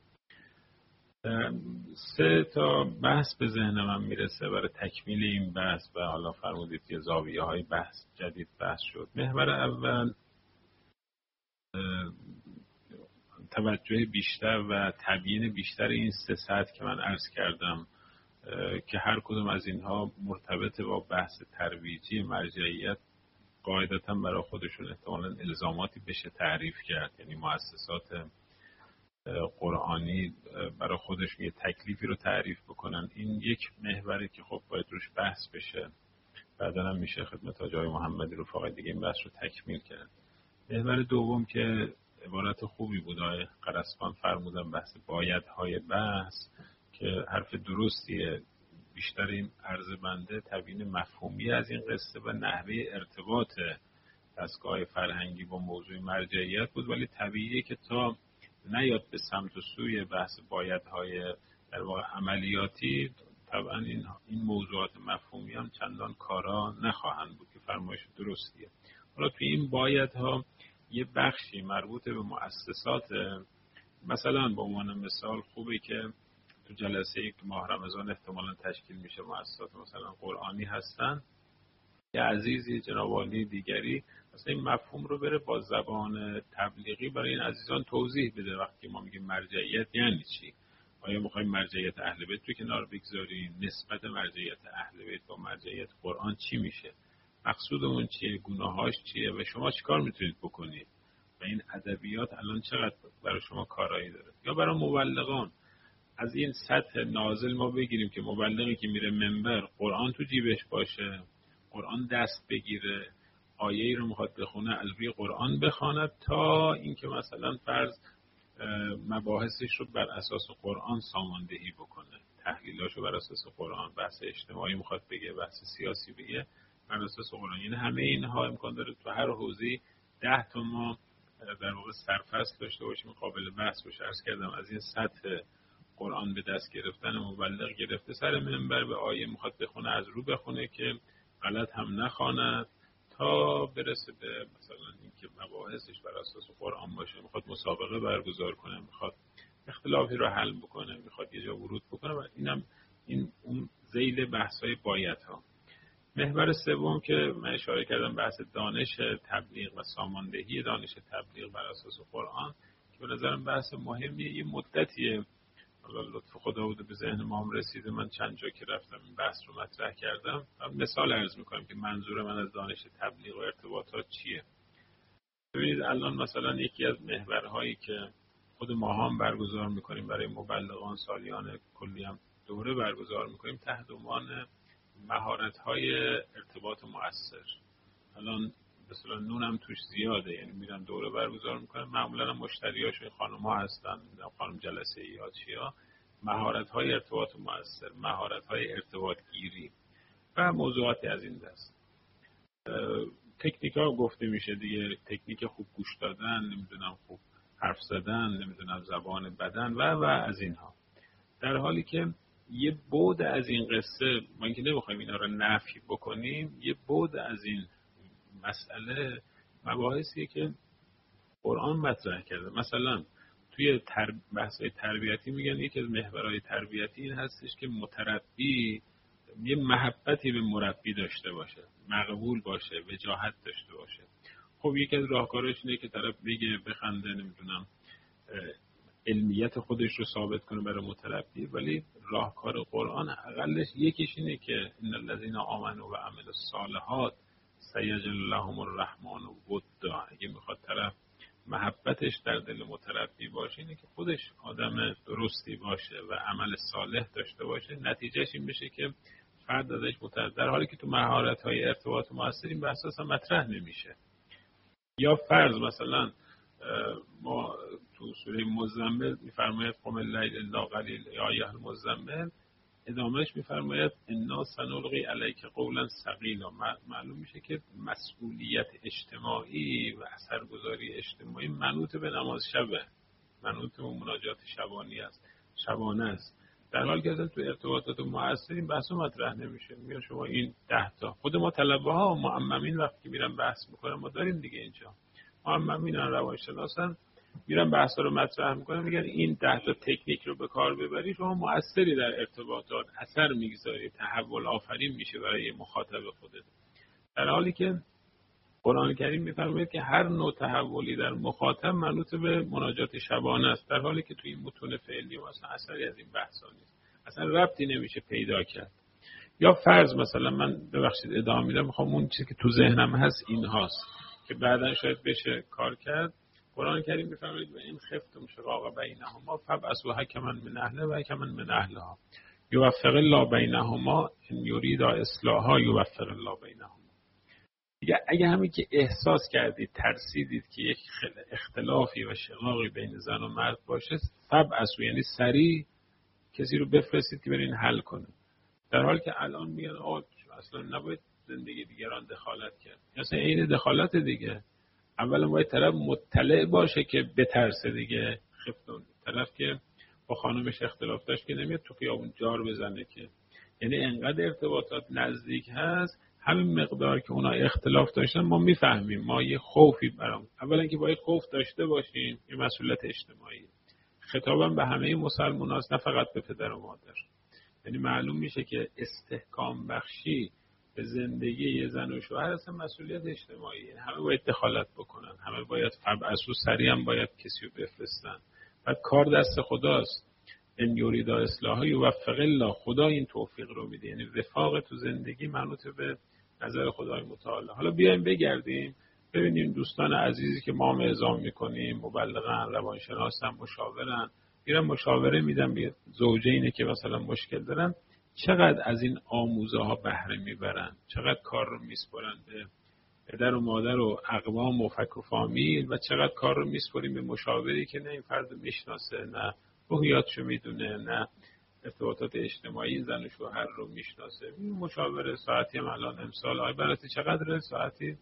سه تا بحث به ذهن من میرسه برای تکمیل این بحث و حالا فرمودید که زاویه های بحث جدید بحث شد. محور اول توجه بیشتر و تبیین بیشتر این سه سطح که من عرض کردم که هر کدوم از اینها مرتبط با بحث ترویجی مرجعیت قاعدتا برای خودشون احتمالاً الزاماتی بشه تعریف کرد. یعنی مؤسسات قرآنی برای خودشون یه تکلیفی رو تعریف بکنن. این یک محوری که خب باید روش بحث بشه. بعدا هم میشه خدمت حاجی محمدی رفاقی دیگه این بحث رو تکمیل کرد. محور دوم که عبارت خوبی بود آقای قرسوان فرمودن، بحث بایدهای بحث، که حرف درستیه. بیشتر این عرض بنده تبیین مفهومی از این قصه و نحوه ارتباط دستگاه فرهنگی با موضوع مرجعیت بود، ولی طبیعیه که تا نیاد به سمت و سوی بحث بایدهای در واقع عملیاتی، طبعا این این موضوعات مفهومی هم چندان کارا نخواهند بود که فرمایش درستیه. حالا توی این بایدها یه بخشی مربوط به مؤسسات، مثلا به عنوان مثال خوبه که تو جلسه یک ماه رمضان احتمالاً تشکیل میشه مؤسسات مثلا قرآنی هستن، یه عزیزی جناب عالی دیگری مثلا این مفهوم رو بره با زبان تبلیغی برای این عزیزان توضیح بده. وقتی ما میگیم مرجعیت یعنی چی؟ آیا میخوایم مرجعیت اهل بیت رو کنار بگذاریم؟ نسبت مرجعیت اهل بیت با مرجعیت قرآن چی میشه؟ مقصودمون چیه؟ گناهاش چیه؟ و شما چیکار میتونید بکنید؟ و این ادبیات الان چقدر برای شما کارایی داره؟ یا برای مبلغان از این سطح نازل ما بگیریم که مبلغی که میره منبر قرآن تو جیبش باشه، قرآن دست بگیره، آیه‌ای رو میخواد بخونه از روی قرآن بخواند، تا اینکه مثلا فرض مباحثش رو بر اساس قرآن ساماندهی بکنه، تحلیلاش رو بر اساس قرآن، بحث اجتماعی میخواد بگه، بحث سیاسی بگه، بر اساس قرآن. یعنی همه اینها امکان داره تو هر حوزه‌ای ده تا ما در واقع سرفصل داشته باشیم قابل بحث باشه. عرض کردم از این سطح قرآن به دست گرفتن مبلغ گرفته سر منبر به آیه میخواد بخونه از رو بخونه که غلط هم نخواند، تا برسه به مثلا اینکه مباحثش بر اساس قرآن باشه، میخواد مسابقه برگزار کنه، میخواد اختلافی رو حل بکنه، میخواد یه جا ورود بکنه، و اینم این اون ذیل بحث‌های بایدها. محور سوم که من اشاره کردم بحث دانش تبلیغ و ساماندهی دانش تبلیغ بر اساس قرآن، که به نظرم بحث مهمیه. یه مدتیه حالا لطف خدا بوده به ذهن ما هم رسیده، من چند جا که رفتم این بحث رو مطرح کردم. مثال عرض میکنم که منظور من از دانش تبلیغ و ارتباطات چیه. ببینید الان مثلا یکی از محورهایی که خود ما هم برگزار میکنیم برای مبلغان، سالیان کلی هم دوره برگزار میکنیم تحت عنوان مهارت‌های ارتباط مؤثر. الان مثلا نونم توش زیاده، یعنی میرن دوره برگزار میکنن، معمولا مشتریاشون خانم‌ها هستن، خانم جلسه ای ها چیا، مهارت‌های ارتباط مؤثر، مهارت‌های ارتباط گیری و موضوعاتی از این دست. تکنیک‌ها گفته میشه دیگه، تکنیک خوب گوش دادن، نمیدونم خوب حرف زدن، نمیدونم زبان بدن و و از اینها. در حالی که یه بعد از این قصه، ما اینکه نمیخوایم اینا رو نفی بکنیم، یه بعد از این مسئله مباحثیه که قرآن مطرح کرده. مثلا توی تر... بحث‌های تربیتی میگن یکی از محورهای تربیتی این هستش که متربی یه محبتی به مربی داشته باشه، مقبول باشه، وجاهت داشته باشه. خب یکی از راهکاراش اینه که طرف بگه، بخنده، نمیدونم علمیت خودش رو ثابت کنه برای متربی. ولی راهکار قرآن اقلش یکیش اینه که ان الذین آمنوا و عملوا الصالحات سیجعل لهم الرحمن ودا. اگه میخواد طرف محبتش در دل متربی باشه، اینه که خودش آدم درستی باشه و عمل صالح داشته باشه، نتیجهش این بشه که فرد ازش متربی، در حالی که تو مهارت‌های ارتباط مؤثر این بحث اصلا مطرح نمیشه. یا فرض مثلا ما تو سوره مزمل میفرماید قم اللیل الا قلیل یا ایها المزمل، ادامهش میفرماید انا سنلقی علیک قولا ثقیلا. معلوم میشه که مسئولیت اجتماعی و اثرگذاری اجتماعی منوط به نماز شبه، منوط به مناجات شبانی است، شبانه است. در حالی که تو ارتباطات مؤثر این بحث مطرح نمیشه. میگن شما این ده تا، خود ما طلبه ها و معممین وقتی میرن بحث میکنن، ما داریم دیگه اینجا معممین روانشناسن میرن بحثا رو مطرح میکنن، میگن این ده تا تکنیک رو به کار ببری شما مؤثری در ارتباطات، اثر میگذاری، تحول آفرین میشه برای مخاطب خودت. در حالی که قرآن کریم میفرماید که هر نوع تحولی در مخاطب منوط به مناجات شبانه است، در حالی که توی این متون فعلی اصلا اثری از این بحثا نیست، اصلا ربطی نمیشه پیدا کرد. یا فرض مثلا من ببخشید ادامه میدم، میخوام اون چیزی که تو ذهنم هست این هاست که بعداً شاید بشه کار کرد. قرآن کریم میفرماید و این خفتم شقاق بینهما فابعثوا حکما من اهله و حکما من اهلها یوفق الله بینهما ان یرید اصلاحا یوفق الله بینهما. دیگه اگه همین که احساس کردید، ترسیدید که یک اختلافی و شقاقی بین زن و مرد باشه، فابعثوا یعنی سریع کسی رو بفرستید که برین حل کنه. در حالی که الان میگن آه اصلا نباید زندگی دیگران دخالت کرد. اصلا این دخالت دیگه. اولا باید طرف مطلع باشه که بترسه دیگه. خفتون طرف که با خانمش اختلاف داشت که نمیاد تو خیابون جار بزنه که. یعنی انقدر ارتباطات نزدیک هست، همین مقدار که اونا اختلاف داشتن ما میفهمیم، ما یه خوفی برام، اولا که باید خوف داشته باشیم، یه مسئولیت اجتماعی. خطابم به همه مسلمان هست، نه فقط به پدر و مادر. یعنی معلوم میشه که استحکام بخشی به زندگی یه زن و شوهر اصلا مسئولیت اجتماعی، یعنی همه باید دخالت بکنن، همه باید فبعثوا سریعا باید کسی رو بفرستن. بعد کار دست خداست، ان یرید اصلاح یوفق الله، خدا این توفیق رو میده. یعنی وفاق تو زندگی منوط به نظر خدای متعال. حالا بیایم بگردیم ببینیم دوستان عزیزی که ما اعزام میکنیم، مبلغن، روانشناسن، مشاورن، میرن مشاوره میدن به زوجینی که مثلا مشکل دارن، چقدر از این آموزه ها بهره میبرن، چقدر کار رو میسپرن به پدر و مادر و اقوام و فک و فامیل، و چقدر کار رو میسپریم به مشاوری که نه این فرد میشناسه، نه روحیاتشو میدونه، نه ارتباطات اجتماعی زن و شوهر رو میشناسه. این مشاوره ساعتی هم الان امسال آی براتی چقدره ساعتی؟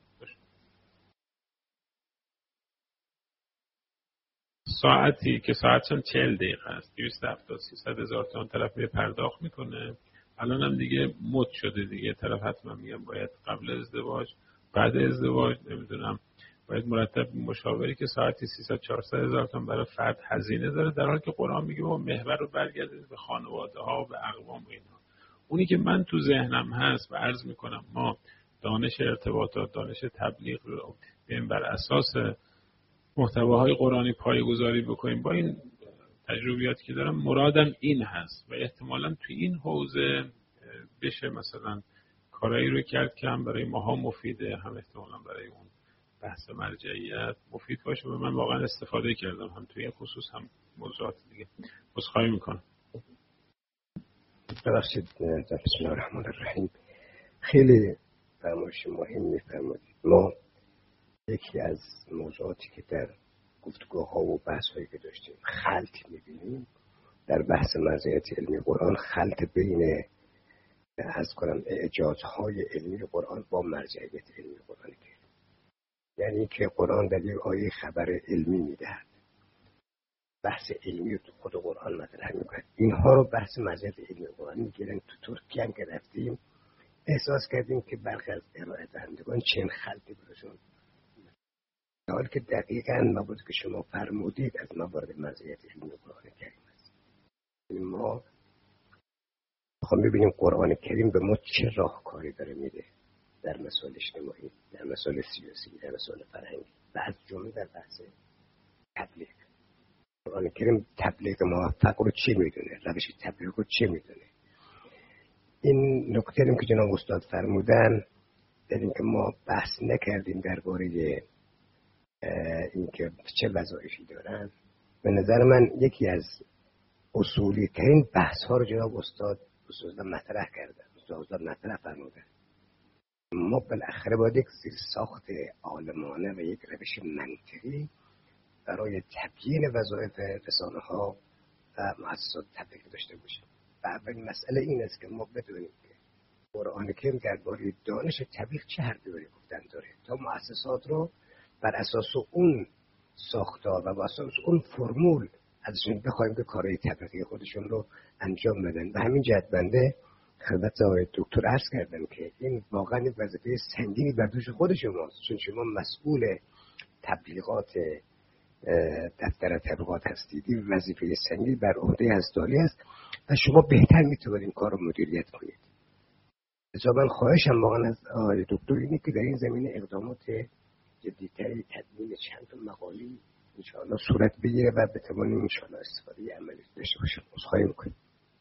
ساعتی که ساعتشون چهل دقیقه است، دویست و هفتاد سیصد هزار تومان طرف به پرداخت میکنه. الان هم دیگه مد شده دیگه، طرف حتما میگم باید قبل ازدواج، بعد ازدواج، نمیدونم باید مرتب مشاوری که ساعتی سیصد چهارصد هزار تومان برای فرد هزینه داره، در حالی که قرآن میگه با محور رو برگردید به خانواده ها و به اقوام و اینها. اونی که من تو ذهنم هست و عرض میکنم ما دانش ارتباطات، دانش تبلیغ رو بر اساس محتواهای قرآنی پایه‌گذاری بکنیم. با این تجربیاتی که دارم مرادم این هست و احتمالاً تو این حوزه بشه مثلا کارایی رو کرد که هم برای ماها مفیده، هم احتمالاً برای اون بحث مرجعیت مفید باشه و من واقعا استفاده کردم هم توی این خصوص هم موضوعات دیگه. عذرخواهی میکنم. ببخشید. بسم الله الرحمن الرحیم. خیلی فرمایش مهمی فرمودید. ما یکی از موضوعاتی که در گفتگوها و بحث‌هایی که داشتیم خلط می‌بینیم در بحث مرجعیت علمی قرآن، خلط بین از کنم اعجازهای علمی قرآن با مرجعیت علمی قرآن که یعنی که قرآن در یک آیه خبر علمی میدهد، بحث علمی رو تو خود قرآن مطرح میکنه، اینها رو بحث مرجعیت علمی قرآن میگیرن. تو ترکیه هم که رفتیم احساس کردیم که برخی از ارائه دهندگان چنین خلطی برشون، در حالی که دقیقاً موارد که شما فرمودید از موارد مرجعیت علمی قرآن کریم است. ما میخوام ببینیم قرآن کریم به ما چه راهکاری داره میده در مسائل اجتماعی، در مسائل سیاسی، در مسائل فرهنگی و از جمله در بحث تبلیغ. قرآن کریم تبلیغ موفق رو چی میدونه، روش تبلیغ رو چی میدونه. این نکته که جناب استاد فرمودن در اینکه ما بحث نکردیم درباره اینکه چه وظایفی دارن، به نظر من یکی از اصولی ترین بحث ها رو جناب استاد استاد مطرح کردن، استاد مطرح فرمودن. ما بالاخره باید یک زیر ساخت عالمانه و یک روش منطقی برای تبیین وظایف رسانه ها و مؤسسات تبلیغ داشته باشیم. و اولین مسئله این است که ما بدونیم که قرآن کریم درباره دانش تبلیغ چه حرفی برای گفتن داره تا مؤسسات رو بر اساس اون ساختار و بر اساس اون فرمول ازشون بخوایم که کارهای تبلیغی خودشون رو انجام بدن. و همین جهت بنده خدمت آقای دکتر عرض کردم که این واقعا وظیفه سنگینی بر دوش خود شماست، چون شما مسئول تبلیغات دفتر تبلیغات هستید. این وظیفه سنگینی بر عهده هستالی است و شما بهتر میتونید این کار رو مدیریت کنید. لذا من خواهشم واقعا از آقای دکتر اینه که در این زمینه اقدامات جدی‌تری، تدوین چند تا مقالی انشاءالله صورت بگیره و بتوانیم انشاءالله استفاده عملی داشته باشیم. عذرخواهی میکنیم.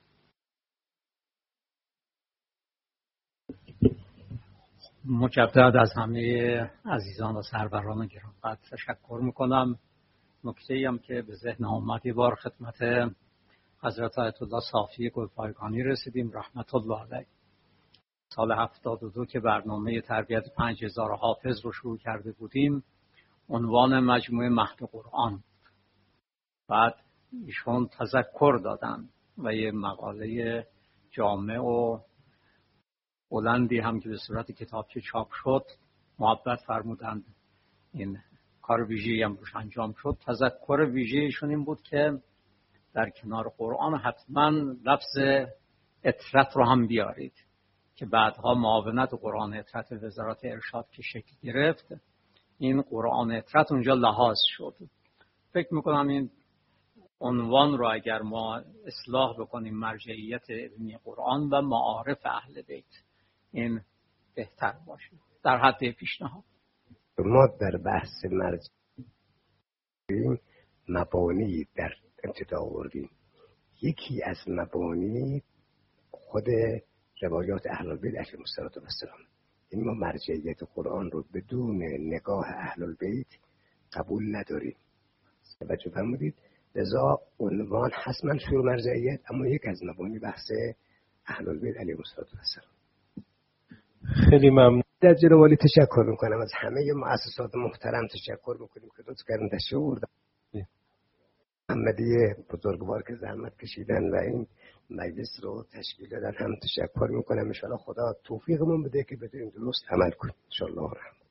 مجدد از همه عزیزان و سروران گرامی تشکر میکنم. نکته‌ای هم که به ذهن آمد، یه بار خدمت حضرت آیت الله صافی گلپایگانی رسیدیم رحمت الله علیه. سال هفتاد و دو که برنامه تربیت پنج هزار حافظ رو شروع کرده بودیم، عنوان مجموعه مهد قرآن. بعد ایشون تذکر دادن و یه مقاله جامع و بلندی هم که به صورت کتابچه چاپ شد محبت فرمودند. این کار ویژه‌ای هم روش انجام شد. تذکر ویژه‌ایشون این بود که در کنار قرآن حتما لفظ اطرت رو هم بیارید، که بعدها معاونت قرآن اطرت وزارت ارشاد که شکل گرفت، این قرآن اطرت اونجا لحاظ شد. فکر میکنم این عنوان رو اگر ما اصلاح بکنیم، مرجعیت علمی قرآن و معارف اهل بیت، این بهتر باشه در حد پیشنهاد. ما در بحث مرجعیت مبانی در ابتدا آوردیم. یکی از مبانی خود روایات اهل بیت علیهم السلام. این ما مرجعیت قرآن رو بدون نگاه اهل بیت قبول نداریم. توجه فرمودید؟ لذا عنوان هست منشور مرجعیت، اما یک از مبانی بحث اهل بیت علیهم السلام. خیلی ممنون. در جناب عالی تشکر میکنم، از همه مؤسسات محترم تشکر میکنیم که لطف کردن تشریف آوردن. محمدی بزرگوار که زحمت کشیدن و این مجلس رو تشکیل دادن هم تشکر میکنم. ان شاء الله خدا توفیقمون بده که بتونیم درست عمل کنیم ان شاء الله.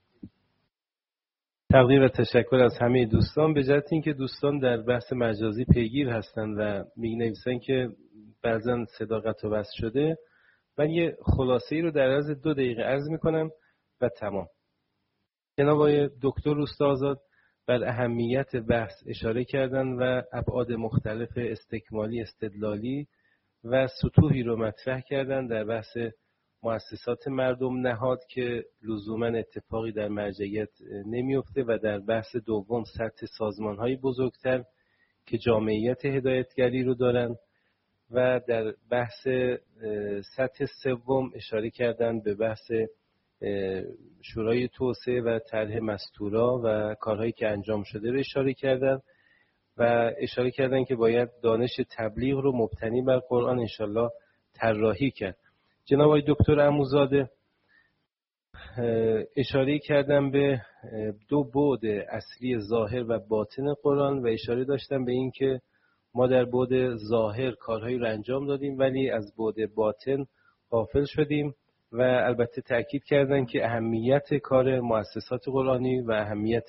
تقدیر و تشکر از همه دوستان، به جهت اینکه دوستان در بحث مجازی پیگیر هستند و می‌نویسن که بعضا صدا قطع و وصل شده. من یه خلاصه‌ای رو در عرض دو دقیقه عرض میکنم و تمام. جناب آقای دکتر روستاآزاد بر اهمیت بحث اشاره کردن و ابعاد مختلف استکمالی، استدلالی و سطوحی رو مطرح کردن در بحث مؤسسات مردم نهاد که لزوما اتفاقی در مرجعیت نمیفته و در بحث دوم سطح سازمان‌های بزرگتر که جامعیت هدایتگری رو دارن و در بحث سطح سوم اشاره کردن به بحث شورای توسعه و طرح مستورا و کارهایی که انجام شده رو اشاره کردن و اشاره کردن که باید دانش تبلیغ رو مبتنی بر قرآن انشالله طراحی کرد. جناب آقای دکتر عموزاده اشاره کردن به دو بعد اصلی ظاهر و باطن قرآن و اشاره داشتن به این که ما در بعد ظاهر کارهایی رو انجام دادیم ولی از بعد باطن غافل شدیم و البته تأکید کردن که اهمیت کار مؤسسات قرآنی و اهمیت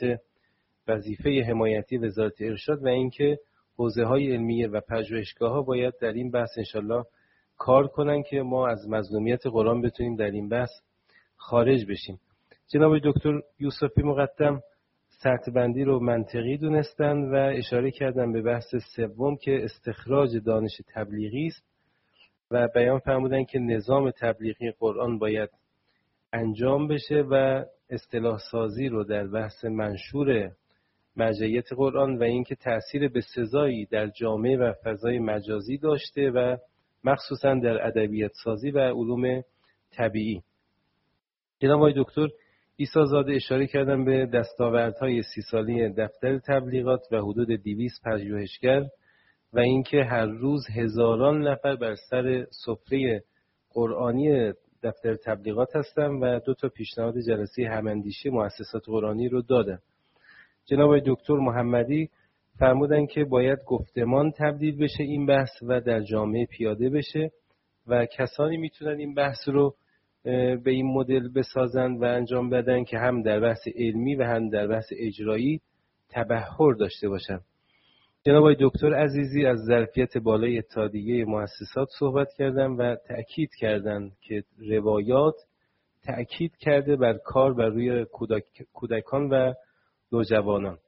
وظیفه حمایتی وزارت ارشاد و اینکه حوزه‌های علمیه و پژوهشگاه‌ها باید در این بحث انشالله کار کنن که ما از مظلومیت قرآن بتونیم در این بحث خارج بشیم. جناب دکتر یوسفی مقدم سطح بندی رو منطقی دونستن و اشاره کردن به بحث سوم که استخراج دانش تبلیغی است و بیان فرمودن که نظام تبلیغی قرآن باید انجام بشه و اصطلاح سازی رو در بحث منشور مرجعیت قرآن و اینکه تأثیر بسزایی در جامعه و فضای مجازی داشته و مخصوصا در ادبیات سازی و علوم طبیعی. جناب آقای دکتر عیسی زاده اشاره کردن به دستاوردهای سی ساله دفتر تبلیغات و حدود دویست پژوهشگر و اینکه هر روز هزاران نفر بر سر سفره قرآنی دفتر تبلیغات هستن و دو تا پیشنهاد جلسه هماندیشی مؤسسات قرآنی رو دادن. جناب آقای دکتر محمدی فرمودن که باید گفتمان تبدیل بشه این بحث و در جامعه پیاده بشه و کسانی میتونن این بحث رو به این مدل بسازن و انجام بدن که هم در بحث علمی و هم در بحث اجرایی تبحر داشته باشن. جناب آقای دکتر عزیزی از ظرفیت بالای اتحادیه مؤسسات صحبت کردن و تأکید کردن که روایات تأکید کرده بر کار بر روی کودک، کودکان و نوجوانان.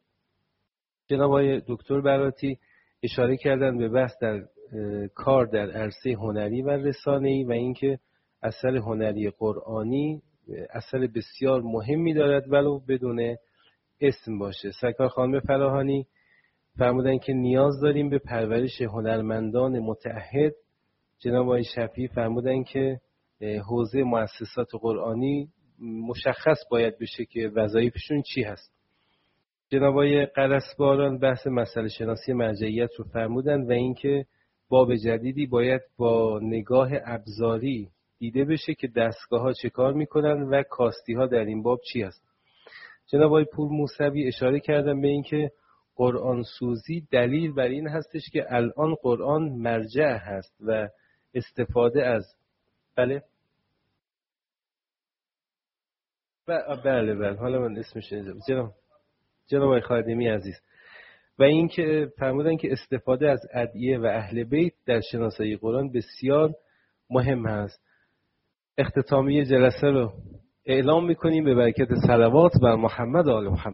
جناب آقای دکتر براتی اشاره کردن به بحث در کار در عرصه هنری و رسانه‌ای و اینکه اثر هنری قرآنی اثر بسیار مهمی دارد ولو بدون اسم باشه. سرکار خانم فراهانی فرمودن که نیاز داریم به پرورش هنرمندان متعهد. جناب آقای شفیعی فرمودن که حوزه مؤسسات قرآنی مشخص باید بشه که وظایفشون چی هست. جناب آقای قرصباران بحث مسئله شناسی مرجعیت رو فرمودن و اینکه باب جدیدی باید با نگاه ابزاری دیده بشه که دستگاه ها چه کار میکنن و کاستی ها در این باب چی هست. جناب آقای پور موسوی اشاره کردن به اینکه قرآن سوزی دلیل بر این هستش که الان قرآن مرجع هست و استفاده از بله بله بله حالا من اسمش نمیدونم. جناب جناب آقای خادمی عزیز و اینکه فرمودن که استفاده از ادعیه و اهل بیت در شناسایی قرآن بسیار مهم هست. اختتامی جلسه رو اعلام میکنیم به برکت صلوات بر محمد و آل محمد.